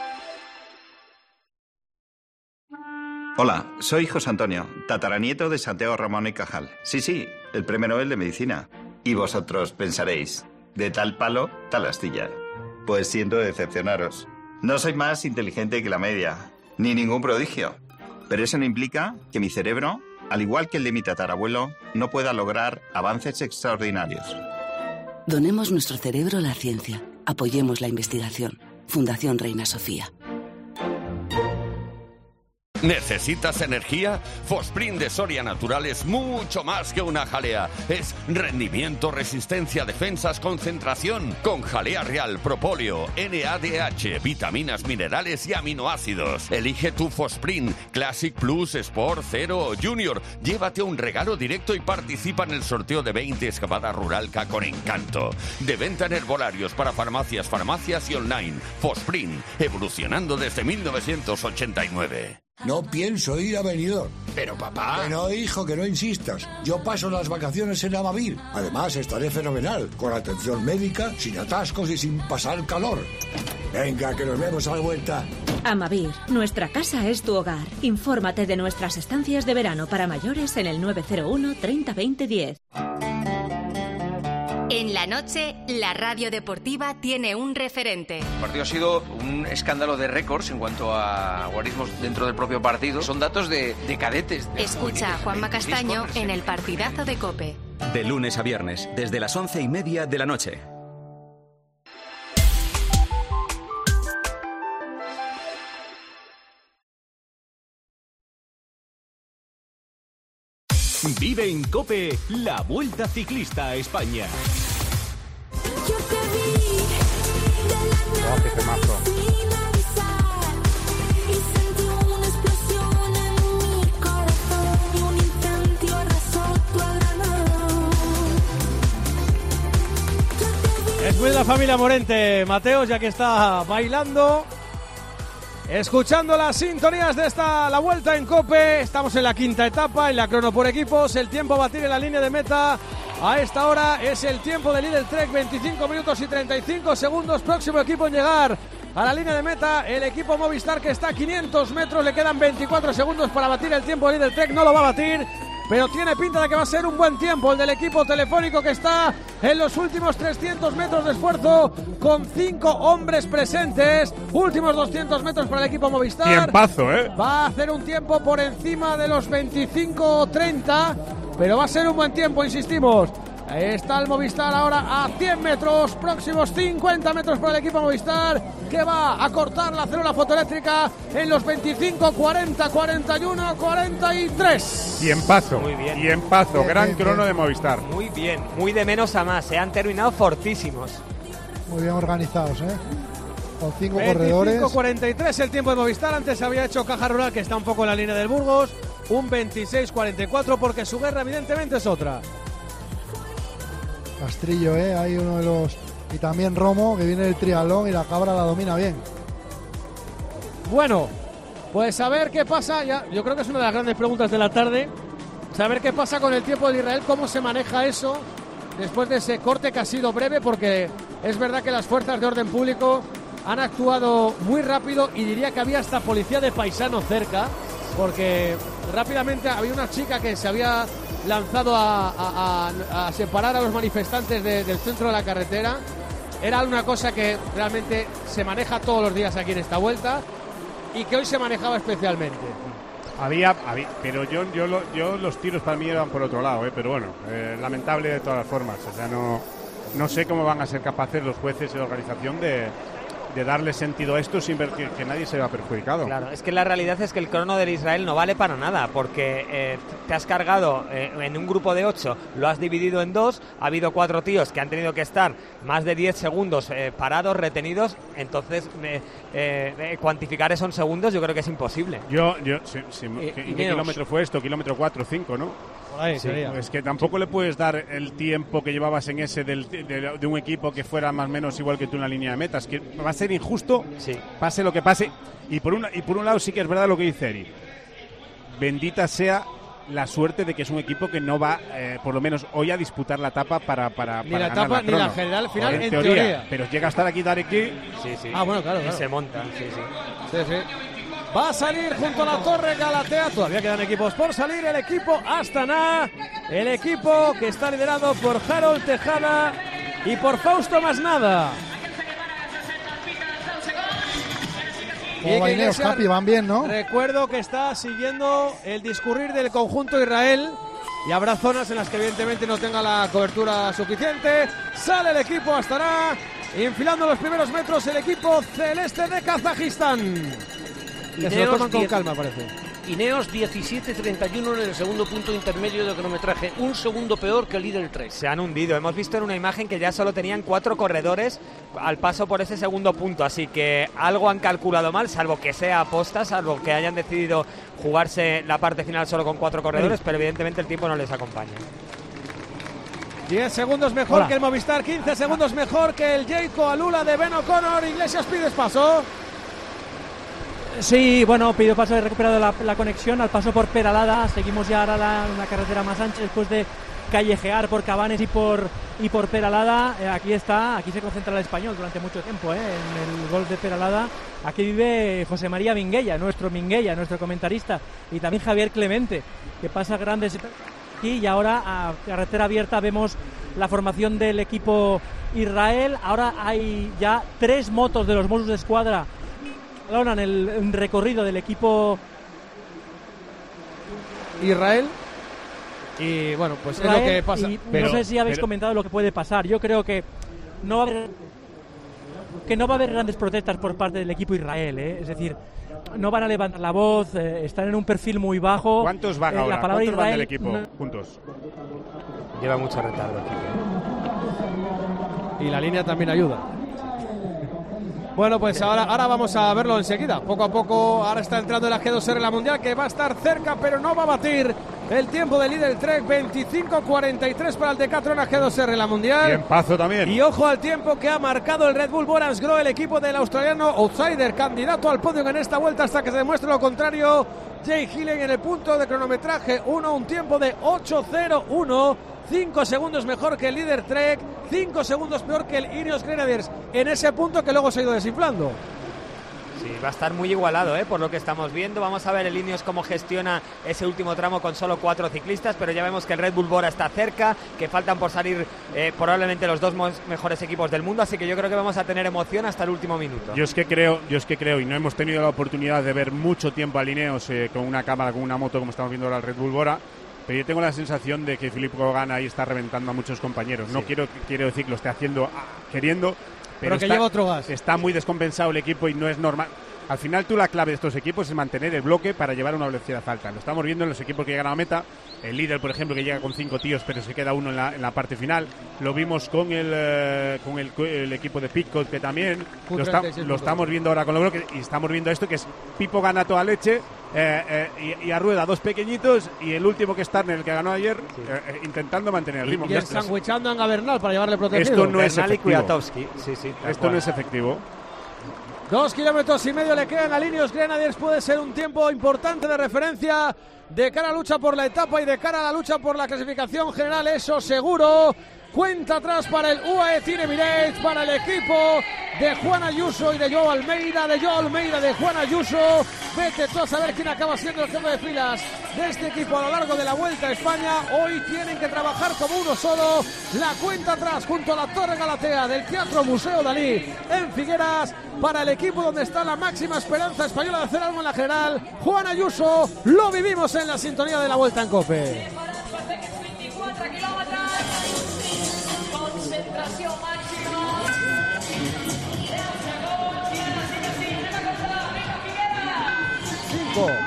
Hola, soy José Antonio, tataranieto de Santiago Ramón y Cajal. Sí, sí, el Premio Nobel de Medicina. Y vosotros pensaréis, de tal palo, tal astilla. Pues siento decepcionaros. No soy más inteligente que la media, ni ningún prodigio. Pero eso no implica que mi cerebro, al igual que el de mi tatarabuelo, no pueda lograr avances extraordinarios. Donemos nuestro cerebro a la ciencia. Apoyemos la investigación. Fundación Reina Sofía. ¿Necesitas energía? Fosprint de Soria Natural es mucho más que una jalea. Es rendimiento, resistencia, defensas, concentración. Con jalea real, propóleo, N A D H, vitaminas, minerales y aminoácidos. Elige tu Fosprint, Classic Plus, Sport, Zero o Junior. Llévate un regalo directo y participa en el sorteo de veinte excavadas Ruralca con encanto. De venta en herbolarios para farmacias, farmacias y online. Fosprint, evolucionando desde mil novecientos ochenta y nueve. No pienso ir a Benidorm. Pero papá... Que no, hijo, que no insistas. Yo paso las vacaciones en Amavir. Además, estaré fenomenal, con atención médica, sin atascos y sin pasar calor. Venga, que nos vemos a la vuelta. Amavir, nuestra casa es tu hogar. Infórmate de nuestras estancias de verano para mayores en el nueve cero uno treinta veinte diez. En la noche, la radio deportiva tiene un referente. El partido ha sido un escándalo de récords en cuanto a guarismos dentro del propio partido. Son datos de, de cadetes. De Escucha a Juanma Castaño en el partidazo de COPE. De lunes a viernes, desde las once y media de la noche. Vive en COPE la Vuelta Ciclista a España. Oh, qué temazo. Es muy de la familia Morente, Mateo, ya que está bailando, escuchando las sintonías de esta la Vuelta en COPE. Estamos en la quinta etapa, en la crono por equipos. El tiempo a batir en la línea de meta a esta hora es el tiempo de Lidl Trek, veinticinco minutos y treinta y cinco segundos. Próximo equipo en llegar a la línea de meta, el equipo Movistar, que está a quinientos metros. Le quedan veinticuatro segundos para batir el tiempo de Lidl Trek. No lo va a batir, pero tiene pinta de que va a ser un buen tiempo el del equipo Telefónico, que está en los últimos trescientos metros de esfuerzo con cinco hombres presentes. Últimos doscientos metros para el equipo Movistar. Tiempazo, ¿eh? Va a hacer un tiempo por encima de los veinticinco treinta, pero va a ser un buen tiempo, insistimos. Ahí está el Movistar ahora a cien metros, próximos cincuenta metros para el equipo Movistar, que va a cortar la célula fotoeléctrica en los veinticinco cuarenta, cuarenta y uno, cuarenta y tres. Tiempazo, Muy bien. tiempazo, Bien, gran bien, crono bien. de Movistar. Muy bien, muy de menos a más, se han terminado fortísimos. Muy bien organizados, ¿eh? Con cinco veinticinco corredores. cuarenta y tres el tiempo de Movistar. Antes había hecho Caja Rural, que está un poco en la línea del Burgos, un veintiséis cuarenta y cuatro, porque su guerra evidentemente es otra. Castrillo, ¿eh? Hay uno de los... Y también Romo, que viene del triatlón y la cabra la domina bien. Bueno, pues a ver qué pasa. Ya, yo creo que es una de las grandes preguntas de la tarde. Saber qué pasa con el tiempo de Israel, cómo se maneja eso después de ese corte que ha sido breve, porque es verdad que las fuerzas de orden público han actuado muy rápido y diría que había hasta policía de paisano cerca, porque rápidamente había una chica que se había lanzado a, a, a, a separar a los manifestantes de, del centro de la carretera. Era una cosa que realmente se maneja todos los días aquí en esta vuelta y que hoy se manejaba especialmente. Había, había pero yo, yo, lo- yo los tiros para mí eran por otro lado, ¿eh? Pero bueno, eh, lamentable de todas las formas. O sea, no, no sé cómo van a ser capaces los jueces y la organización de, de darle sentido a esto sin ver que, que nadie se vea perjudicado. Claro, es que la realidad es que el crono del Israel no vale para nada, porque eh, te has cargado eh, en un grupo de ocho, lo has dividido en dos, ha habido cuatro tíos que han tenido que estar más de diez segundos eh, parados, retenidos, entonces eh, eh, cuantificar eso en segundos yo creo que es imposible. Yo, yo, sí, sí, Eh, ¿qué, ¿en Ineos. qué kilómetro fue esto? Kilómetro cuatro, cinco, ¿no? Por ahí Sí, sería. es que tampoco le puedes dar el tiempo que llevabas en ese del- de, de un equipo que fuera más o menos igual que tú en la línea de metas, que va a ser injusto, pase lo que pase. Y por, una, y por un lado sí que es verdad lo que dice Eri. Bendita sea la suerte de que es un equipo que no va, eh, por lo menos hoy, a disputar la etapa para, para, Ni para la ganar etapa la ni la crono. general final, En en teoría, teoría. pero llega a estar aquí Dareki. Sí, sí. Ah, bueno, claro, Y claro. se monta, sí, sí. Sí, sí. Va a salir junto a la Torre Galatea. Todavía quedan equipos por salir. El equipo Astana. El equipo que está liderado por Harold Tejada y por Fausto Masnada. Como va Ineos, Capi, van bien, ¿no? Recuerdo que está siguiendo el discurrir del conjunto Israel. Y habrá zonas en las que evidentemente no tenga la cobertura suficiente. Sale el equipo Astana. Enfilando los primeros metros el equipo celeste de Kazajistán. Que se lo Ineos toman con diez- calma, parece. Ineos diecisiete treinta y uno en el segundo punto intermedio de cronometraje, un segundo peor que el líder tres. Se han hundido. Hemos visto en una imagen que ya solo tenían cuatro corredores al paso por ese segundo punto, así que algo han calculado mal, salvo que sea aposta, salvo que hayan decidido jugarse la parte final solo con cuatro corredores, Sí. pero evidentemente el tiempo no les acompaña. diez segundos mejor Hola. que el Movistar, quince segundos mejor que el Jayco Alula de Ben O'Connor. Iglesias pides paso. Sí, bueno, pidió paso, he recuperado la, la conexión al paso por Peralada. Seguimos ya ahora la, una carretera más ancha después de callejear por Cabanes y por y por Peralada. Eh, aquí está, aquí se concentra el Español durante mucho tiempo, eh, en el gol de Peralada. Aquí vive José María Minguella, nuestro Minguella, nuestro comentarista, y también Javier Clemente, que pasa grandes aquí. Y ahora a carretera abierta vemos la formación del equipo Israel. Ahora hay ya tres motos de los Mossos de Escuadra en el en recorrido del equipo Israel. Y bueno, pues Israel, es lo que pasa. Y pero, no sé si habéis pero... comentado lo que puede pasar. Yo creo que no va a haber que no va a haber grandes protestas por parte del equipo Israel, ¿eh? Es decir, no van a levantar la voz, eh, están en un perfil muy bajo. ¿Cuántos van eh, ahora? La palabra ¿Cuántos Israel van del equipo no... juntos? Lleva mucho retardo aquí. Y la línea también ayuda. Bueno, pues ahora, ahora vamos a verlo enseguida. Poco a poco, ahora está entrando el A G dos R la Mundial, que va a estar cerca, pero no va a batir el tiempo del líder Trek. veinticinco cuarenta y tres para el Decathlon A G dos R la Mundial. Bien, paso también. Y ojo al tiempo que ha marcado el Red Bull Borans Grohe, el equipo del australiano outsider, candidato al podio en esta vuelta hasta que se demuestre lo contrario. Jay Hillen en el punto de cronometraje uno, un tiempo de ocho cero uno. cinco segundos mejor que el líder Trek, cinco segundos peor que el Ineos Grenadiers en ese punto, que luego se ha ido desinflando. Sí, va a estar muy igualado, ¿eh? Por lo que estamos viendo. Vamos a ver el Ineos cómo gestiona ese último tramo con solo cuatro ciclistas, pero ya vemos que el Red Bull Bora está cerca, que faltan por salir eh, probablemente los dos mejores equipos del mundo, así que yo creo que vamos a tener emoción hasta el último minuto. Yo es que creo, yo es que creo, y no hemos tenido la oportunidad de ver mucho tiempo a Ineos eh, con una cámara, con una moto, como estamos viendo ahora el Red Bull Bora. Pero yo tengo la sensación de que Philippe Gauguin ahí está reventando a muchos compañeros. Sí. No quiero, quiero decir que lo esté haciendo queriendo, pero, pero que está, lleva otro gas. Está muy descompensado el equipo y no es normal. Al final tú la clave de estos equipos es mantener el bloque para llevar una velocidad alta. Lo estamos viendo en los equipos que llegan a la meta. El líder, por ejemplo, que llega con cinco tíos, pero se queda uno en la, en la parte final. Lo vimos con el eh, con el, el equipo de Pitcock, que también lo, está, lo estamos viendo ahora con los bloques. Y estamos viendo esto, que es Pipo gana toda leche eh, eh, y, y a Rueda dos pequeñitos. Y el último, que es Turner, el que ganó ayer, sí. eh, intentando mantener el ritmo. Y, y sandwichando a Gabernal para llevarle protección. Esto no es Bernal efectivo. Y Kwiatkowski. Sí, sí, esto cual. no es efectivo. Dos kilómetros y medio le quedan a Ineos Grenadiers. Puede ser un tiempo importante de referencia de cara a la lucha por la etapa y de cara a la lucha por la clasificación general, eso seguro. Cuenta atrás para el U A E Team Emirates, para el equipo de Juan Ayuso y de Joe Almeida, de Joe Almeida, de Juan Ayuso. Vete tú a saber quién acaba siendo el jefe de filas de este equipo a lo largo de la Vuelta a España. Hoy tienen que trabajar como uno solo. La cuenta atrás junto a la Torre Galatea del Teatro Museo Dalí en Figueras, para el equipo donde está la máxima esperanza española de hacer algo en la general, Juan Ayuso. Lo vivimos en la sintonía de la Vuelta en COPE. Concentración máxima. Cinco.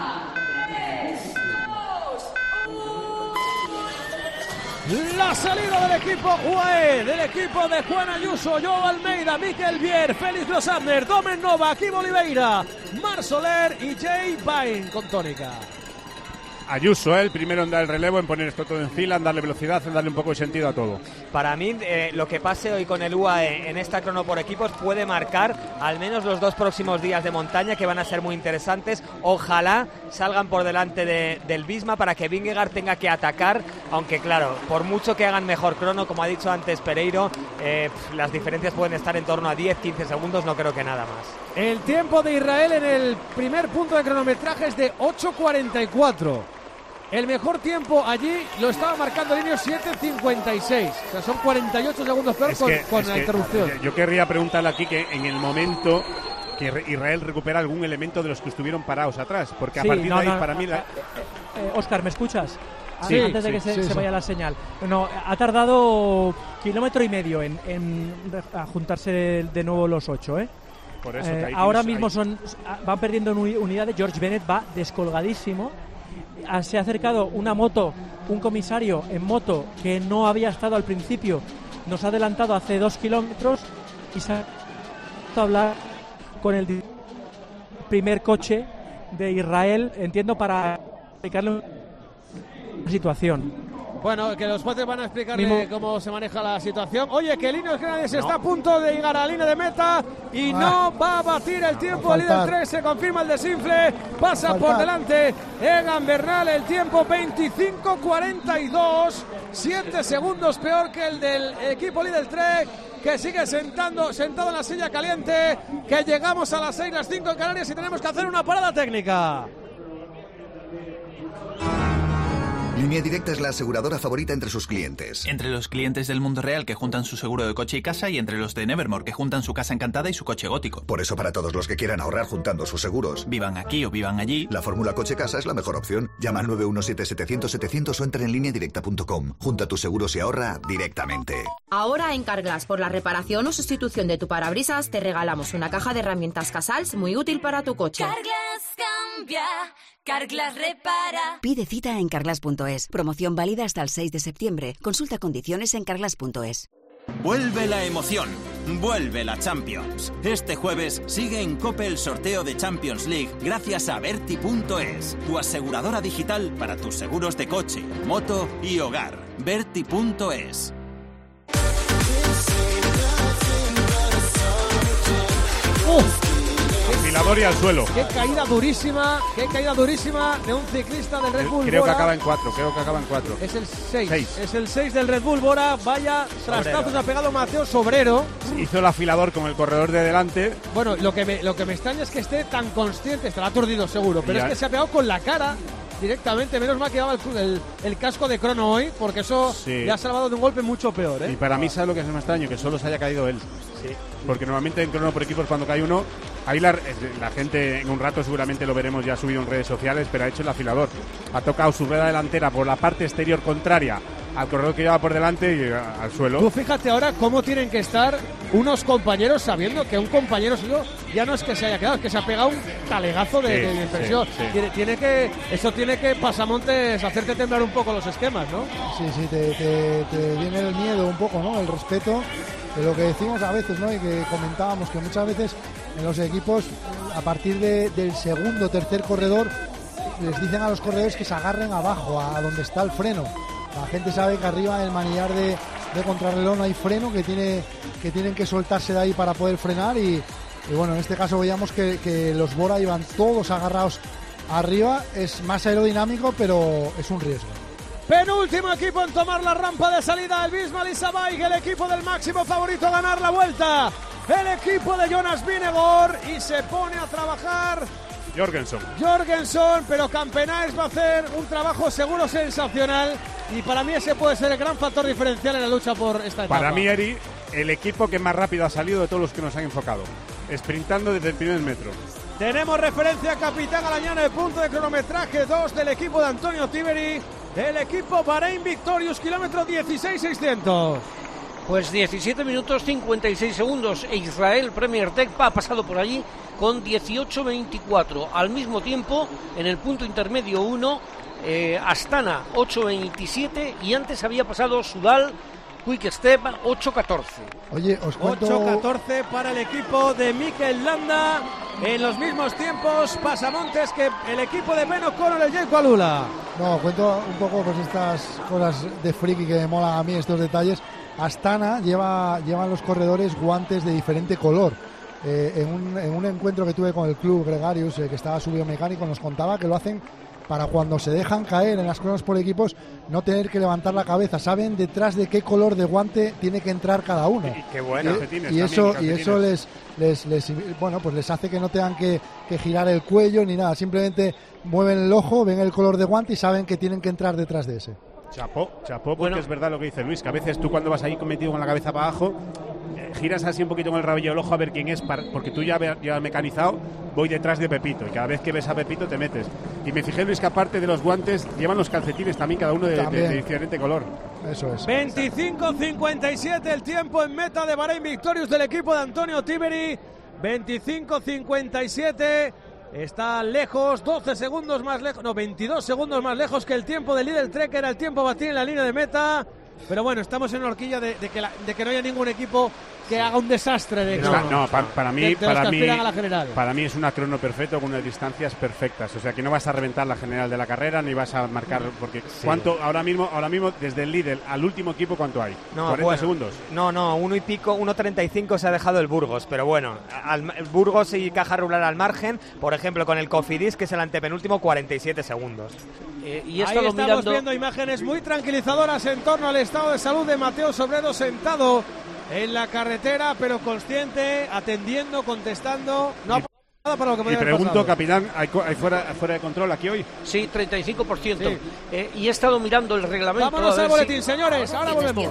La salida del equipo U A E, del equipo de Juan Ayuso, Joe Almeida, Mikel Bier, Félix Grossander, Domen Nova, Kim Oliveira, Marc Soler y Jay Vine con tónica. Ayuso, ¿eh? El primero en dar el relevo, en poner esto todo en fila, en darle velocidad, en darle un poco de sentido a todo. Para mí, eh, lo que pase hoy con el U A E en esta crono por equipos puede marcar al menos los dos próximos días de montaña, que van a ser muy interesantes. Ojalá salgan por delante de, del Visma para que Vingegaard tenga que atacar, aunque claro, por mucho que hagan mejor crono, como ha dicho antes Pereiro, eh, las diferencias pueden estar en torno a diez quince segundos, no creo que nada más. El tiempo de Israel en el primer punto de cronometraje es de ocho cuarenta y cuatro. El mejor tiempo allí lo estaba marcando el Ineos siete cincuenta y seis. O sea, son cuarenta y ocho segundos peor con, que, con la que, interrupción. Yo querría preguntarle aquí que en el momento que Israel recupera algún elemento de los que estuvieron parados atrás, porque sí, a partir no, de ahí no, para mí... La... Eh, eh, Óscar, ¿me escuchas? Sí, Antes de sí, que se, sí, se sí. vaya la señal. No, ha tardado kilómetro y medio en, en a juntarse de nuevo los ocho, ¿eh? Por eso eh, que ahora hay... mismo son van perdiendo unidades. George Bennett va descolgadísimo. Se ha acercado una moto, un comisario en moto que no había estado al principio, nos ha adelantado hace dos kilómetros y se ha a hablar con el primer coche de Israel, entiendo, para explicarle una situación. Bueno, que los padres van a explicarle Mimo. cómo se maneja la situación. Oye, que Linios Grandes está a punto de llegar a la línea de meta y Ah. no va a batir el tiempo. El líder Faltar. tres, se confirma el desinfle. Pasa Faltar. por delante Egan Bernal. El tiempo veinticinco cuarenta y dos. siete segundos peor que el del equipo líder tres, que sigue sentando, sentado en la silla caliente. Que llegamos a las seis, las cinco en Canarias y tenemos que hacer una parada técnica. Línea Directa es la aseguradora favorita entre sus clientes. Entre los clientes del mundo real que juntan su seguro de coche y casa y entre los de Nevermore que juntan su casa encantada y su coche gótico. Por eso, para todos los que quieran ahorrar juntando sus seguros, vivan aquí o vivan allí, la fórmula coche-casa es la mejor opción. Llama al nueve uno siete setecientos setecientos o entra en línea directa punto com. Junta tus seguros y ahorra directamente. Ahora en Carglass, por la reparación o sustitución de tu parabrisas, te regalamos una caja de herramientas Casals muy útil para tu coche. Carglass cambia, Carglass repara. Pide cita en carglass punto es. Promoción válida hasta el seis de septiembre. Consulta condiciones en carglass punto es. Vuelve la emoción, vuelve la Champions. Este jueves sigue en COPE el sorteo de Champions League gracias a Berti punto es, tu aseguradora digital para tus seguros de coche, moto y hogar. Berti punto es. ¡Uf! Afilador y al suelo. Qué caída durísima, qué caída durísima de un ciclista del Red Bull. Creo Bora. que acaba en cuatro, creo que acaba en cuatro. Es el seis. Seis. Es el seis del Red Bull Bora. Vaya trastazos ha pegado Mateo Sobrero. Hizo el afilador con el corredor de delante. Bueno, lo que me, lo que me extraña es que esté tan consciente, estará aturdido seguro, pero Ya. es que se ha pegado con la cara directamente. Menos mal que daba el, el, el casco de crono hoy, porque eso Sí. le ha salvado de un golpe mucho peor, ¿eh? Y para mí, ¿sabes lo que es más extraño? Que solo se haya caído él. Sí. Porque normalmente en crono por equipos cuando cae uno, ahí la, la gente en un rato seguramente lo veremos ya subido en redes sociales, pero ha hecho el afilador. Ha tocado su rueda delantera por la parte exterior contraria al corredor que lleva por delante y a- al suelo. Tú fíjate ahora cómo tienen que estar unos compañeros sabiendo que un compañero suyo ya no es que se haya quedado, es que se ha pegado un talegazo de, Sí, de impresión. sí, sí. Tiene, tiene que, eso tiene que, Pasamontes, hacerte temblar un poco los esquemas, ¿no? Sí, sí, te, te, te viene el miedo un poco, ¿no? El respeto de lo que decimos a veces, ¿no? Y que comentábamos que muchas veces en los equipos, a partir de, del segundo, tercer corredor, les dicen a los corredores que se agarren abajo, a donde está el freno. La gente sabe que arriba en el manillar de, de contrarreloj no hay freno, que tiene que tienen que soltarse de ahí para poder frenar y, y bueno, en este caso veíamos que, que los Bora iban todos agarrados arriba. Es más aerodinámico, pero es un riesgo. Penúltimo equipo en tomar la rampa de salida, el Bismarck y Sabay, el equipo del máximo favorito a ganar la vuelta, el equipo de Jonas Vingegaard, y se pone a trabajar Jorgensen. Jorgensen, pero Campenaes va a hacer un trabajo seguro sensacional y para mí ese puede ser el gran factor diferencial en la lucha por esta etapa. Para mí, Eri, el equipo que más rápido ha salido de todos los que nos han enfocado, sprintando desde el primer metro. Tenemos referencia a Capitán Alañana de punto de cronometraje dos del equipo de Antonio Tiberi, el equipo Bahrein Victorious, kilómetro dieciséis seiscientos. Pues diecisiete minutos cincuenta y seis segundos e Israel Premier Tech ha pasado por allí con dieciocho veinticuatro. Al mismo tiempo, en el punto intermedio uno, eh, Astana ocho veintisiete y antes había pasado Sudal Quick Step ocho catorce. Oye, os cuento... ocho catorce para el equipo de Mikel Landa. En los mismos tiempos, Pasamontes, que el equipo de Ben O'Connor, el Jayco Alula. No, cuento un poco pues estas cosas de friki que me molan a mí, estos detalles. Astana lleva llevan los corredores guantes de diferente color. Eh, en, un, en un encuentro que tuve con el club Gregarius, eh, que estaba su biomecánico, nos contaba que lo hacen para cuando se dejan caer en las cronos por equipos no tener que levantar la cabeza. Saben detrás de qué color de guante tiene que entrar cada uno. Y qué buena, y, calcetines y eso también, y eso les, les les bueno pues les hace que no tengan que, que girar el cuello ni nada. Simplemente mueven el ojo, ven el color de guante y saben que tienen que entrar detrás de ese. Chapó, chapó, porque Bueno. es verdad lo que dice Luis, que a veces tú cuando vas ahí metido con la cabeza para abajo, eh, giras así un poquito con el rabillo del ojo a ver quién es, para- porque tú ya, ve- ya mecanizado, voy detrás de Pepito, y cada vez que ves a Pepito te metes. Y me fijé, Luis, que aparte de los guantes, llevan los calcetines también, cada uno de, de- También. de diferente color. Eso es. veinticinco cincuenta y siete el tiempo en meta de Bahrein Victorious del equipo de Antonio Tiberi. veinticinco cincuenta y siete. Está lejos, doce segundos más lejos, no, veintidós segundos más lejos que el tiempo del líder Trek, era el tiempo a batir en la línea de meta. Pero bueno, estamos en una horquilla de, de, que la- de que no haya ningún equipo que haga un desastre de No, no, pa- para mí, de, de los para que mí, aspiran a la general. para mí es una crono perfecto con unas distancias perfectas. O sea que no vas a reventar la general de la carrera ni vas a marcar porque cuánto ahora mismo, ahora mismo desde el líder al último equipo cuánto hay. No, cuarenta bueno, segundos. No, no, uno y pico, uno treinta y cinco se ha dejado el Burgos, pero bueno, al, el Burgos y Caja Rural al margen, por ejemplo, con el Cofidis, que es el antepenúltimo, cuarenta y siete segundos. Eh, y he Ahí estado estamos mirando... viendo imágenes muy tranquilizadoras en torno al estado de salud de Mateo Sobrero, sentado en la carretera, pero consciente, atendiendo, contestando. No ha pasado nada para lo que Y podía haber pregunto, pasado. capitán, ¿hay, co- hay fuera, fuera de control aquí hoy? Sí, treinta y cinco por ciento. Sí. Eh, y he estado mirando el reglamento. Vámonos a al ver si- boletín, señores. Ahora volvemos.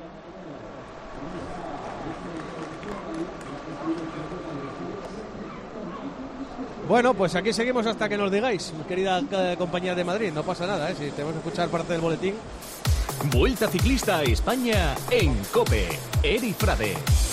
Bueno, pues aquí seguimos hasta que nos digáis, querida eh, compañía de Madrid. No pasa nada, ¿eh? Si tenemos que escuchar parte del boletín. Vuelta Ciclista a España en COPE. Eri Frade.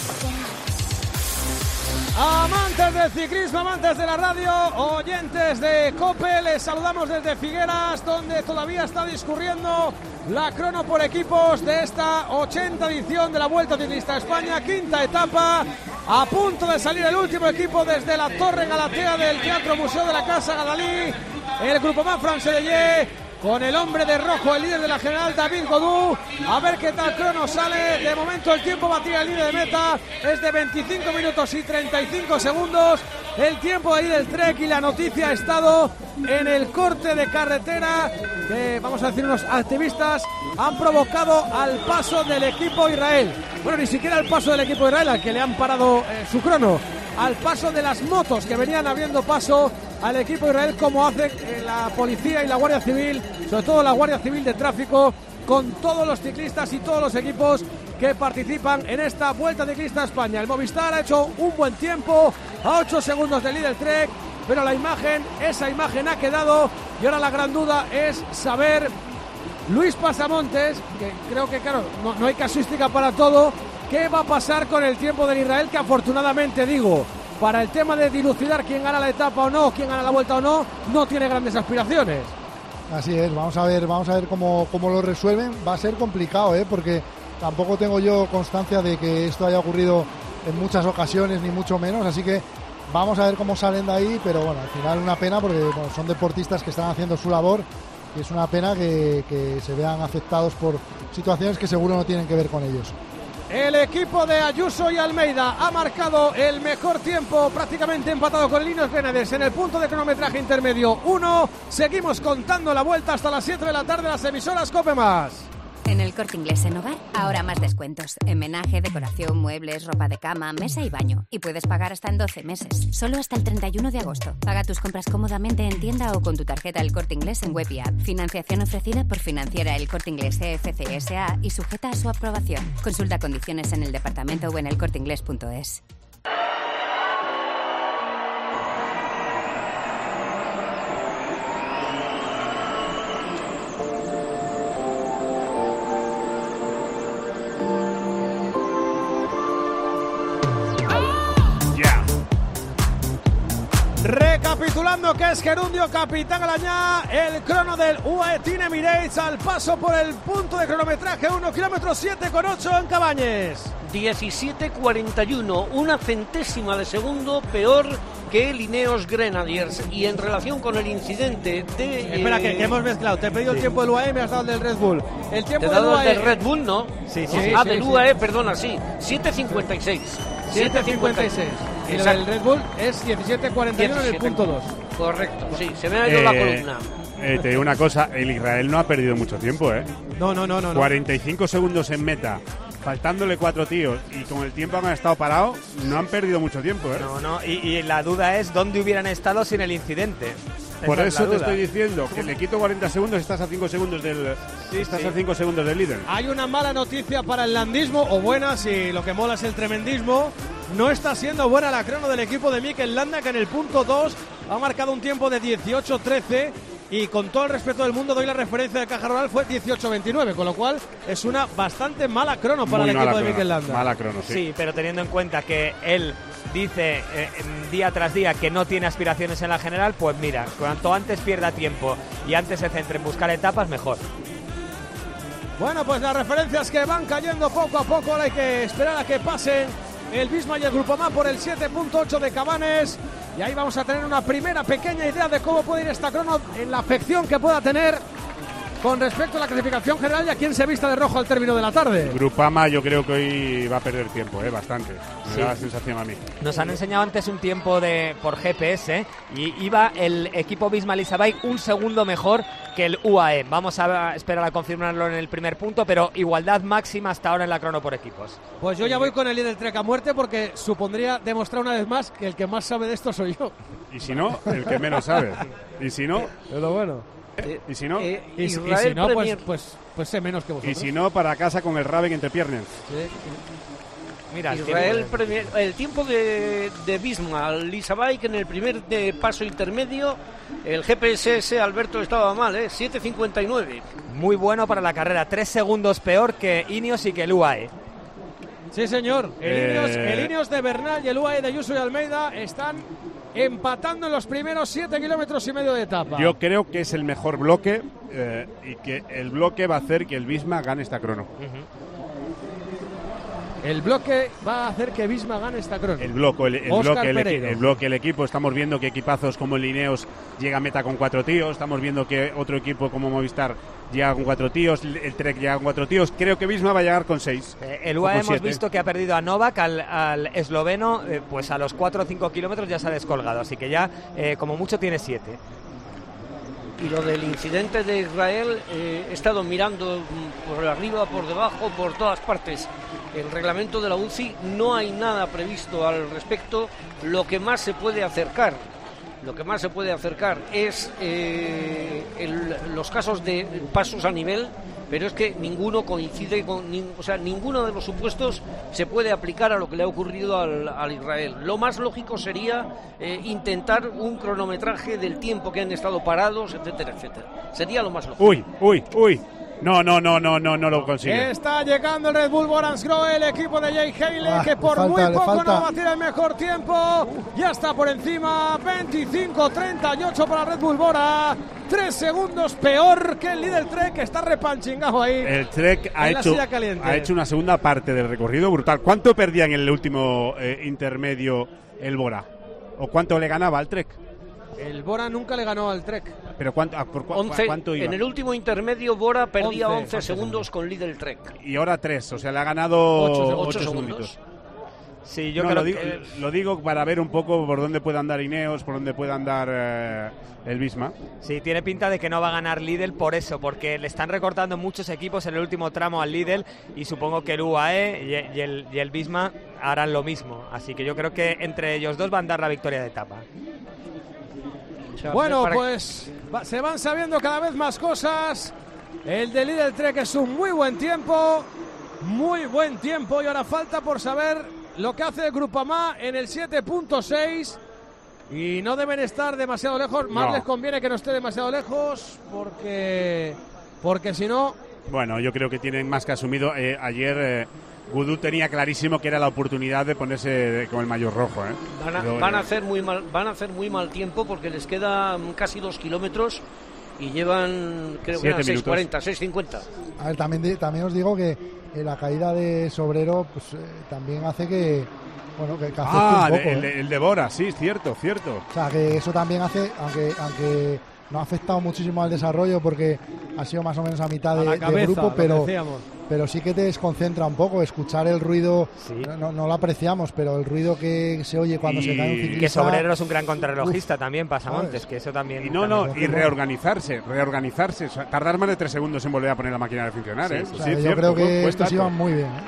Amantes del ciclismo, amantes de la radio, oyentes de COPE, les saludamos desde Figueras, donde todavía está discurriendo la crono por equipos de esta ochenta edición de la Vuelta Ciclista a España, quinta etapa, a punto de salir el último equipo desde la Torre Galatea del Teatro Museo de la Casa Gadalí, el Grupo Manfrance de Ye, con el hombre de rojo, el líder de la general, David Godú. A ver qué tal crono sale. De momento el tiempo batida en línea de meta es de veinticinco minutos y treinta y cinco segundos. El tiempo ahí del Trek, y la noticia ha estado en el corte de carretera que, vamos a decir, unos activistas han provocado al paso del equipo Israel. Bueno, ni siquiera al paso del equipo Israel, al que le han parado eh, su crono. Al paso de las motos que venían abriendo paso al equipo Israel, como hace eh, la policía y la Guardia Civil, sobre todo la Guardia Civil de Tráfico, con todos los ciclistas y todos los equipos que participan en esta Vuelta Ciclista a España. El Movistar ha hecho un buen tiempo, a ocho segundos del líder Trek, pero la imagen, esa imagen ha quedado, y ahora la gran duda es saber, Luis Pasamontes, que creo que claro, no, no hay casuística para todo, ¿qué va a pasar con el tiempo del Israel? Que afortunadamente, digo, para el tema de dilucidar quién gana la etapa o no, quién gana la vuelta o no, no tiene grandes aspiraciones. Así es, vamos a ver, vamos a ver cómo, cómo lo resuelven. Va a ser complicado, ¿eh? Porque tampoco tengo yo constancia de que esto haya ocurrido en muchas ocasiones, ni mucho menos, así que vamos a ver cómo salen de ahí, pero bueno, al final una pena porque bueno, son deportistas que están haciendo su labor y es una pena que, que se vean afectados por situaciones que seguro no tienen que ver con ellos. El equipo de Ayuso y Almeida ha marcado el mejor tiempo, prácticamente empatado con el Ineos Grenadiers en el punto de cronometraje intermedio uno. Seguimos contando la vuelta hasta las siete de la tarde, las emisoras COPE más. En el Corte Inglés en Hogar, ahora más descuentos. Homenaje, decoración, muebles, ropa de cama, mesa y baño. Y puedes pagar hasta en doce meses. Solo hasta el treinta y uno de agosto. Paga tus compras cómodamente en tienda o con tu tarjeta El Corte Inglés en web y app. Financiación ofrecida por Financiera El Corte Inglés C F C S A y sujeta a su aprobación. Consulta condiciones en el departamento o en el corte inglés punto es. Recapitulando que es Gerundio, capitán Alañá, el crono del U A E Team Emirates al paso por el punto de cronometraje uno kilómetros siete con ocho en Cabañes. diecisiete cuarenta y uno, una centésima de segundo peor que el Ineos Grenadiers. Y en relación con el incidente de... Espera, eh, que, que hemos mezclado. Te he pedido sí. el tiempo del U A E, me has dado el del Red Bull. El ¿Te tiempo he del dado U A E... el del Red Bull, no? Sí, sí, Ah, sí, del sí. U A E, perdona, sí. siete cincuenta y seis. siete cincuenta y seis. Y el del Red Bull es diecisiete cuarenta y uno en el punto dos. Correcto, sí, se me ha ido Eh, la columna. Eh, te digo una cosa, el Israel no ha perdido mucho tiempo, ¿eh? No, no, no, no. no. cuarenta y cinco segundos en meta, faltándole cuatro tíos y con el tiempo que han estado parados, no han perdido mucho tiempo, ¿eh? No, no, y, y la duda es dónde hubieran estado sin el incidente. Por Esa es eso la te duda. estoy diciendo que le quito cuarenta segundos y estás a cinco segundos del estás sí. a cinco segundos del líder. Hay una mala noticia para el landismo, o buena si lo que mola es el tremendismo. No está siendo buena la crono del equipo de Mikel Landa, que en el punto dos ha marcado un tiempo de dieciocho trece. Y con todo el respeto del mundo doy la referencia de Caja Rural, fue dieciocho veintinueve, con lo cual es una bastante mala crono para Muy el mala equipo de crono, Mikel Landa. Mala crono, sí. Sí, pero teniendo en cuenta que él dice eh, día tras día que no tiene aspiraciones en la general, pues mira, cuanto antes pierda tiempo y antes se centre en buscar etapas, mejor. Bueno, pues las referencias que van cayendo poco a poco, ahora hay que esperar a que pasen el Visma y el Grupama por el siete punto ocho de Cabanes. Y ahí vamos a tener una primera pequeña idea de cómo puede ir esta crono en la afección que pueda tener con respecto a la clasificación general y a quién se vista de rojo al término de la tarde. Grupama yo creo que hoy va a perder tiempo, ¿eh? Bastante. Me Sí. da la sensación a mí. Nos han enseñado antes un tiempo de por G P S y iba el equipo Visma Leasabike un segundo mejor que el U A E. Vamos a esperar a confirmarlo en el primer punto, pero igualdad máxima hasta ahora en la crono por equipos. Pues yo ya voy con el líder Trek a muerte porque supondría demostrar una vez más que el que más sabe de esto soy yo. Y si no, el que menos sabe. Y si no, es lo bueno. Y si no, y, y si no pues, pues, pues sé menos que vosotros. Y si no, para casa con el Raven entre piernas. Sí. Mira, Israel el, Premier, el tiempo de, de Visma, Leasabike en el primer de paso intermedio, el G P S ese, Alberto, estaba mal, ¿eh? siete cincuenta y nueve. Muy bueno para la carrera, tres segundos peor que Ineos y que el U A E. Sí, señor. El, Eh... Ineos, el Ineos de Bernal y el U A E de Ayuso y Almeida están empatando en los primeros siete kilómetros y medio de etapa. Yo creo que es el mejor bloque eh, y que el bloque va a hacer que el Visma gane esta crono. Uh-huh. El bloque va a hacer que Visma gane esta crono. El bloque, el, el, bloque el, el bloque, el equipo. Estamos viendo que equipazos como el Ineos llega a meta con cuatro tíos. Estamos viendo que otro equipo como Movistar llega con cuatro tíos. El Trek llega con cuatro tíos. Creo que Visma va a llegar con seis. Eh, el U A E hemos siete. visto que ha perdido a Novak, al, al esloveno, eh, pues a los cuatro o cinco kilómetros ya se ha descolgado. Así que ya, eh, como mucho, tiene siete. Y lo del incidente de Israel, eh, he estado mirando por arriba, por debajo, por todas partes. El reglamento de la U C I, no hay nada previsto al respecto. Lo que más se puede acercar, lo que más se puede acercar es eh, el, los casos de pasos a nivel, pero es que ninguno coincide con, ni, o sea, ninguno de los supuestos se puede aplicar a lo que le ha ocurrido al, al Israel. Lo más lógico sería eh, intentar un cronometraje del tiempo que han estado parados, etcétera, etcétera. Sería lo más lógico. Uy, uy, uy. No, no, no, no, no, no lo consigue. Está llegando el Red Bull Boransgrohe, el equipo de Jay Haley, ah, que por falta, muy poco falta. no va a batir el mejor tiempo. Ya está por encima, veinticinco treinta y ocho para Red Bull Bora. Tres segundos peor que el líder Trek, que está repanchingado ahí. El Trek ha hecho, ha hecho una segunda parte del recorrido brutal. ¿Cuánto perdía en el último eh, intermedio el Bora? ¿O cuánto le ganaba al Trek? El Bora nunca le ganó al Trek. ¿Pero cuánto, por cu once, cuánto iba? En el último intermedio Bora perdía once, once segundos con líder Trek. Y ahora tres, o sea, le ha ganado ocho segundos. Sí, yo no, creo lo digo, que... lo digo para ver un poco por dónde puede andar Ineos, por dónde puede andar eh, el Visma. Sí, tiene pinta de que no va a ganar Lidl por eso, porque le están recortando muchos equipos en el último tramo al Lidl y supongo que el U A E y, y, el, y el Visma harán lo mismo. Así que yo creo que entre ellos dos van a dar la victoria de etapa. Bueno, pues va, se van sabiendo cada vez más cosas. El de Lidl Trek es un muy buen tiempo, muy buen tiempo, y ahora falta por saber lo que hace el Grupama en el siete punto seis. Y no deben estar demasiado lejos. Más no. les conviene que no esté demasiado lejos, porque porque si no... Bueno, yo creo que tienen más que asumido. Eh, ayer eh, Gudú tenía clarísimo que era la oportunidad de ponerse con el maillot rojo. ¿eh? Van, a, Pero, van, a eh, hacer muy mal, van a hacer muy mal tiempo porque les quedan casi dos kilómetros y llevan, creo que eran seis cuarenta, seis cincuenta. A ver, también, también os digo que eh, la caída de Sobrero pues, eh, también hace que... Bueno, que, que ah, un poco, el, ¿eh? el de Bora, sí, cierto, cierto. O sea, que eso también hace, aunque aunque no ha afectado muchísimo al desarrollo porque ha sido más o menos a mitad de, a la cabeza, de grupo, pero, decíamos. pero sí que te desconcentra un poco escuchar el ruido. Sí. No, no, no lo apreciamos, pero el ruido que se oye cuando Y se cae un ciclista... Que Sobrero es un gran contrarrelojista también, Pasamontes, ¿sabes? que eso también... Y no, no, también- y reorganizarse, reorganizarse. O sea, tardar más de tres segundos en volver a poner la máquina a funcionar, Sí, ¿eh? sí, O sea, Sí, yo cierto, creo que cuesta estos iban harto. muy bien, ¿eh?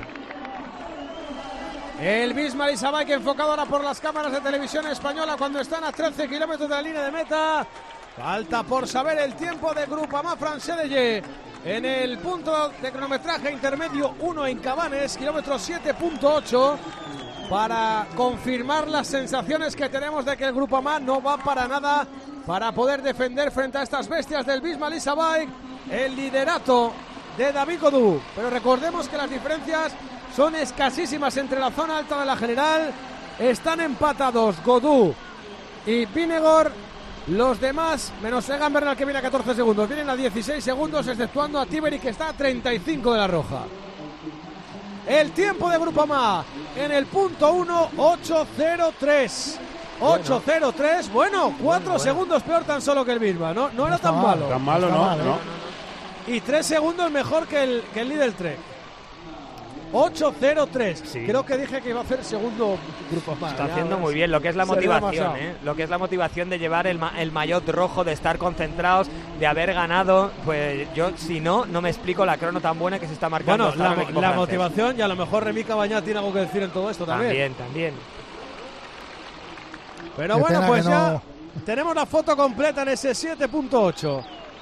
El Bismarck Isabay, que enfocado ahora por las cámaras de televisión española cuando están a trece kilómetros de la línea de meta. Falta por saber el tiempo de Groupama Francedelle en el punto de cronometraje intermedio uno en Cabanes, kilómetro siete punto ocho, para confirmar las sensaciones que tenemos de que el Groupama no va para nada para poder defender frente a estas bestias del Bismarck Isabay el liderato de David Gaudu. Pero recordemos que las diferencias son escasísimas entre la zona alta de la general. Están empatados Gaudu y Vinegor. Los demás, menos Egan Bernal, que viene a catorce segundos, vienen a dieciséis segundos, exceptuando a Tiberi, que está a treinta y cinco de la roja. el tiempo de Groupama en el punto uno, ocho cero tres. ocho cero tres, bueno, cuatro bueno, segundos bueno. peor tan solo que el Bisma, ¿no? No era no tan malo. Tan malo, no, mal, no, ¿eh? no. Y tres segundos mejor que el, que el Lidl Trek. ocho cero tres. Sí. Creo que dije que iba a hacer segundo Groupama. Está haciendo muy bien lo que es la motivación, ¿eh? Lo que es la motivación de llevar el, ma el maillot rojo, de estar concentrados, de haber ganado. Pues yo, si no, no me explico la crono tan buena que se está marcando. Bueno, la, la motivación, y a lo mejor Remy Cabañá tiene algo que decir en todo esto también. También, también. Pero Qué bueno, pues ya no. tenemos la foto completa en ese siete punto ocho.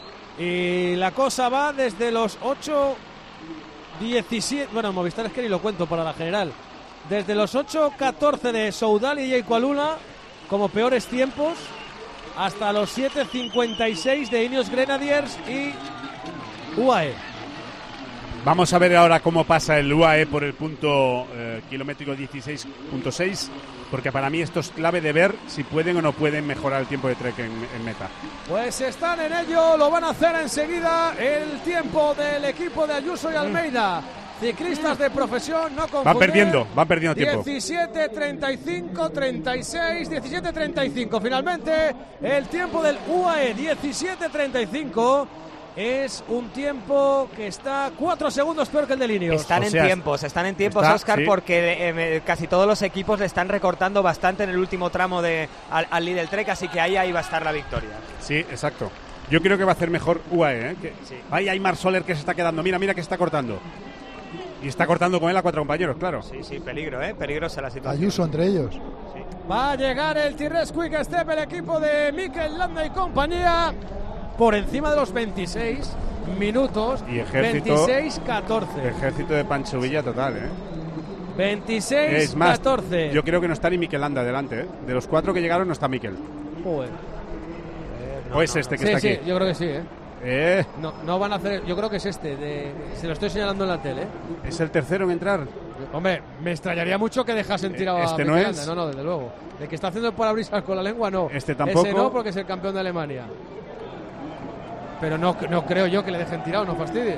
Y la cosa va desde los ocho diecisiete. Bueno, Movistar es que ni lo cuento para la general. Desde los ocho catorce de Soudal y Yeikualuna como peores tiempos, hasta los siete cincuenta y seis de Ineos Grenadiers y U A E. Vamos a ver ahora cómo pasa el U A E por el punto eh, kilométrico dieciséis punto seis, porque para mí esto es clave de ver si pueden o no pueden mejorar el tiempo de Trek en, en meta. Pues están en ello, lo van a hacer enseguida. El tiempo del equipo de Ayuso y Almeida, ciclistas de profesión, no confundir. Van perdiendo, van perdiendo tiempo. diecisiete treinta y cinco, treinta y seis, diecisiete treinta y cinco. Finalmente, el tiempo del U A E, diecisiete treinta y cinco. Es un tiempo que está cuatro segundos peor que el de Ineos. Están o sea, en tiempos, están en tiempos, está, Oscar, sí. porque eh, casi todos los equipos le están recortando bastante en el último tramo de, al, al Lidl Trek, así que ahí, ahí va a estar la victoria. Sí, exacto. Yo creo que va a hacer mejor U A E. ¿eh? Que, sí. Ahí hay Marc Soler que se está quedando. Mira, mira que está cortando. Y está cortando con él a cuatro compañeros, claro. Sí, sí, peligro, ¿eh? Peligrosa la situación. Ayuso entre ellos. Sí. Va a llegar el Tirres Quick Step, el equipo de Mikel Landa y compañía, por encima de los veintiséis minutos. Y ejército, veintiséis catorce. Ejército de Pancho Villa total, ¿eh? veintiséis catorce. Yo creo que no está ni Mikel Landa delante, ¿eh? De los cuatro que llegaron no está Mikel. Joder. Eh, no, o es este no. que sí, está sí, aquí. Sí, yo creo que sí, ¿eh? Eh. No, no van a hacer. Yo creo que es este. De, se lo estoy señalando en la tele. ¿Es el tercero en entrar? Hombre, me extrañaría mucho que dejasen tirado este a no Mikel es. Landa. No, no, desde luego. El que está haciendo el parabrisas con la lengua, no. Este tampoco. Ese no, porque es el campeón de Alemania. Pero no, no creo yo que le dejen tirado, no fastidie.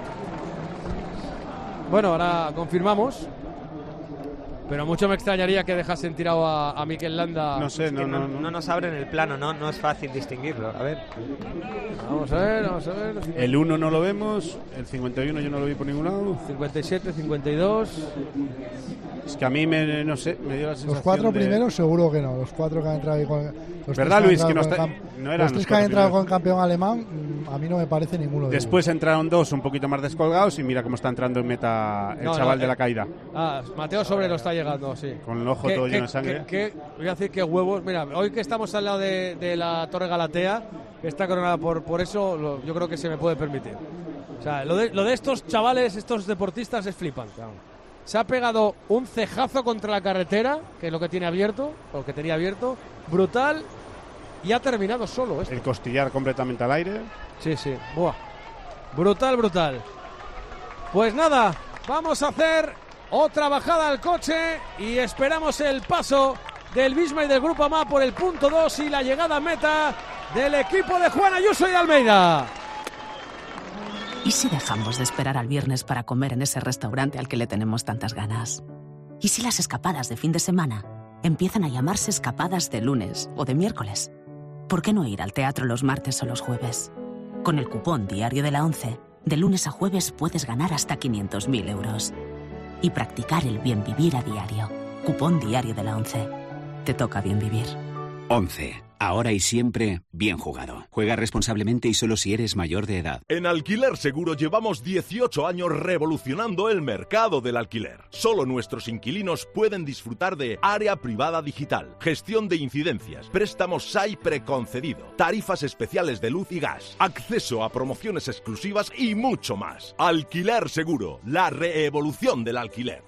Bueno, ahora confirmamos. Pero mucho me extrañaría que dejasen tirado a, a Mikel Landa. No sé, no, no, no, no, no nos abren el plano, no, no es fácil distinguirlo. A ver. Vamos a ver, vamos a ver. El uno no lo vemos, el cincuenta y uno yo no lo vi por ningún lado. cincuenta y siete, cincuenta y dos. Es que a mí me, no sé, me dio la sensación. Los cuatro de... primeros seguro que no, los cuatro que han entrado ahí con. Los ¿Verdad, Luis? Que no, está, camp... no eran los tres que han entrado con campeón alemán, a mí no me parece ninguno de Después ellos. entraron dos un poquito más descolgados y mira cómo está entrando en meta el no, chaval no, de la eh, caída. Ah, Mateo Sobrero está llegando, sí. Con el ojo todo lleno de sangre. Que, que, voy a decir que huevos. Mira, hoy que estamos al lado de, de la Torre Galatea, que está coronada por, por eso, lo, yo creo que se me puede permitir. O sea, lo de, lo de estos chavales, estos deportistas es flipante. Se ha pegado un cejazo contra la carretera, que es lo que tiene abierto, o lo que tenía abierto, brutal, y ha terminado solo esto. El costillar completamente al aire. Sí, sí. Buah. Brutal, brutal. Pues nada, vamos a hacer otra bajada al coche y esperamos el paso del Bisma y del Groupama por el punto dos y la llegada a meta del equipo de Juan Ayuso y Almeida. ¿Y si dejamos de esperar al viernes para comer en ese restaurante al que le tenemos tantas ganas? ¿Y si las escapadas de fin de semana empiezan a llamarse escapadas de lunes o de miércoles? ¿Por qué no ir al teatro los martes o los jueves? Con el cupón Diario de la ONCE, de lunes a jueves puedes ganar hasta quinientos mil euros. Y practicar el bien vivir a diario. Cupón Diario de la ONCE. Te toca bien vivir. ONCE. Ahora y siempre, bien jugado. Juega responsablemente y solo si eres mayor de edad. En Alquiler Seguro llevamos dieciocho años revolucionando el mercado del alquiler. Solo nuestros inquilinos pueden disfrutar de área privada digital, gestión de incidencias, préstamos S A I preconcedido, tarifas especiales de luz y gas, acceso a promociones exclusivas y mucho más. Alquiler Seguro, la reevolución del alquiler.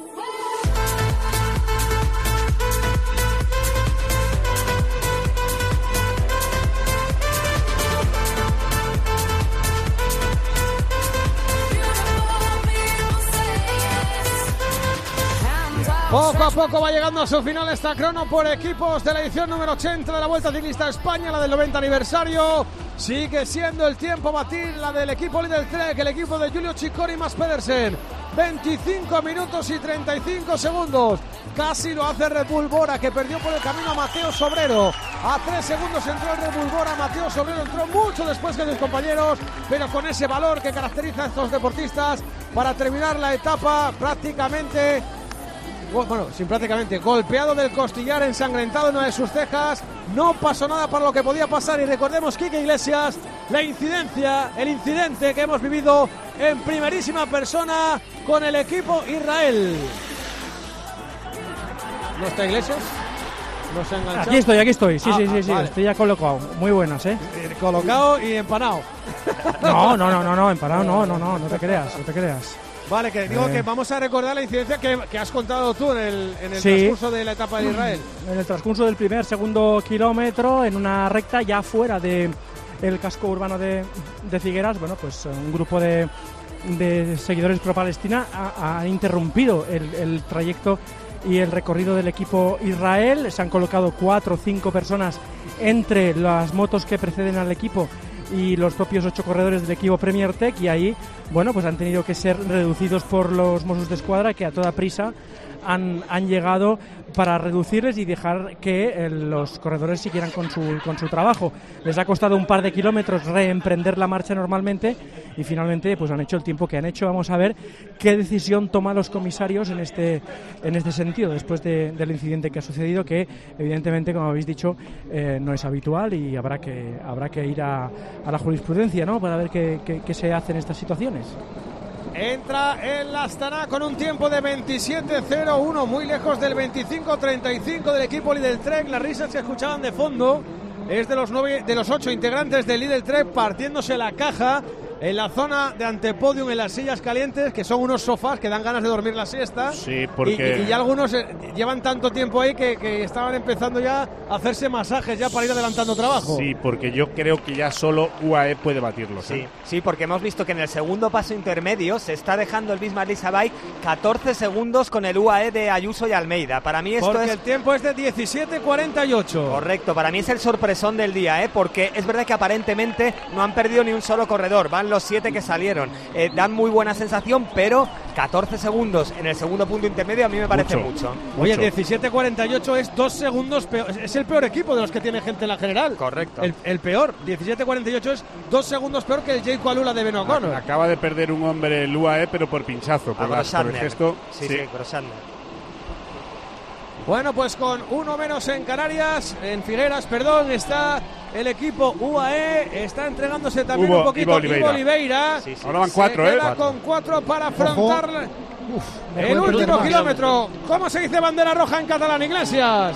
Poco a poco va llegando a su final esta crono por equipos de la edición número ochenta de la Vuelta Ciclista a España, la del noventa aniversario. Sigue siendo el tiempo a batir, la del equipo Lidl Trek, el equipo de Julio Ciccone y Mads Pedersen. veinticinco minutos y treinta y cinco segundos. Casi lo hace Red Bull Bora, que perdió por el camino a Mateo Sobrero. A tres segundos entró el Red Bull Bora. Mateo Sobrero entró mucho después que sus compañeros, pero con ese valor que caracteriza a estos deportistas para terminar la etapa prácticamente, bueno, sin prácticamente, golpeado del costillar, ensangrentado en una de sus cejas. No pasó nada para lo que podía pasar. Y recordemos, Quique Iglesias, la incidencia, el incidente que hemos vivido en primerísima persona con el equipo Israel. ¿No está Iglesias? ¿No se ha enganchado? Aquí estoy, aquí estoy. Sí, Ah, sí, sí, ah, sí. vale. Estoy ya colocado. Muy buenas, ¿eh? Colocado y empanado. No, no, no, no, no, empanado no, no, no, no te creas, no te creas. Vale, que digo Eh. que vamos a recordar la incidencia que, que has contado tú en el, en el Sí. transcurso de la etapa de Israel. En el transcurso del primer, segundo kilómetro, en una recta ya fuera de el casco urbano de, de Figueras, bueno, pues un grupo de, de seguidores pro-Palestina ha, ha interrumpido el, el trayecto y el recorrido del equipo Israel. Se han colocado cuatro o cinco personas entre las motos que preceden al equipo y los propios ocho corredores del equipo Premier Tech, y ahí, bueno, pues han tenido que ser reducidos por los Mossos de Escuadra, que a toda prisa han, han llegado para reducirles y dejar que eh, los corredores siguieran con su, con su trabajo. Les ha costado un par de kilómetros reemprender la marcha normalmente y finalmente pues han hecho el tiempo que han hecho. Vamos a ver qué decisión toman los comisarios en este, en este sentido, después de, del incidente que ha sucedido, que evidentemente, como habéis dicho, eh, no es habitual y habrá que, habrá que ir a, a la jurisprudencia, ¿no?, para ver qué, qué, qué se hace en estas situaciones. Entra el Astana con un tiempo de veintisiete cero uno, muy lejos del veinticinco treinta y cinco del equipo Lidl Trek. Las risas que escuchaban de fondo es de los nueve, de los ocho integrantes del Lidl Trek partiéndose la caja en la zona de antepodium, en las sillas calientes, que son unos sofás que dan ganas de dormir la siesta. Sí, porque... Y, y ya algunos eh, llevan tanto tiempo ahí que, que estaban empezando ya a hacerse masajes ya para ir adelantando trabajo. Sí, porque yo creo que ya solo U A E puede batirlos. Sí, ¿eh? sí, porque hemos visto que en el segundo paso intermedio se está dejando el Bismarck Lisa Bike catorce segundos con el U A E de Ayuso y Almeida. Para mí esto Porque es... el tiempo es de diecisiete cuarenta y ocho. Correcto, para mí es el sorpresón del día, ¿eh? Porque es verdad que aparentemente no han perdido ni un solo corredor, van los siete que salieron, eh, dan muy buena sensación, pero catorce segundos en el segundo punto intermedio a mí me parece mucho. mucho. Oye, diecisiete cuarenta y ocho es dos segundos peor, es el peor equipo de los que tiene gente en la general. Correcto. El, el peor, diecisiete cuarenta y ocho es dos segundos peor que el Jake Alula de Ben O'Connor. Acaba de perder un hombre el U A E, pero por pinchazo, por, A las- por el Grossander. gesto. Sí, sí, Grossander. Bueno, pues con uno menos en Canarias, en Figueras, perdón, está el equipo U A E, está entregándose también Hubo- un poquito Ivo Oliveira. Ivo Oliveira. Sí, sí. Ahora van cuatro, Se ¿eh? queda Cuatro. con cuatro para afrontar el puede último perder más. kilómetro. ¿Cómo se dice bandera roja en catalán, Iglesias?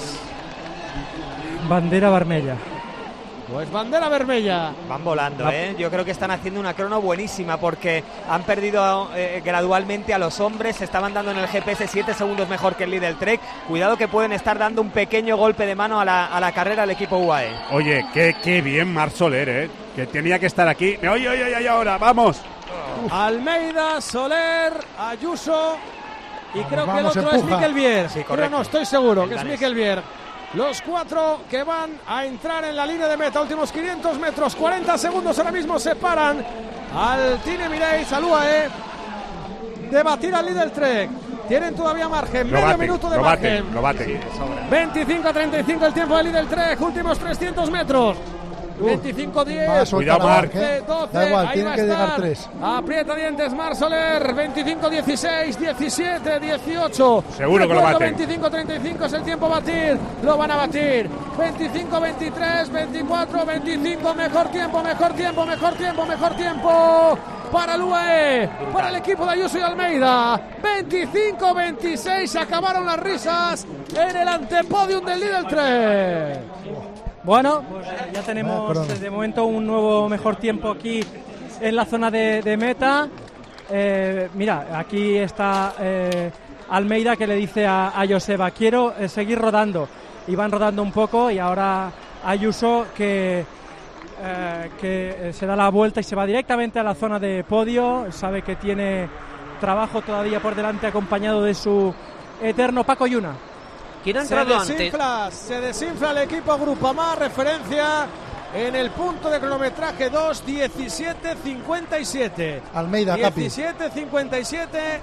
Bandera vermella. Pues bandera vermella. Van volando, ¿eh? Yo creo que están haciendo una crono buenísima porque han perdido eh, gradualmente a los hombres, se estaban dando en el G P S siete segundos mejor que el Lidl Trek. Cuidado que pueden estar dando un pequeño golpe de mano a la, a la carrera al equipo U A E. Oye, qué, qué bien Marc Soler, ¿eh? Que tenía que estar aquí. Oye, oye, oye, ahora, vamos. Almeida, Soler, Ayuso y creo que el vamos, otro es empuja. Mikel Bier. Sí, Creo, correcto. no, estoy seguro El que es danés. Mikel Bier. Los cuatro que van a entrar en la línea de meta, últimos quinientos metros, cuarenta segundos ahora mismo separan al Tine Mireis, al U A E, de batir al Lidl Trek. Tienen todavía margen, Lo medio baten, minuto de lo margen. baten, lo baten. veinticinco a treinta y cinco el tiempo del Lidl Trek, últimos trescientos metros. veinticinco diez, va a soltar Cuidado, a Marc, Marc, ¿eh? doce, Da igual, ahí tienen va a que llegar estar. tres. Aprieta dientes Marc Soler, veinticinco dieciséis, diecisiete dieciocho. Seguro que lo Recuerdo, baten. veinticinco treinta y cinco es el tiempo a batir, lo van a batir. veinticinco veintitrés, veinticuatro veinticinco, mejor tiempo, mejor tiempo, mejor tiempo, mejor tiempo para el U A E, para el equipo de Ayuso y Almeida. veinticinco veintiséis, acabaron las risas en el antepodium del Lidl Trek. Bueno, pues ya tenemos Ah, perdón. de momento un nuevo mejor tiempo aquí en la zona de, de meta. Eh, mira, aquí está eh, Almeida que le dice a, a Joseba, quiero eh, seguir rodando. Y van rodando un poco y ahora Ayuso que, eh, que eh, se da la vuelta y se va directamente a la zona de podio. Sabe que tiene trabajo todavía por delante acompañado de su eterno Paco Yuna. ¿Quién ha Se entrado antes? desinfla, se desinfla el equipo Grupamar, referencia en el punto de cronometraje dos, diecisiete cincuenta y siete. Almeida, Capi. diecisiete cincuenta y siete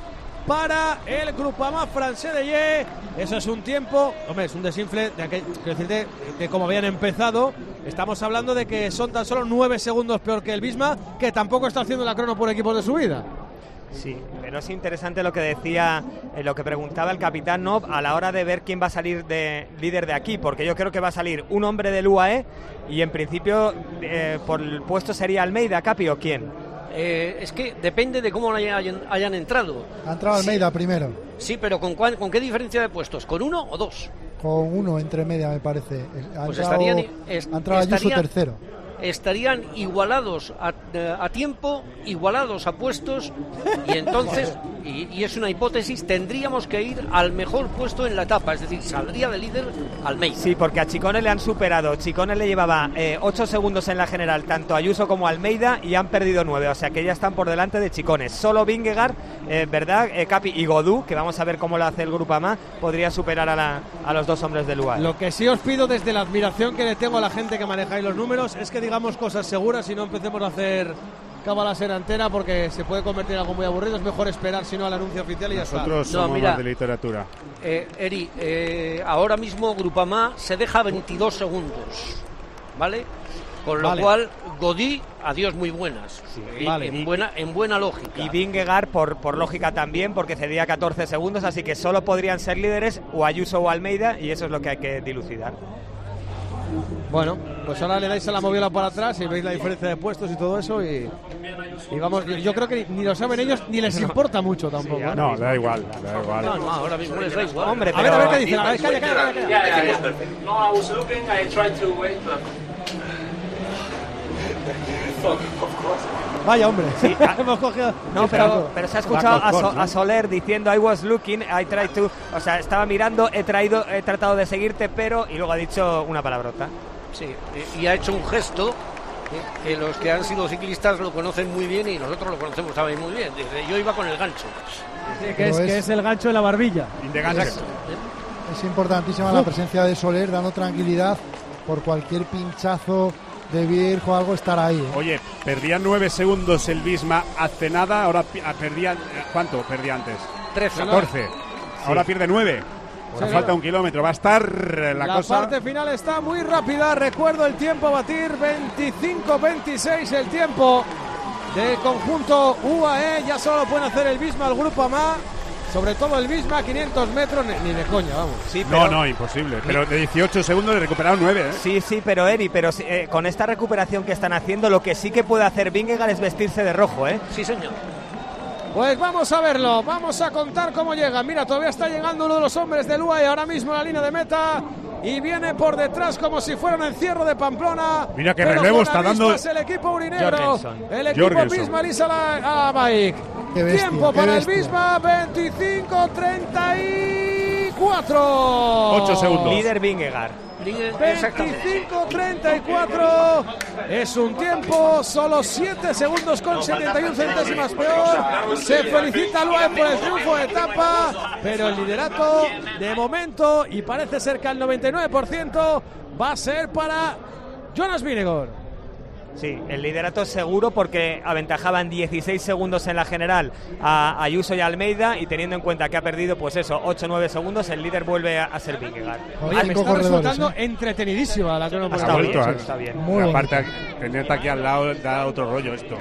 para el Groupama Francés de Ye. Eso es un tiempo, hombre, es un desinfle de, aquel, decirte, de cómo habían empezado. Estamos hablando de que son tan solo nueve segundos peor que el Visma, que tampoco está haciendo la crono por equipos de subida. Sí, pero es interesante lo que decía, eh, lo que preguntaba el capitán Nob a la hora de ver quién va a salir de líder de aquí, porque yo creo que va a salir un hombre del U A E y en principio eh, por el puesto sería Almeida, Capi, ¿o quién? Eh, es que depende de cómo hayan, hayan entrado. Ha entrado Almeida sí. primero. Sí, pero ¿con, cuál, ¿con qué diferencia de puestos? ¿Con uno o dos? Con uno entre media, me parece. Ha Pues entrado, estarían, es, ha entrado Ayuso estarían, tercero. Estarían igualados a, a tiempo, igualados a puestos, y entonces, y, y es una hipótesis, tendríamos que ir al mejor puesto en la etapa, es decir, saldría de líder Almeida. Sí, porque a Chicone le han superado. Chicone le llevaba eh, ocho segundos en la general, tanto Ayuso como Almeida, y han perdido nueve, o sea que ya están por delante de Chicone. Solo Vingegaard, eh, ¿verdad, eh, Capi? Y Godú, que vamos a ver cómo lo hace el Groupama, podría superar a, la, a los dos hombres del U A E. Lo que sí os pido desde la admiración que le tengo a la gente que manejáis los números es que digamos cosas seguras y no empecemos a hacer cábalas en antena, porque se puede convertir en algo muy aburrido. Es mejor esperar si no al anuncio oficial y ya está. Nosotros somos no, mira, más de literatura. Eh, Eri, eh, ahora mismo Groupama se deja veintidós segundos, ¿vale? Con lo vale. cual, Godí, adiós muy buenas. Sí, vale. en, buena, en buena lógica. Y Vingegaard, por, por lógica también, porque cedía catorce segundos, así que solo podrían ser líderes o Ayuso o Almeida, y eso es lo que hay que dilucidar. Bueno, pues ahora le dais a la moviola para atrás y veis la diferencia de puestos y todo eso, y, y vamos, yo creo que ni, ni lo saben ellos ni les importa mucho tampoco. Sí, ¿eh? No, le da igual, le da igual. No, no, ahora mismo les da igual. Hombre, a ver, a ver qué dicen. A ver, calla, calla, calla, calla. Yeah, yeah, yeah. No, I was looking, I tried to wait, but... Vaya hombre, sí, hemos cogido. No, pero, pero se ha escuchado a, so, a Soler diciendo I was looking, I tried to, o sea, estaba mirando, he traído, he tratado de seguirte, pero, y luego ha dicho una palabrota. Sí, y ha hecho un gesto que los que han sido ciclistas lo conocen muy bien y nosotros lo conocemos también muy bien. Dice, yo iba con el gancho. Sí, que, es, es, que es el gancho de la barbilla. Es importantísima la presencia de Soler, dando tranquilidad por cualquier pinchazo de Virgo o algo, estar ahí, ¿eh? Oye, perdían nueve segundos el Visma hace nada, ahora perdían, ¿cuánto perdía antes? trece. catorce. Ahora sí. Pierde nueve. Ahora sí, falta no. un kilómetro, va a estar la, la cosa... La parte final está muy rápida, recuerdo el tiempo a batir, veinticinco veintiséis el tiempo del conjunto U A E, ya solo pueden hacer el Visma al Groupama. Sobre todo el Visma, quinientos metros, ni, ni de coña, vamos. Sí, pero, no, no, imposible. Pero de dieciocho segundos le recuperaron nueve, ¿eh? Sí, sí, pero Eri, pero eh, con esta recuperación que están haciendo, lo que sí que puede hacer Vingegaard es vestirse de rojo, ¿eh? Sí, señor. Pues vamos a verlo, vamos a contar cómo llega. Mira, todavía está llegando uno de los hombres del U A E ahora mismo a la línea de meta. Y viene por detrás como si fuera un encierro de Pamplona. Mira qué relevo está dando el equipo urinegro. Jorgensen. El equipo Jorgensen. Visma lisa la, a la bike. Qué bestia, tiempo qué para bestia. el Visma, veinticinco treinta y cuatro. ocho segundos. Líder Vingegaard. veinticinco treinta y cuatro. Es un tiempo, solo siete segundos con setenta y uno centésimas peor. Se felicita a U A E por el triunfo de etapa, pero el liderato de momento, y parece ser que al noventa y nueve por ciento, va a ser para Jonas Vingegaard. Sí, el liderato seguro, porque aventajaban dieciséis segundos en la general a Ayuso y a Almeida, y teniendo en cuenta que ha perdido, pues eso, ocho nueve segundos, el líder vuelve a, a ser Vingegaard. Oye, me está resultando ¿eh? entretenidísima la crono. Está, vuelto, bien, ¿eh? está bien. Muy aparte, tenerte aquí al lado da otro rollo esto.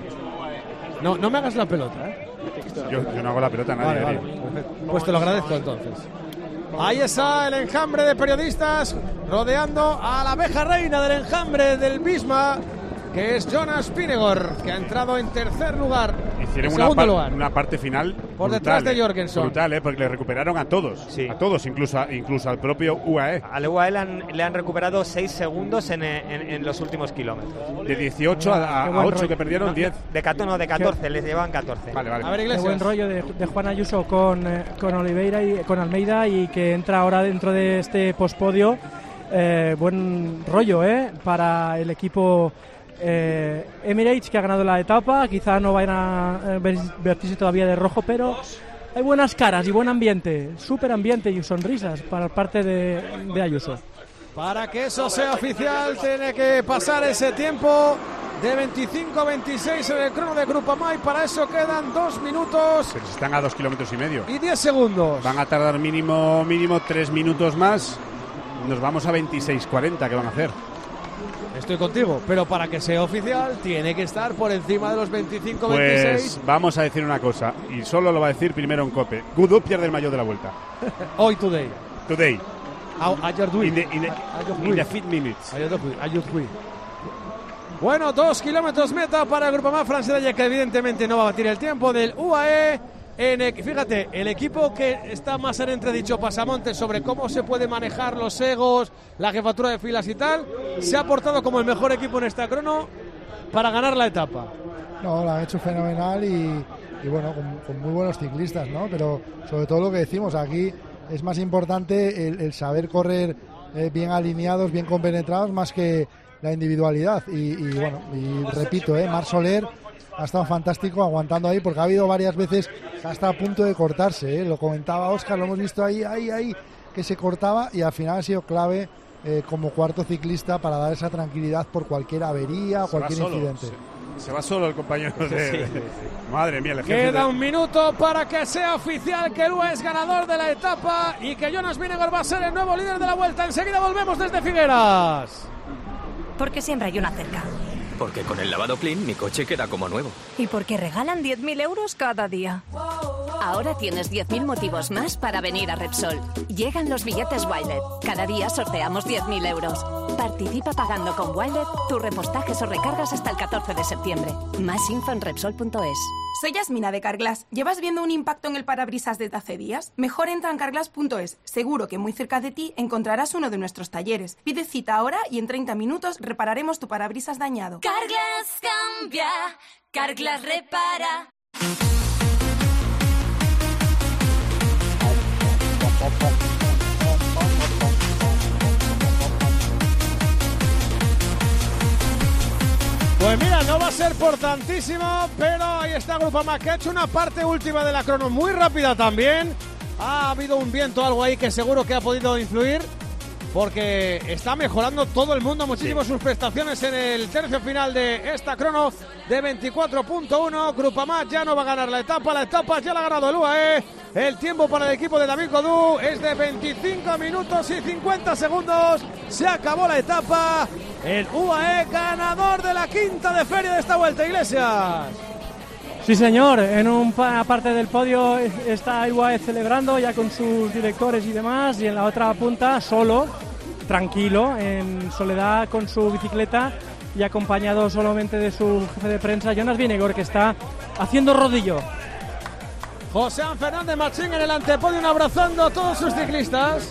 No, no me hagas la pelota, ¿eh? Yo, yo no hago la pelota a nadie. Vale, vale. Pues te lo agradezco entonces. Ahí está el enjambre de periodistas rodeando a la abeja reina del enjambre del Visma, que es Jonas Vingegaard, que ha entrado en tercer lugar. Hicieron una, par lugar. una parte final por brutal, detrás de eh. Jorgensen. Brutal, ¿eh? Porque le recuperaron a todos. Sí. A todos, incluso, a, incluso al propio U A E. Al U A E le han, le han recuperado seis segundos en, en, en los últimos kilómetros. De dieciocho a, a ocho rollo. que perdieron, no, diez. De, de, no, de catorce, les llevaban catorce. Vale, vale. A ver, Iglesias. Qué buen rollo de, de Juan Ayuso con, eh, con Oliveira y con Almeida, y que entra ahora dentro de este pospodio. Eh, buen rollo, ¿eh? Para el equipo eh, Emirates, que ha ganado la etapa. Quizá no vayan a eh, vestirse todavía de rojo, pero hay buenas caras y buen ambiente, súper ambiente y sonrisas para parte de, de Ayuso. Para que eso sea oficial tiene que pasar ese tiempo de veinticinco a veintiséis en el crono de Groupama y para eso quedan dos minutos. Pero están a dos kilómetros y medio. Y diez segundos. Van a tardar mínimo, mínimo tres minutos más. Nos vamos a veintiséis cuarenta, ¿qué van a hacer? Estoy contigo, pero para que sea oficial tiene que estar por encima de los veinticinco veintiséis. Pues vamos a decir una cosa, y solo lo va a decir primero en Cope. Gudú pierde el maillot de la Vuelta. Hoy, today. Today. Ayer do it. In the, in the, in the fit minutes. Ayer do it. Ayer do it. Bueno, dos kilómetros meta para el Groupama Francesc, que evidentemente no va a batir el tiempo del U A E. En el, fíjate, el equipo que está más en entredicho, Pasamontes, sobre cómo se puede manejar los egos, la jefatura de filas y tal, se ha portado como el mejor equipo en esta crono para ganar la etapa. No, lo han hecho fenomenal y, y bueno, con, con muy buenos ciclistas, ¿no? Pero sobre todo lo que decimos, aquí es más importante el, el saber correr eh, bien alineados, bien compenetrados, más que la individualidad. Y, y bueno, y repito, eh, Marc Soler ha estado fantástico aguantando ahí, porque ha habido varias veces que ha estado a punto de cortarse, ¿eh? Lo comentaba Óscar, lo hemos visto ahí, ahí, ahí, que se cortaba, y al final ha sido clave eh, como cuarto ciclista para dar esa tranquilidad por cualquier avería, Se cualquier va solo, incidente. Se, se va solo el compañero de... Sí, sí, sí. Madre mía, el ejemplo Queda de... un minuto para que sea oficial que el U A E es ganador de la etapa y que Jonas Vingegaard va a ser el nuevo líder de la Vuelta. Enseguida volvemos desde Figueras. Porque siempre hay una cerca. Porque con el lavado Clean mi coche queda como nuevo. Y porque regalan diez mil euros cada día. Ahora tienes diez mil motivos más para venir a Repsol. Llegan los billetes Wilet. Cada día sorteamos diez mil euros. Participa pagando con Wilet tus repostajes o recargas hasta el catorce de septiembre. Más info en Repsol punto es. Soy Yasmina de Carglass. ¿Llevas viendo un impacto en el parabrisas desde hace días? Mejor entra en carglass punto es. Seguro que muy cerca de ti encontrarás uno de nuestros talleres. Pide cita ahora y en treinta minutos repararemos tu parabrisas dañado. Carglass cambia, Carglass repara. Pues mira, no va a ser por tantísimo, pero ahí está Groupama, que ha hecho una parte última de la crono muy rápida también. Ha habido un viento, algo ahí que seguro que ha podido influir, porque está mejorando todo el mundo muchísimo sí. sus prestaciones en el tercio final de esta crono de veinticuatro punto uno. Groupama ya no va a ganar la etapa, la etapa ya la ha ganado el U A E. El tiempo para el equipo de David Gaudu es de veinticinco minutos y cincuenta segundos. Se acabó la etapa. El U A E ganador de la quinta de feria de esta Vuelta, Iglesias. Sí, señor. En una parte del podio está el U A E celebrando ya con sus directores y demás, y en la otra punta solo, tranquilo, en soledad con su bicicleta y acompañado solamente de su jefe de prensa, Jonas Vingegaard, que está haciendo rodillo. José Fernández Machín en el antepodio abrazando a todos sus ciclistas.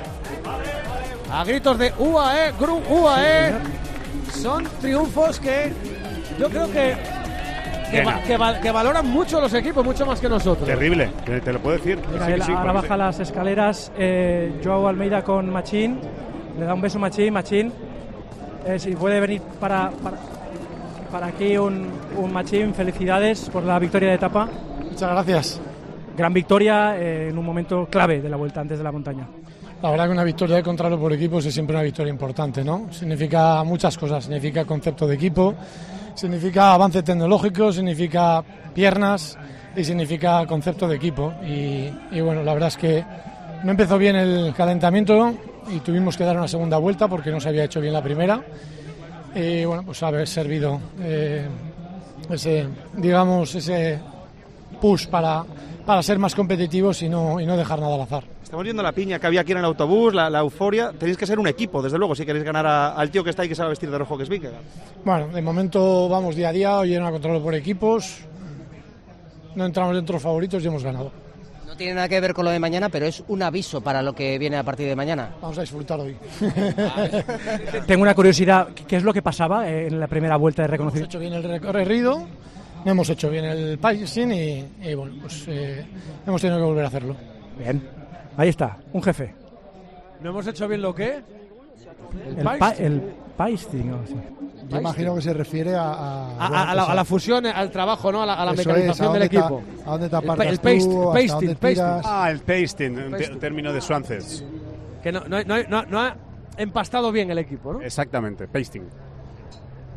A gritos de U A E, Group U A E. Son triunfos que yo creo que que, va, que, va, que valoran mucho los equipos, mucho más que nosotros. Terrible, te lo puedo decir. Mira, sí, él sí, ahora parece. baja las escaleras eh, Joao Almeida con Machín. Le da un beso Machín, Machín. Eh, si puede venir para, para, para aquí un, un Machín, felicidades por la victoria de etapa. Muchas gracias. Gran victoria eh, en un momento clave de la Vuelta antes de la montaña. La verdad que una victoria de contrario por equipos es siempre una victoria importante, ¿no? Significa muchas cosas, significa concepto de equipo, significa avance tecnológico, significa piernas y significa concepto de equipo. Y, y bueno, la verdad es que no empezó bien el calentamiento y tuvimos que dar una segunda vuelta porque no se había hecho bien la primera. Y bueno, pues haber servido eh, ese, digamos, ese push para, para ser más competitivos y no, y no dejar nada al azar. Estamos viendo la piña que había aquí en el autobús, la, la euforia. Tenéis que ser un equipo, desde luego, si queréis ganar a, al tío que está ahí que se va a vestir de rojo, que es Vingegaard. Bueno, de momento vamos día a día, hoy era una control por equipos. No entramos dentro de los favoritos y hemos ganado. No tiene nada que ver con lo de mañana, pero es un aviso para lo que viene a partir de mañana. Vamos a disfrutar hoy. Tengo una curiosidad, ¿qué es lo que pasaba en la primera vuelta de reconocimiento? Hemos hecho bien el recorrido, no hemos hecho bien el pacing y, y bueno, pues eh, hemos tenido que volver a hacerlo. Bien. Ahí está, un jefe. ¿No hemos hecho bien lo que? El, pa el pasting. No, sí. Yo imagino que se refiere a... A, a, a, a, la, a la fusión, al trabajo, ¿no? A la, a la mecanización es, del equipo. Ta, ¿A dónde te apartas el, el paste, tú? pasting, pasting. Ah, el pasting, un término de Swances. Que no, no, no, no, no ha empastado bien el equipo, ¿no? Exactamente, pasting.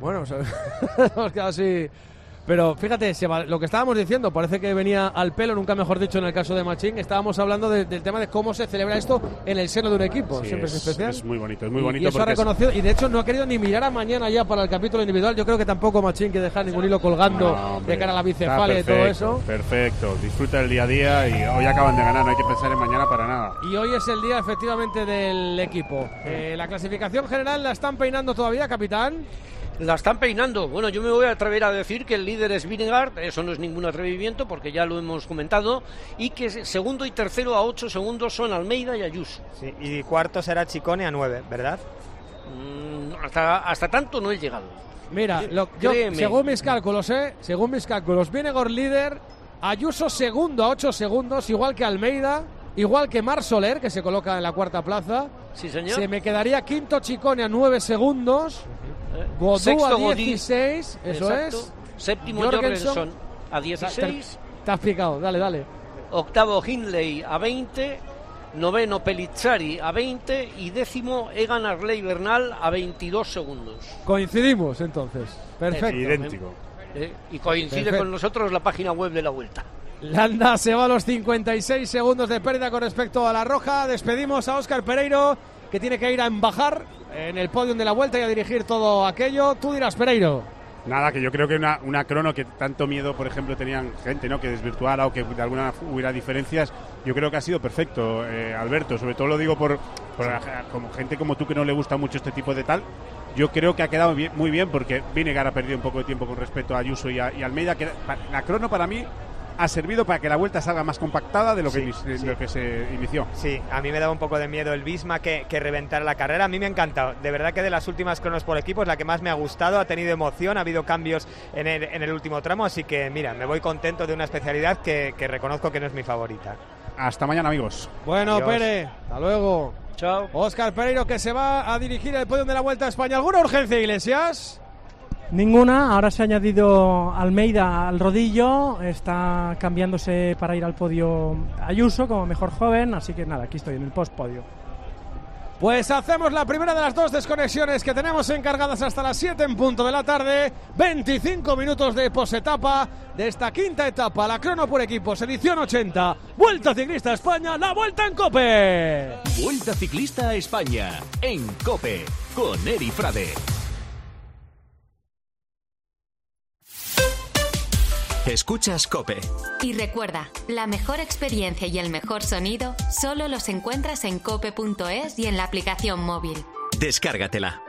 Bueno, o sea, hemos quedado así. Pero fíjate, se va, lo que estábamos diciendo, parece que venía al pelo, nunca mejor dicho en el caso de Machín. Estábamos hablando de, del tema de cómo se celebra esto en el seno de un equipo. Sí, Siempre es, es especial. Es muy bonito, es muy bonito. Y, y eso ha reconocido, es... y de hecho no ha querido ni mirar a mañana ya para el capítulo individual. Yo creo que tampoco Machín que dejar ningún hilo colgando no, hombre, de cara a la bicefalia y todo eso. Perfecto, disfruta el día a día y hoy acaban de ganar, no hay que pensar en mañana para nada. Y hoy es el día efectivamente del equipo. Eh, la clasificación general la están peinando todavía, capitán. La están peinando. Bueno, yo me voy a atrever a decir que el líder es Vingegaard, eso no es ningún atrevimiento porque ya lo hemos comentado, y que segundo y tercero a ocho segundos son Almeida y Ayuso. Sí, y cuarto será Ciccone a nueve, ¿verdad? Mm, hasta, hasta tanto no he llegado. Mira, lo, yo, según mis cálculos, ¿eh? Según mis cálculos, Vingegaard líder, Ayuso segundo a ocho segundos, igual que Almeida, igual que Marc Soler, que se coloca en la cuarta plaza. Sí, señor. Se me quedaría quinto Ciccone a nueve segundos. Bodú a dieciséis, eso exacto. es. Séptimo Jorgensen a dieciséis. Te, te has picado, dale, dale. Octavo Hindley a veinte. Noveno Pellizzari a veinte. Y décimo Egan Arley Bernal a veintidós segundos. Coincidimos entonces. Perfecto. Idéntico. Eh, y coincide Perfecto. Con nosotros la página web de la Vuelta. Landa se va a los cincuenta y seis segundos de pérdida con respecto a la roja. Despedimos a Óscar Pereiro, que tiene que ir a embajar en el podio de la Vuelta y a dirigir todo aquello. Tú dirás, Pereiro. Nada, que yo creo que una, una crono que tanto miedo, por ejemplo, tenían gente, ¿no?, que desvirtuara o que de alguna manera hubiera diferencias, yo creo que ha sido perfecto, eh, Alberto. Sobre todo lo digo por, por como gente como tú que no le gusta mucho este tipo de tal. Yo creo que ha quedado bien, muy bien, porque Vingegaard ha perdido un poco de tiempo con respecto a Ayuso y, a, y Almeida. Que la crono para mí ha servido para que la vuelta salga más compactada de lo que, sí, de sí. lo que se inició. Sí, a mí me daba un poco de miedo el Visma que, que reventara la carrera. A mí me ha encantado. De verdad que de las últimas cronos por equipo es la que más me ha gustado. Ha tenido emoción, ha habido cambios en el, en el último tramo. Así que, mira, me voy contento de una especialidad que, que reconozco que no es mi favorita. Hasta mañana, amigos. Bueno, Adiós. Pere, hasta luego. Chao. Óscar Pereiro, que se va a dirigir el podio de la Vuelta a España. ¿Alguna urgencia, Iglesias? Ninguna, ahora se ha añadido Almeida al rodillo, está cambiándose para ir al podio Ayuso como mejor joven, así que nada, aquí estoy en el post-podio. Pues hacemos la primera de las dos desconexiones que tenemos encargadas hasta las siete en punto de la tarde. veinticinco minutos de posetapa de esta quinta etapa, la crono por equipos, edición ochenta. Vuelta Ciclista a España, la vuelta en COPE. Vuelta Ciclista a España, en COPE, con Eri Frade. Escuchas COPE. Y recuerda, la mejor experiencia y el mejor sonido solo los encuentras en cope punto es y en la aplicación móvil. Descárgatela.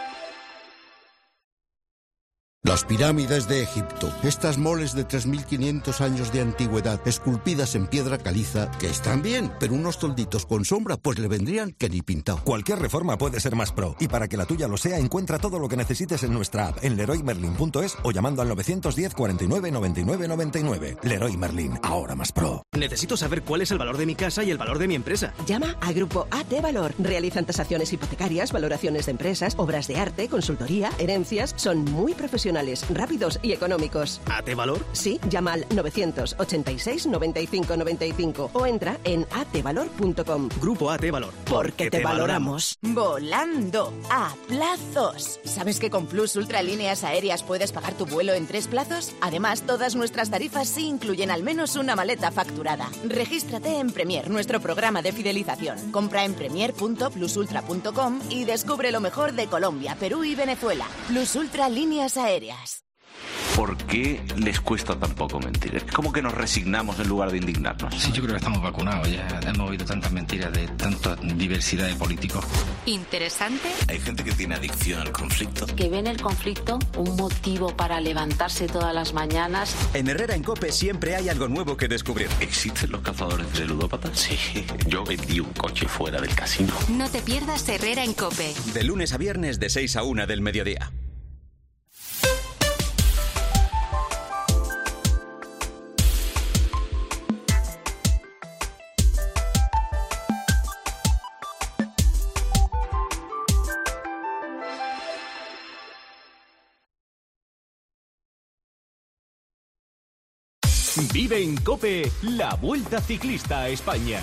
Las pirámides de Egipto, estas moles de tres mil quinientos años de antigüedad, esculpidas en piedra caliza, que están bien, pero unos tolditos con sombra pues le vendrían que ni pintado. Cualquier reforma puede ser más pro, y para que la tuya lo sea, encuentra todo lo que necesites en nuestra app, en leroy merlin punto es o llamando al nueve diez, cuarenta y nueve, noventa y nueve, noventa y nueve. Leroy Merlin, ahora más pro. Necesito saber cuál es el valor de mi casa y el valor de mi empresa. Llama a Grupo A T Valor. Realizan tasaciones hipotecarias, valoraciones de empresas, obras de arte, consultoría, herencias. Son muy profesionales, rápidos y económicos. ¿A T Valor? Sí, llama al novecientos ochenta y seis, noventa y cinco, noventa y cinco o entra en a t valor punto com. Grupo A T Valor. Porque te, te valoramos. Volando a plazos. ¿Sabes que con Plus Ultra Líneas Aéreas puedes pagar tu vuelo en tres plazos? Además, todas nuestras tarifas sí incluyen al menos una maleta facturada. Regístrate en Premier, nuestro programa de fidelización. Compra en premier punto plus ultra punto com y descubre lo mejor de Colombia, Perú y Venezuela. Plus Ultra Líneas Aéreas. ¿Por qué les cuesta tan poco mentir? Es como que nos resignamos en lugar de indignarnos. Sí, yo creo que estamos vacunados. Ya hemos oído tantas mentiras de tanta diversidad de políticos. Interesante. Hay gente que tiene adicción al conflicto. Que ve en el conflicto un motivo para levantarse todas las mañanas. En Herrera en COPE siempre hay algo nuevo que descubrir. ¿Existen los cazadores de ludópatas? Sí. Yo vendí un coche fuera del casino. No te pierdas Herrera en COPE. De lunes a viernes de seis a una del mediodía. Vive en COPE la Vuelta Ciclista a España.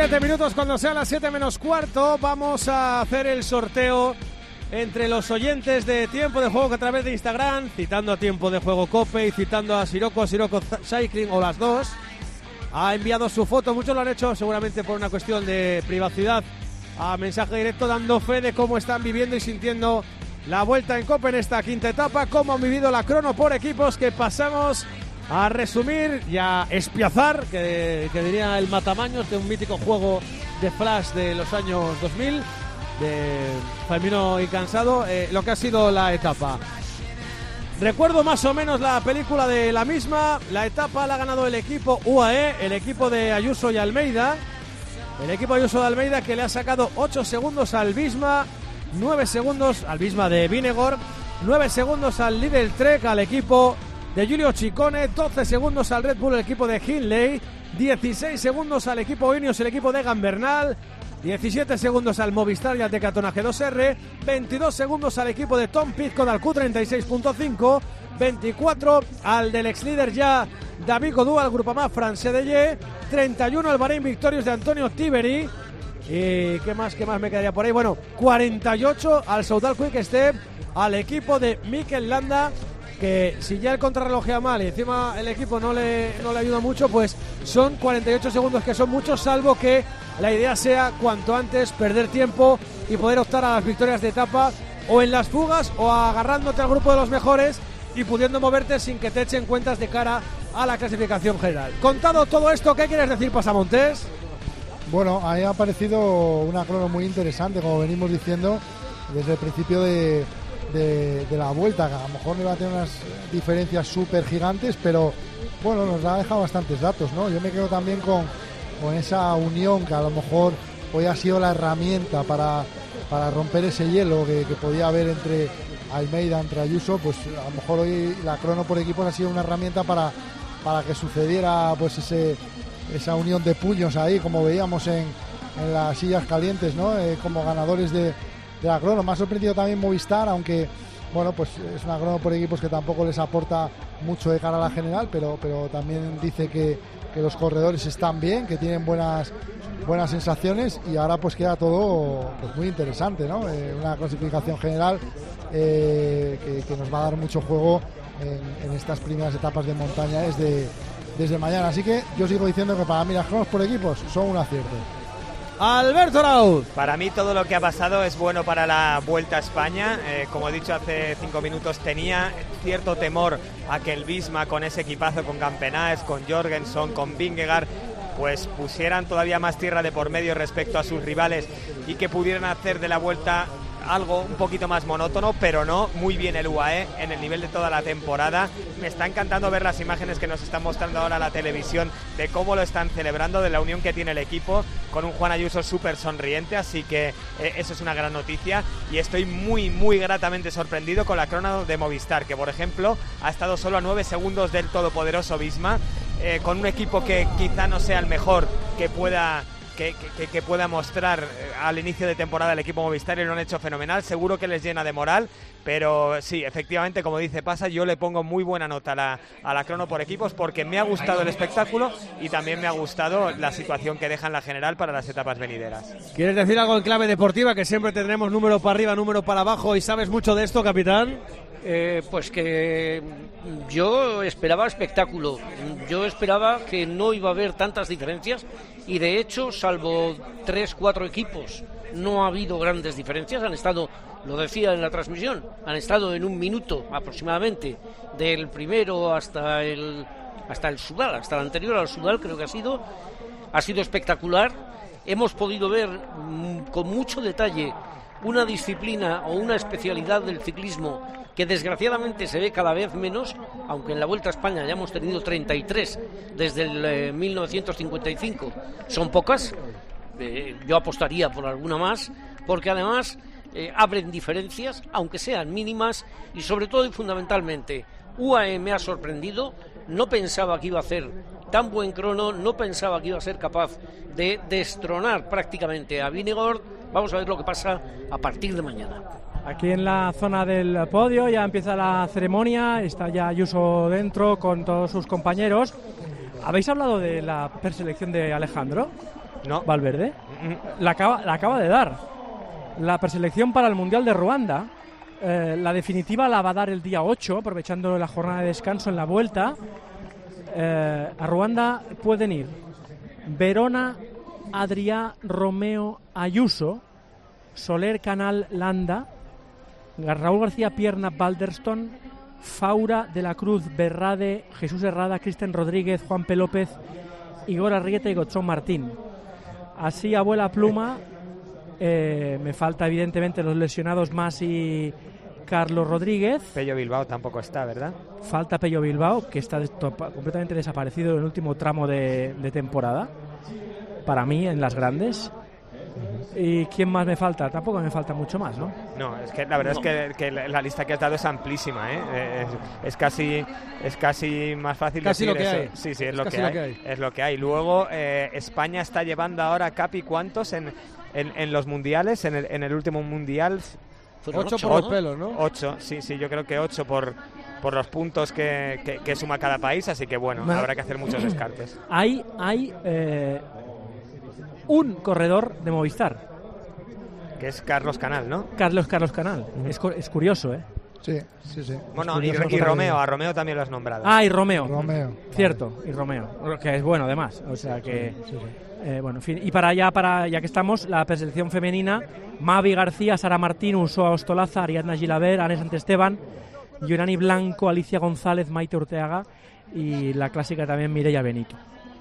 Siete minutos cuando sean las siete menos cuarto. Vamos a hacer el sorteo entre los oyentes de Tiempo de Juego que a través de Instagram, citando a Tiempo de Juego Cope y citando a Sirocco, Sirocco Cycling o las dos, ha enviado su foto. Muchos lo han hecho seguramente por una cuestión de privacidad, a mensaje directo, dando fe de cómo están viviendo y sintiendo la vuelta en Cope en esta quinta etapa, cómo han vivido la crono por equipos, que pasamos a resumir y a espiazar, que, que diría el Matamaños, de un mítico juego de Flash de los años dos mil, de Famino y Cansado, eh, lo que ha sido la etapa. Recuerdo más o menos la película de la misma. La etapa la ha ganado el equipo U A E, el equipo de Ayuso y Almeida. El equipo Ayuso de Almeida, que le ha sacado ocho segundos al Visma, nueve segundos al Visma de Vinegor, nueve segundos al Lidl Trek, al equipo de Giulio Ciccone, doce segundos al Red Bull, el equipo de Hindley, dieciséis segundos al equipo Ineos, el equipo de Gambernal, diecisiete segundos al Movistar y al Decathlon G dos R, veintidós segundos al equipo de Tom Pidcock al Q treinta y seis punto cinco, veinticuatro al del ex líder ya David Gaudu al Groupama France de Ye, treinta y uno al Bahrein Victorious de Antonio Tiberi, y qué más, qué más me quedaría por ahí, bueno, cuarenta y ocho al Soudal Quick Step, al equipo de Mikel Landa, que si ya el contrarrelojea mal y encima el equipo no le, no le ayuda mucho, pues son cuarenta y ocho segundos, que son muchos, salvo que la idea sea cuanto antes perder tiempo y poder optar a las victorias de etapa, o en las fugas o agarrándote al grupo de los mejores y pudiendo moverte sin que te echen cuentas de cara a la clasificación general. Contado todo esto, ¿qué quieres decir, Pasamontes? Bueno, ahí ha aparecido una crono muy interesante, como venimos diciendo desde el principio de De, de la vuelta, que a lo mejor no iba a tener unas diferencias súper gigantes, pero bueno, nos ha dejado bastantes datos, ¿no? Yo me quedo también con, con esa unión que a lo mejor hoy ha sido la herramienta para, para romper ese hielo que, que podía haber entre Almeida, entre Ayuso. Pues a lo mejor hoy la crono por equipos ha sido una herramienta para, para que sucediera pues ese, esa unión de puños ahí, como veíamos en, en las sillas calientes, ¿no? Eh, como ganadores de de la crono. Me ha sorprendido también Movistar, aunque bueno, pues es una crono por equipos que tampoco les aporta mucho de cara a la general, pero, pero también dice que, que los corredores están bien, que tienen buenas buenas sensaciones, y ahora pues queda todo pues muy interesante, ¿no? Eh, una clasificación general eh, que, que nos va a dar mucho juego en, en estas primeras etapas de montaña desde, desde mañana. Así que yo sigo diciendo que para mí las cronos por equipos son un acierto. Alberto Arauz. Para mí todo lo que ha pasado es bueno para la Vuelta a España. Eh, como he dicho hace cinco minutos, tenía cierto temor a que el Visma, con ese equipazo, con Campenaes, con Jorgenson, con Vingegaard, pues pusieran todavía más tierra de por medio respecto a sus rivales y que pudieran hacer de la Vuelta algo un poquito más monótono, pero no, muy bien el U A E en el nivel de toda la temporada. Me está encantando ver las imágenes que nos están mostrando ahora la televisión de cómo lo están celebrando, de la unión que tiene el equipo, con un Juan Ayuso súper sonriente, así que eh, eso es una gran noticia, y estoy muy, muy gratamente sorprendido con la crono de Movistar, que por ejemplo ha estado solo a nueve segundos del todopoderoso Visma, eh, con un equipo que quizá no sea el mejor que pueda... Que, que, que pueda mostrar al inicio de temporada el equipo Movistar, y lo han hecho fenomenal. Seguro que les llena de moral, pero sí, efectivamente, como dice Pasa, yo le pongo muy buena nota a la, a la crono por equipos, porque me ha gustado el espectáculo y también me ha gustado la situación que deja en la general para las etapas venideras. ¿Quieres decir algo en clave deportiva? Que siempre tendremos número para arriba, número para abajo, y sabes mucho de esto, capitán. Eh, pues que yo esperaba espectáculo, yo esperaba que no iba a haber tantas diferencias, y de hecho, salvo tres, cuatro equipos, no ha habido grandes diferencias. Han estado, lo decía en la transmisión, han estado en un minuto aproximadamente del primero hasta el hasta el Sudal, hasta el anterior al Sudal, creo que ha sido ha sido espectacular. Hemos podido ver mmm, con mucho detalle una disciplina o una especialidad del ciclismo que desgraciadamente se ve cada vez menos, aunque en la Vuelta a España ya hemos tenido treinta y tres desde el eh, mil novecientos cincuenta y cinco, son pocas. Eh, yo apostaría por alguna más, porque además eh, abren diferencias, aunque sean mínimas, y sobre todo y fundamentalmente, U A E me ha sorprendido. No pensaba que iba a hacer tan buen crono, no pensaba que iba a ser capaz de destronar prácticamente a Vingegaard. Vamos a ver lo que pasa a partir de mañana. Aquí en la zona del podio ya empieza la ceremonia, está ya Ayuso dentro con todos sus compañeros. ¿Habéis hablado de la preselección de Alejandro? No. Valverde. La acaba, la acaba de dar. La preselección para el Mundial de Ruanda. Eh, la definitiva la va a dar el día ocho, aprovechando la jornada de descanso en la vuelta. Eh, a Ruanda pueden ir Verona, Adrià, Romeo, Ayuso, Soler, Canal, Landa, Raúl García Pierna, Balderston, Faura, De la Cruz, Berrade, Jesús Herrada, Cristian Rodríguez, Juan P. López, Igor Arrieta y Gotzón Martín. Así a vuela pluma. Eh, me falta evidentemente los lesionados más y Carlos Rodríguez. Pello Bilbao tampoco está, ¿verdad? Falta Pello Bilbao, que está completamente desaparecido en el último tramo de, de temporada. Para mí, en las grandes. ¿Y quién más me falta? Tampoco me falta mucho más, ¿no? No, es que la verdad no. es que, que la lista que has dado es amplísima, ¿eh? Es, es casi es casi más fácil casi decir lo que eso. hay. Sí, sí, es, es lo, que lo hay. que hay. Es lo que hay. Luego, eh, España está llevando ahora, Capi, ¿cuántos en, en, en los mundiales? En el, en el último mundial... Ocho, ocho por los pelos, ¿no? Ocho, sí, sí, yo creo que ocho por, por los puntos que, que, que suma cada país, así que bueno, Me... habrá que hacer muchos descartes. Hay, hay eh, un corredor de Movistar. Que es Carlos Canal, ¿no? Carlos Carlos Canal. Uh-huh. Es, es curioso, ¿eh? Sí, sí, sí. Bueno, y, y Romeo, a Romeo también lo has nombrado. Ah, y Romeo. Romeo. Cierto, vale. Y Romeo. Que es bueno, además. O sea que... Sí, sí, sí. Eh, bueno, en fin. Y para allá, para, ya que estamos, la preselección femenina, Mavi García, Sara Martín, Ursúa Ostolaza, Ariadna Gilaber, Anes Antesteban, Yurani Blanco, Alicia González, Maite Urteaga y la clásica también Mireia Benito.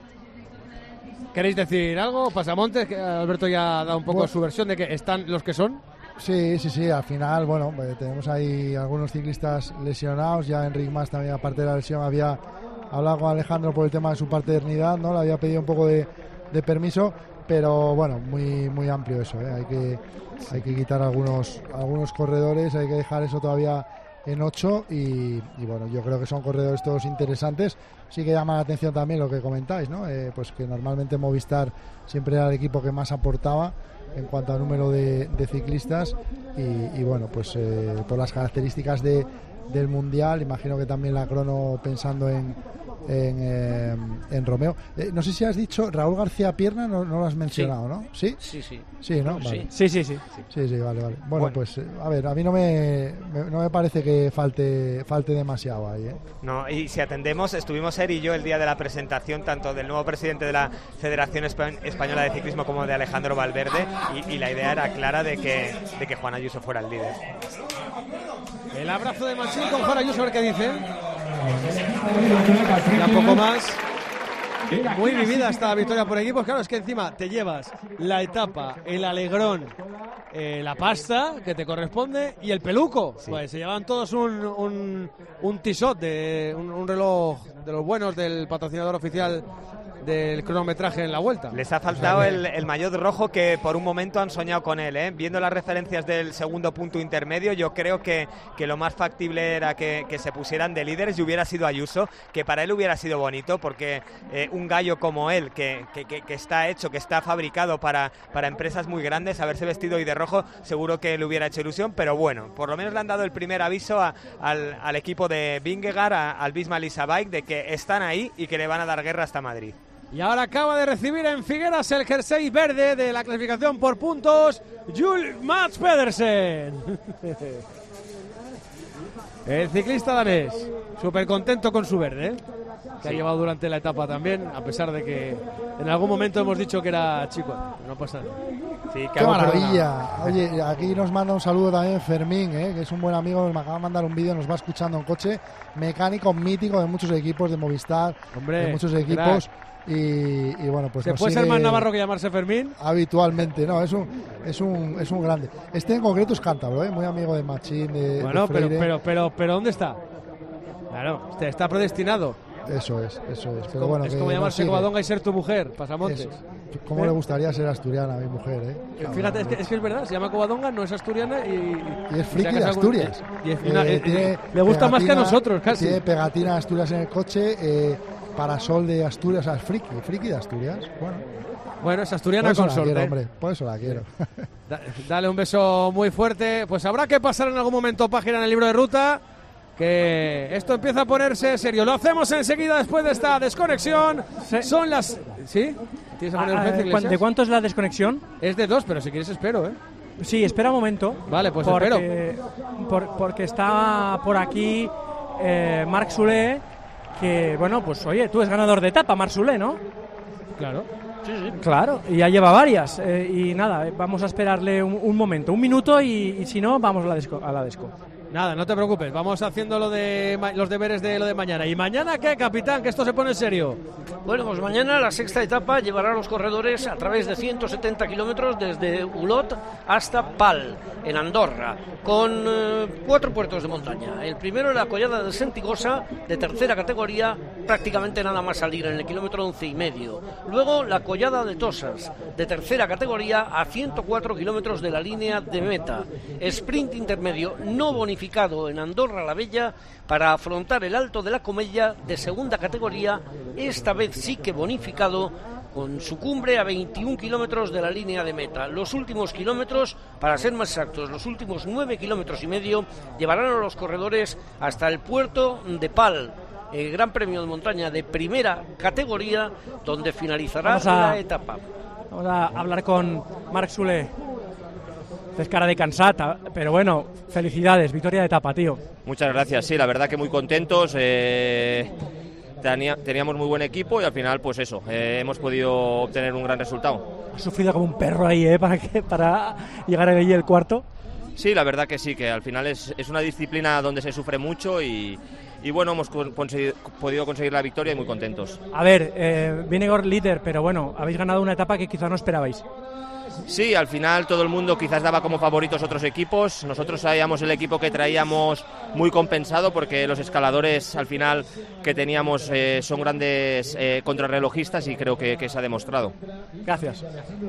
¿Queréis decir algo, Pasamontes? Que Alberto ya ha dado un poco bueno, su versión de que están los que son. Sí, sí, sí. Al final, bueno, pues tenemos ahí algunos ciclistas lesionados. Ya Enric Mas también, aparte de la lesión, había hablado con Alejandro por el tema de su paternidad, ¿no? Le había pedido un poco de, de permiso, pero bueno, muy muy amplio eso, ¿eh? Hay que hay que quitar algunos algunos corredores, hay que dejar eso todavía en ocho y, y bueno, yo creo que son corredores todos interesantes. Sí que llama la atención también lo que comentáis, ¿no? Eh, pues que normalmente Movistar siempre era el equipo que más aportaba en cuanto al número de, de ciclistas y, y bueno, pues eh, por las características de, del Mundial, imagino que también la crono pensando en en, eh, en Romeo. Eh, no sé si has dicho Raúl García Pierna, no, no lo has mencionado, sí. ¿no? ¿Sí? Sí, sí. Sí, ¿no? Vale. Sí, sí, sí. Sí, sí, vale, vale. Bueno, bueno. pues a ver, a mí no me, me no me parece que falte falte demasiado ahí, ¿eh? No, y si atendemos, estuvimos él y yo el día de la presentación tanto del nuevo presidente de la Federación Española de Ciclismo como de Alejandro Valverde y, y la idea era clara de que, de que Juan Ayuso fuera el líder. El abrazo de Machín con Juan Ayuso, a ver qué dice. Ya poco más. Muy vivida esta victoria por equipos. Claro, es que encima te llevas la etapa, el alegrón, eh, la pasta que te corresponde y el peluco. Sí. Pues se llevan todos un, un, un Tissot, de, un, un reloj de los buenos del patrocinador oficial del cronometraje en la Vuelta. Les ha faltado el, el maillot rojo que por un momento han soñado con él, ¿eh? Viendo las referencias del segundo punto intermedio, yo creo que, que lo más factible era que, que se pusieran de líderes y hubiera sido Ayuso, que para él hubiera sido bonito, porque eh, un gallo como él, que, que, que, que está hecho, que está fabricado para, para empresas muy grandes, haberse vestido hoy de rojo, seguro que le hubiera hecho ilusión, pero bueno, por lo menos le han dado el primer aviso a, al, al equipo de Vingegaard, a, al Visma Lease Bike, de que están ahí y que le van a dar guerra hasta Madrid. Y ahora acaba de recibir en Figueras el jersey verde de la clasificación por puntos, Jules Mats Pedersen. El ciclista danés, súper contento con su verde, ¿eh? Que sí. Ha llevado durante la etapa también, a pesar de que en algún momento hemos dicho que era chico. No pasa nada. Sí, ¡qué maravilla! Oye, aquí nos manda un saludo también Fermín, ¿eh? Que es un buen amigo, nos acaba de mandar un vídeo, nos va escuchando en coche, mecánico mítico de muchos equipos, de Movistar, Hombre, de muchos equipos. Y, y bueno, pues ¿se puede ser más navarro que llamarse Fermín? Habitualmente, no, es un es un es un grande. Este en concreto es cántabro, ¿eh? Muy amigo de Machín, de, bueno, de pero pero pero pero ¿dónde está? Claro, este está predestinado. Eso es, eso es. Es pero como, bueno, es como llamarse Covadonga y ser tu mujer, Pasamontes. Eso. ¿Cómo ¿Eh? le gustaría ser asturiana a mi mujer, eh? Fíjate, Cabrón, es, que, es que es verdad, se llama Covadonga, no es asturiana y... Y es friki de Asturias. Y es, una, eh, tiene le gusta pegatina, más que a nosotros, casi. Tiene pegatina de Asturias en el coche, eh, parasol de Asturias, o sea, es friki, friki de Asturias. Bueno, bueno es asturiana con sol, ¿eh? Hombre, por eso la quiero. Da, dale un beso muy fuerte. Pues habrá que pasar en algún momento página en el libro de ruta. que esto empieza a ponerse serio. Lo hacemos enseguida después de esta desconexión. Sí. Son las... ¿Sí? ¿Tienes alguna Ah, urgencia, ¿De Iglesias? cuánto es la desconexión? Es de dos, pero si quieres espero, ¿eh? Sí, espera un momento. Vale, pues porque, espero. Por, porque está por aquí eh, Marc Soler, que, bueno, pues oye, tú eres ganador de etapa, Marc Soler, ¿no? Claro. Sí, sí. Claro, y ya lleva varias. Eh, y nada, vamos a esperarle un, un momento, un minuto, y, y si no, vamos a la desco. A la desco. Nada, no te preocupes, vamos haciendo lo de ma- los deberes de lo de mañana. ¿Y mañana qué, capitán? Que esto se pone en serio. Bueno, pues mañana la sexta etapa llevará a los corredores a través de ciento setenta kilómetros desde Olot hasta Pal, en Andorra, con eh, cuatro puertos de montaña. El primero en la collada de Sentigosa, de tercera categoría, prácticamente nada más salir en el kilómetro once y medio. Luego la collada de Tosas, de tercera categoría, a ciento cuatro kilómetros de la línea de meta. Sprint intermedio no bonificado en Andorra la Bella para afrontar el Alto de la Comella, de segunda categoría, esta vez sí que bonificado, con su cumbre a veintiún kilómetros de la línea de meta. Los últimos kilómetros, para ser más exactos, los últimos nueve kilómetros y medio, llevarán a los corredores hasta el puerto de Pal, el Gran Premio de Montaña de primera categoría, donde finalizará Vamos a- la etapa. Vamos a hablar con Marc Soler. Es cara de cansata, pero bueno, felicidades, victoria de etapa, tío. Muchas gracias, sí, la verdad que muy contentos. Eh, tenía- teníamos muy buen equipo y al final, pues eso, eh, hemos podido obtener un gran resultado. Has sufrido como un perro ahí, ¿eh? Para, que, para llegar ahí el cuarto. Sí, la verdad que sí, que al final es, es una disciplina donde se sufre mucho y, y bueno, hemos con- conseguido- podido conseguir la victoria y muy contentos. A ver, eh, Vingegaard líder, pero bueno, habéis ganado una etapa que quizá no esperabais. Sí, al final todo el mundo quizás daba como favoritos otros equipos. Nosotros sabíamos el equipo que traíamos muy compensado porque los escaladores al final que teníamos eh, son grandes eh, contrarrelojistas y creo que, que se ha demostrado. Gracias.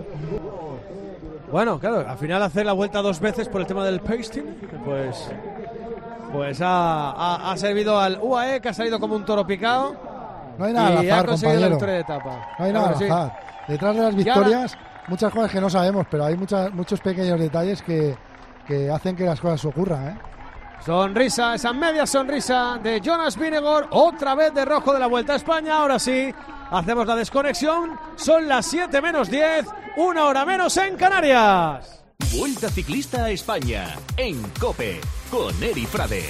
Bueno, claro, al final hacer la vuelta dos veces por el tema del pasting, pues pues ha, ha, ha servido al U A E, que ha salido como un toro picado. No hay nada y al azar, ha conseguido la compañero. victoria de etapa. No hay nada Claro al que sí. azar. Detrás de las Y ahora- victorias, muchas cosas que no sabemos, pero hay muchas, muchos pequeños detalles que, que hacen que las cosas ocurran, ¿eh? Sonrisa, esa media sonrisa de Jonas Vingegaard, otra vez de rojo de la Vuelta a España. Ahora sí, hacemos la desconexión. Son las siete menos diez, una hora menos en Canarias. Vuelta Ciclista a España en COPE con Eri Frade.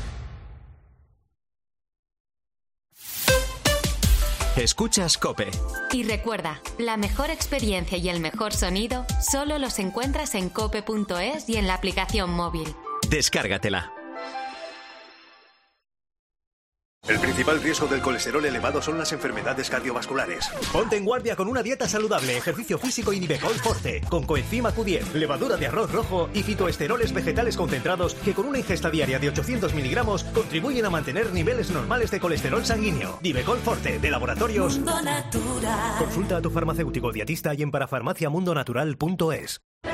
Escuchas COPE. Y recuerda, la mejor experiencia y el mejor sonido solo los encuentras en cope punto es y en la aplicación móvil. Descárgatela. El principal riesgo del colesterol elevado son las enfermedades cardiovasculares. Ponte en guardia con una dieta saludable, ejercicio físico y Nivecol Forte, con coenzima Q diez, levadura de arroz rojo y fitoesteroles vegetales concentrados que con una ingesta diaria de ochocientos miligramos contribuyen a mantener niveles normales de colesterol sanguíneo. Nivecol Forte, de Laboratorios Mundo Natural. Consulta a tu farmacéutico dietista y en parafarmaciamundonatural punto es. Hay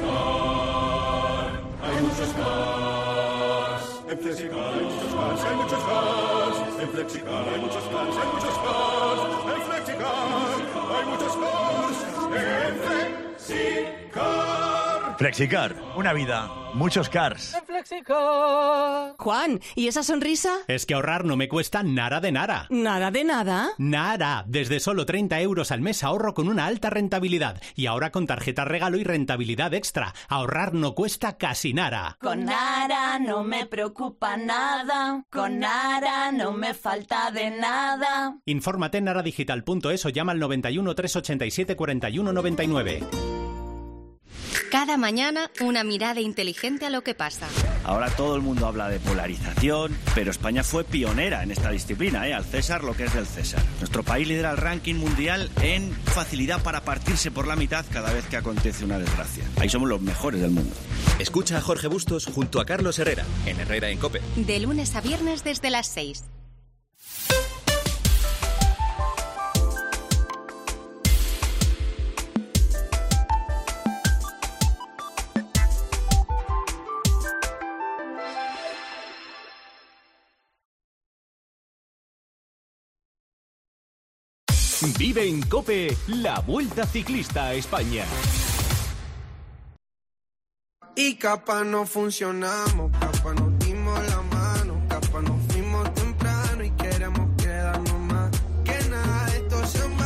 muchos cars. En Flexicar hay muchos cars, hay muchos cars. En Flexicar hay muchos cars, hay muchos cars. En Flexicar hay muchos cars. En Flexicar. Flexicar, una vida, muchos cars. Juan, ¿y esa sonrisa? Es que ahorrar no me cuesta nada de nada. ¿Nada de nada? Nada. Desde solo treinta euros al mes ahorro con una alta rentabilidad. Y ahora con tarjeta regalo y rentabilidad extra. Ahorrar no cuesta casi nada. Con Nara no me preocupa nada. Con Nara no me falta de nada. Infórmate en naradigital punto es o llama al noventa y uno, trescientos ochenta y siete, cuarenta y uno noventa y nueve. Cada mañana una mirada inteligente a lo que pasa. Ahora todo el mundo habla de polarización, pero España fue pionera en esta disciplina, ¿eh? Al César lo que es del César. Nuestro país lidera el ranking mundial en facilidad para partirse por la mitad cada vez que acontece una desgracia. Ahí somos los mejores del mundo. Escucha a Jorge Bustos junto a Carlos Herrera en Herrera en COPE. De lunes a viernes desde las seis. Vive en COPE la Vuelta Ciclista a España. Y capa no funcionamos, capa nos dimos la mano, capa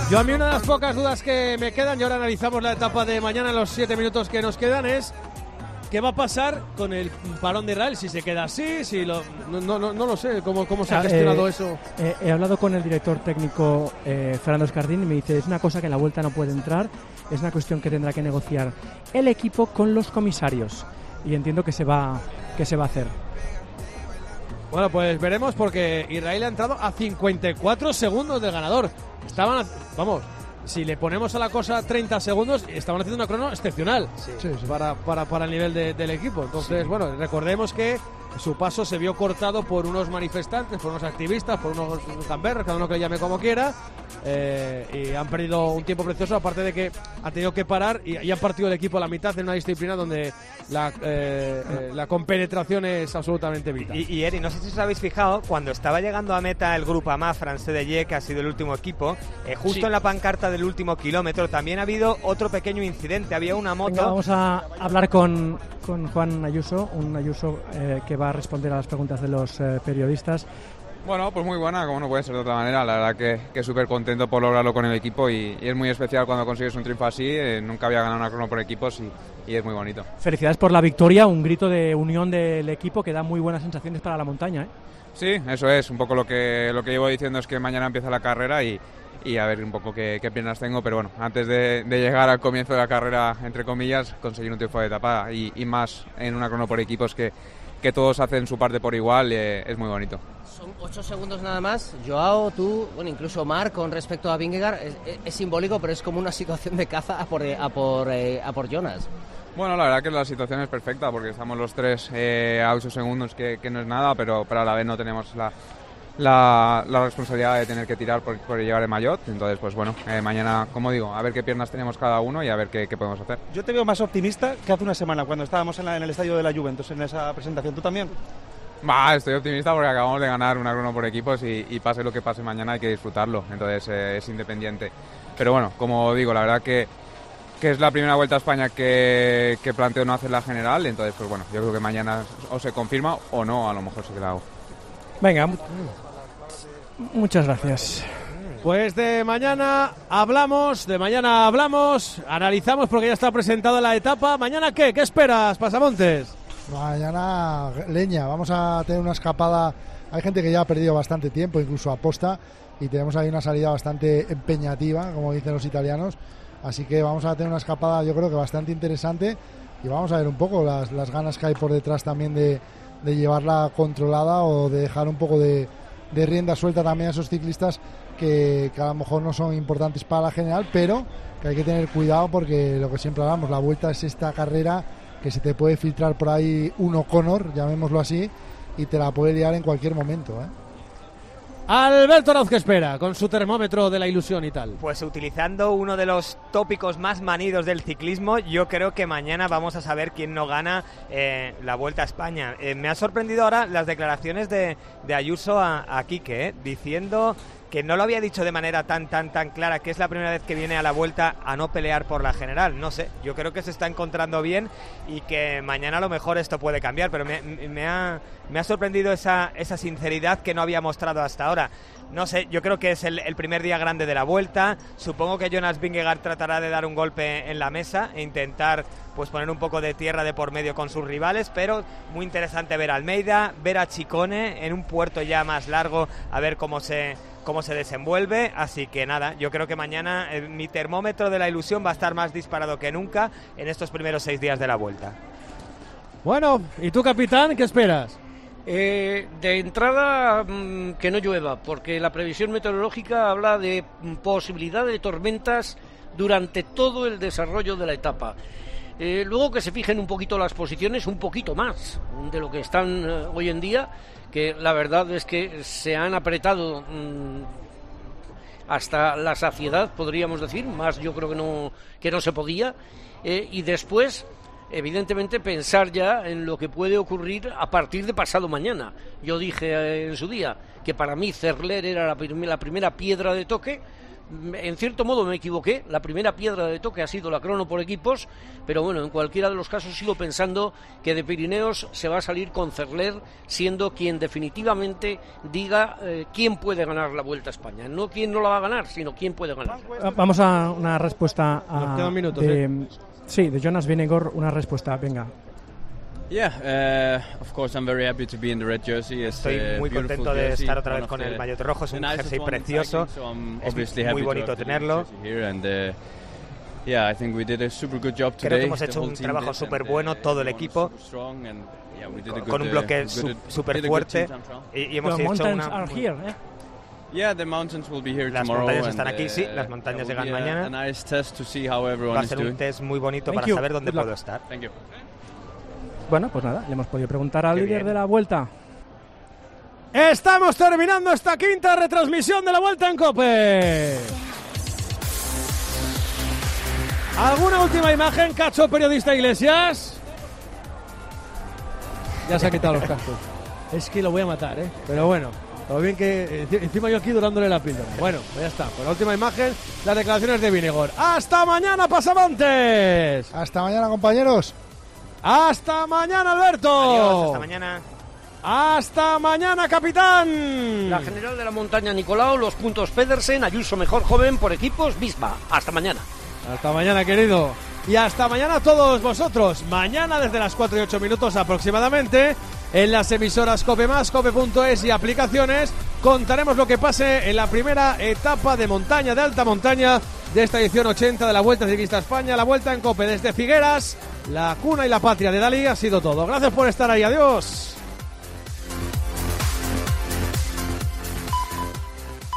Yo a mí una de las pocas dudas que me quedan, y ahora analizamos la etapa de mañana en los siete minutos que nos quedan, es qué va a pasar con el parón de Israel, si se queda así, si lo, no, no, no, no lo sé, cómo, cómo se ha gestionado eh, eso. Eh, he hablado con el director técnico eh, Fernando Escardín y me dice, es una cosa que en la Vuelta no puede entrar, es una cuestión que tendrá que negociar el equipo con los comisarios, y entiendo que se va, que se va a hacer. Bueno, pues veremos, porque Israel ha entrado a cincuenta y cuatro segundos del ganador. Estaban, vamos, si le ponemos a la cosa treinta segundos, estaban haciendo una crono excepcional sí. Sí, sí. Para, para, para el nivel de, del equipo. Entonces, sí. bueno, recordemos que su paso se vio cortado por unos manifestantes, por unos activistas, por unos gamberros, cada uno que le llame como quiera, eh, y han perdido un tiempo precioso, aparte de que han tenido que parar y, y han partido el equipo a la mitad en una disciplina donde la, eh, eh, la compenetración es absolutamente vital. Y, y Eri, no sé si os habéis fijado, cuando estaba llegando a meta el Grupo Ama Francés de Ye, que ha sido el último equipo, eh, justo sí. en la pancarta del último kilómetro también ha habido otro pequeño incidente, había una moto... Venga, vamos a hablar con, con Juan Ayuso, un Ayuso eh, que va a responder a las preguntas de los eh, periodistas. Bueno, pues muy buena, como no puede ser de otra manera. La verdad que, que súper contento por lograrlo con el equipo y, y es muy especial cuando consigues un triunfo así. Eh, nunca había ganado una crono por equipos y, y es muy bonito. Felicidades por la victoria, un grito de unión del equipo que da muy buenas sensaciones para la montaña, ¿eh? Sí, eso es. Un poco lo que, lo que llevo diciendo es que mañana empieza la carrera y, y a ver un poco qué, qué piernas tengo. Pero bueno, antes de, de llegar al comienzo de la carrera, entre comillas, conseguir un triunfo de etapa y, y más en una crono por equipos que... que todos hacen su parte por igual, eh, es muy bonito. Son ocho segundos nada más. Joao, tú, bueno, incluso Marc con respecto a Vingegaard, es, es, es simbólico, pero es como una situación de caza a por, a por, eh, a por Jonas. Bueno, la verdad que la situación es perfecta porque estamos los tres eh, a ocho segundos, que, que no es nada, pero, pero a la vez no tenemos la, la, la responsabilidad de tener que tirar por, por llevar el maillot. Entonces, pues bueno, eh, mañana, como digo, a ver qué piernas tenemos cada uno y a ver qué, qué podemos hacer. Yo te veo más optimista que hace una semana cuando estábamos en, la, en el estadio de la Juventus en esa presentación. ¿Tú también? Bah, estoy optimista porque acabamos de ganar una crono por equipos y, y pase lo que pase mañana hay que disfrutarlo. Entonces eh, es independiente. Pero bueno, como digo, la verdad que, que es la primera Vuelta a España que, que planteo no hacer la general. Entonces, pues bueno, yo creo que mañana o se confirma o no, a lo mejor sí que la hago. Venga, muchas gracias. Pues de mañana hablamos, de mañana hablamos, analizamos porque ya está presentada la etapa. ¿Mañana qué? ¿Qué esperas, Pasamontes? Mañana leña, vamos a tener una escapada. Hay gente que ya ha perdido bastante tiempo, incluso aposta, y tenemos ahí una salida bastante empeñativa, como dicen los italianos. Así que vamos a tener una escapada, yo creo que bastante interesante, y vamos a ver un poco las, las ganas que hay por detrás también de, de llevarla controlada o de dejar un poco de, de rienda suelta también a esos ciclistas que, que a lo mejor no son importantes para la general, pero que hay que tener cuidado porque lo que siempre hablamos, la Vuelta es esta carrera que se te puede filtrar por ahí un O'Connor, llamémoslo así, y te la puede liar en cualquier momento, ¿eh? Alberto Arauz, ¿qué espera con su termómetro de la ilusión y tal? Pues utilizando uno de los tópicos más manidos del ciclismo, yo creo que mañana vamos a saber quién no gana eh, la Vuelta a España. Eh, me ha sorprendido ahora las declaraciones de, de Ayuso a, a Quique, eh, diciendo que no lo había dicho de manera tan, tan, tan clara, que es la primera vez que viene a la Vuelta a no pelear por la general. No sé, yo creo que se está encontrando bien y que mañana a lo mejor esto puede cambiar, pero me, me, ha, me ha sorprendido esa, esa sinceridad que no había mostrado hasta ahora. No sé, yo creo que es el, el primer día grande de la Vuelta. Supongo que Jonas Vingegaard tratará de dar un golpe en la mesa e intentar pues poner un poco de tierra de por medio con sus rivales, pero muy interesante ver a Almeida, ver a Ciccone en un puerto ya más largo, a ver cómo se... cómo se desenvuelve, así que nada, yo creo que mañana eh, mi termómetro de la ilusión va a estar más disparado que nunca en estos primeros seis días de la Vuelta. Bueno, ¿y tú, capitán, qué esperas? Eh, de entrada, mmm, que no llueva, porque la previsión meteorológica habla de mmm, posibilidad de tormentas durante todo el desarrollo de la etapa. Eh, luego que se fijen un poquito las posiciones, un poquito más de lo que están eh, hoy en día, que la verdad es que se han apretado mmm, hasta la saciedad, podríamos decir, más yo creo que no, que no se podía, eh, y después, evidentemente, pensar ya en lo que puede ocurrir a partir de pasado mañana. Yo dije eh, en su día que para mí Cerler era la, prim- la primera piedra de toque, En cierto modo me equivoqué, la primera piedra de toque ha sido la crono por equipos, pero bueno, en cualquiera de los casos sigo pensando que de Pirineos se va a salir con Cerler, siendo quien definitivamente diga eh, quién puede ganar la Vuelta a España. No quién no la va a ganar, sino quién puede ganar. Vamos a una respuesta a, Nos quedan minutos, de, ¿eh? sí, de Jonas Vingegaard, una respuesta, venga. Yeah, uh, of course I'm very happy to be in the red jersey. It's Estoy muy contento de estar otra vez con el maillot rojo, es un jersey precioso, es muy bonito tenerlo. Yeah, I think we did a super good job today. Creo que hemos hecho un trabajo súper bueno, todo el equipo, con un bloque súper fuerte, y, y hemos hecho una... Yeah, the mountains will be here las tomorrow, montañas están and, aquí, sí, uh, las montañas yeah, llegan mañana. A nice test to see how everyone Va a ser is un doing. test muy bonito Thank para you. saber dónde Good luck. puedo estar. Thank you. Bueno, pues nada, le hemos podido preguntar al Qué líder bien. de la Vuelta. Estamos terminando esta quinta retransmisión de la Vuelta en COPE. ¿Alguna última imagen, Cacho, periodista Iglesias? Ya se ha quitado los cascos. Es que lo voy a matar, ¿eh? Pero bueno, todo bien que... Encima yo aquí durándole la píldora. Bueno, pues ya está. Por la última imagen, las declaraciones de Vingegaard. ¡Hasta mañana, pasamontes! Hasta mañana, compañeros. ¡Hasta mañana, Alberto! Adiós, hasta mañana. ¡Hasta mañana, capitán! La general de la montaña Nicolau, los puntos Pedersen, Ayuso mejor joven por equipos, Visma. Hasta mañana. Hasta mañana, querido. Y hasta mañana a todos vosotros. Mañana desde las cuatro y ocho minutos aproximadamente, en las emisoras COPE más, cope punto es y aplicaciones, contaremos lo que pase en la primera etapa de montaña, de alta montaña, de esta edición ochenta de la Vuelta Ciclista a España, la Vuelta en COPE desde Figueras, la cuna y la patria de Dalí. Ha sido todo. Gracias por estar ahí. Adiós.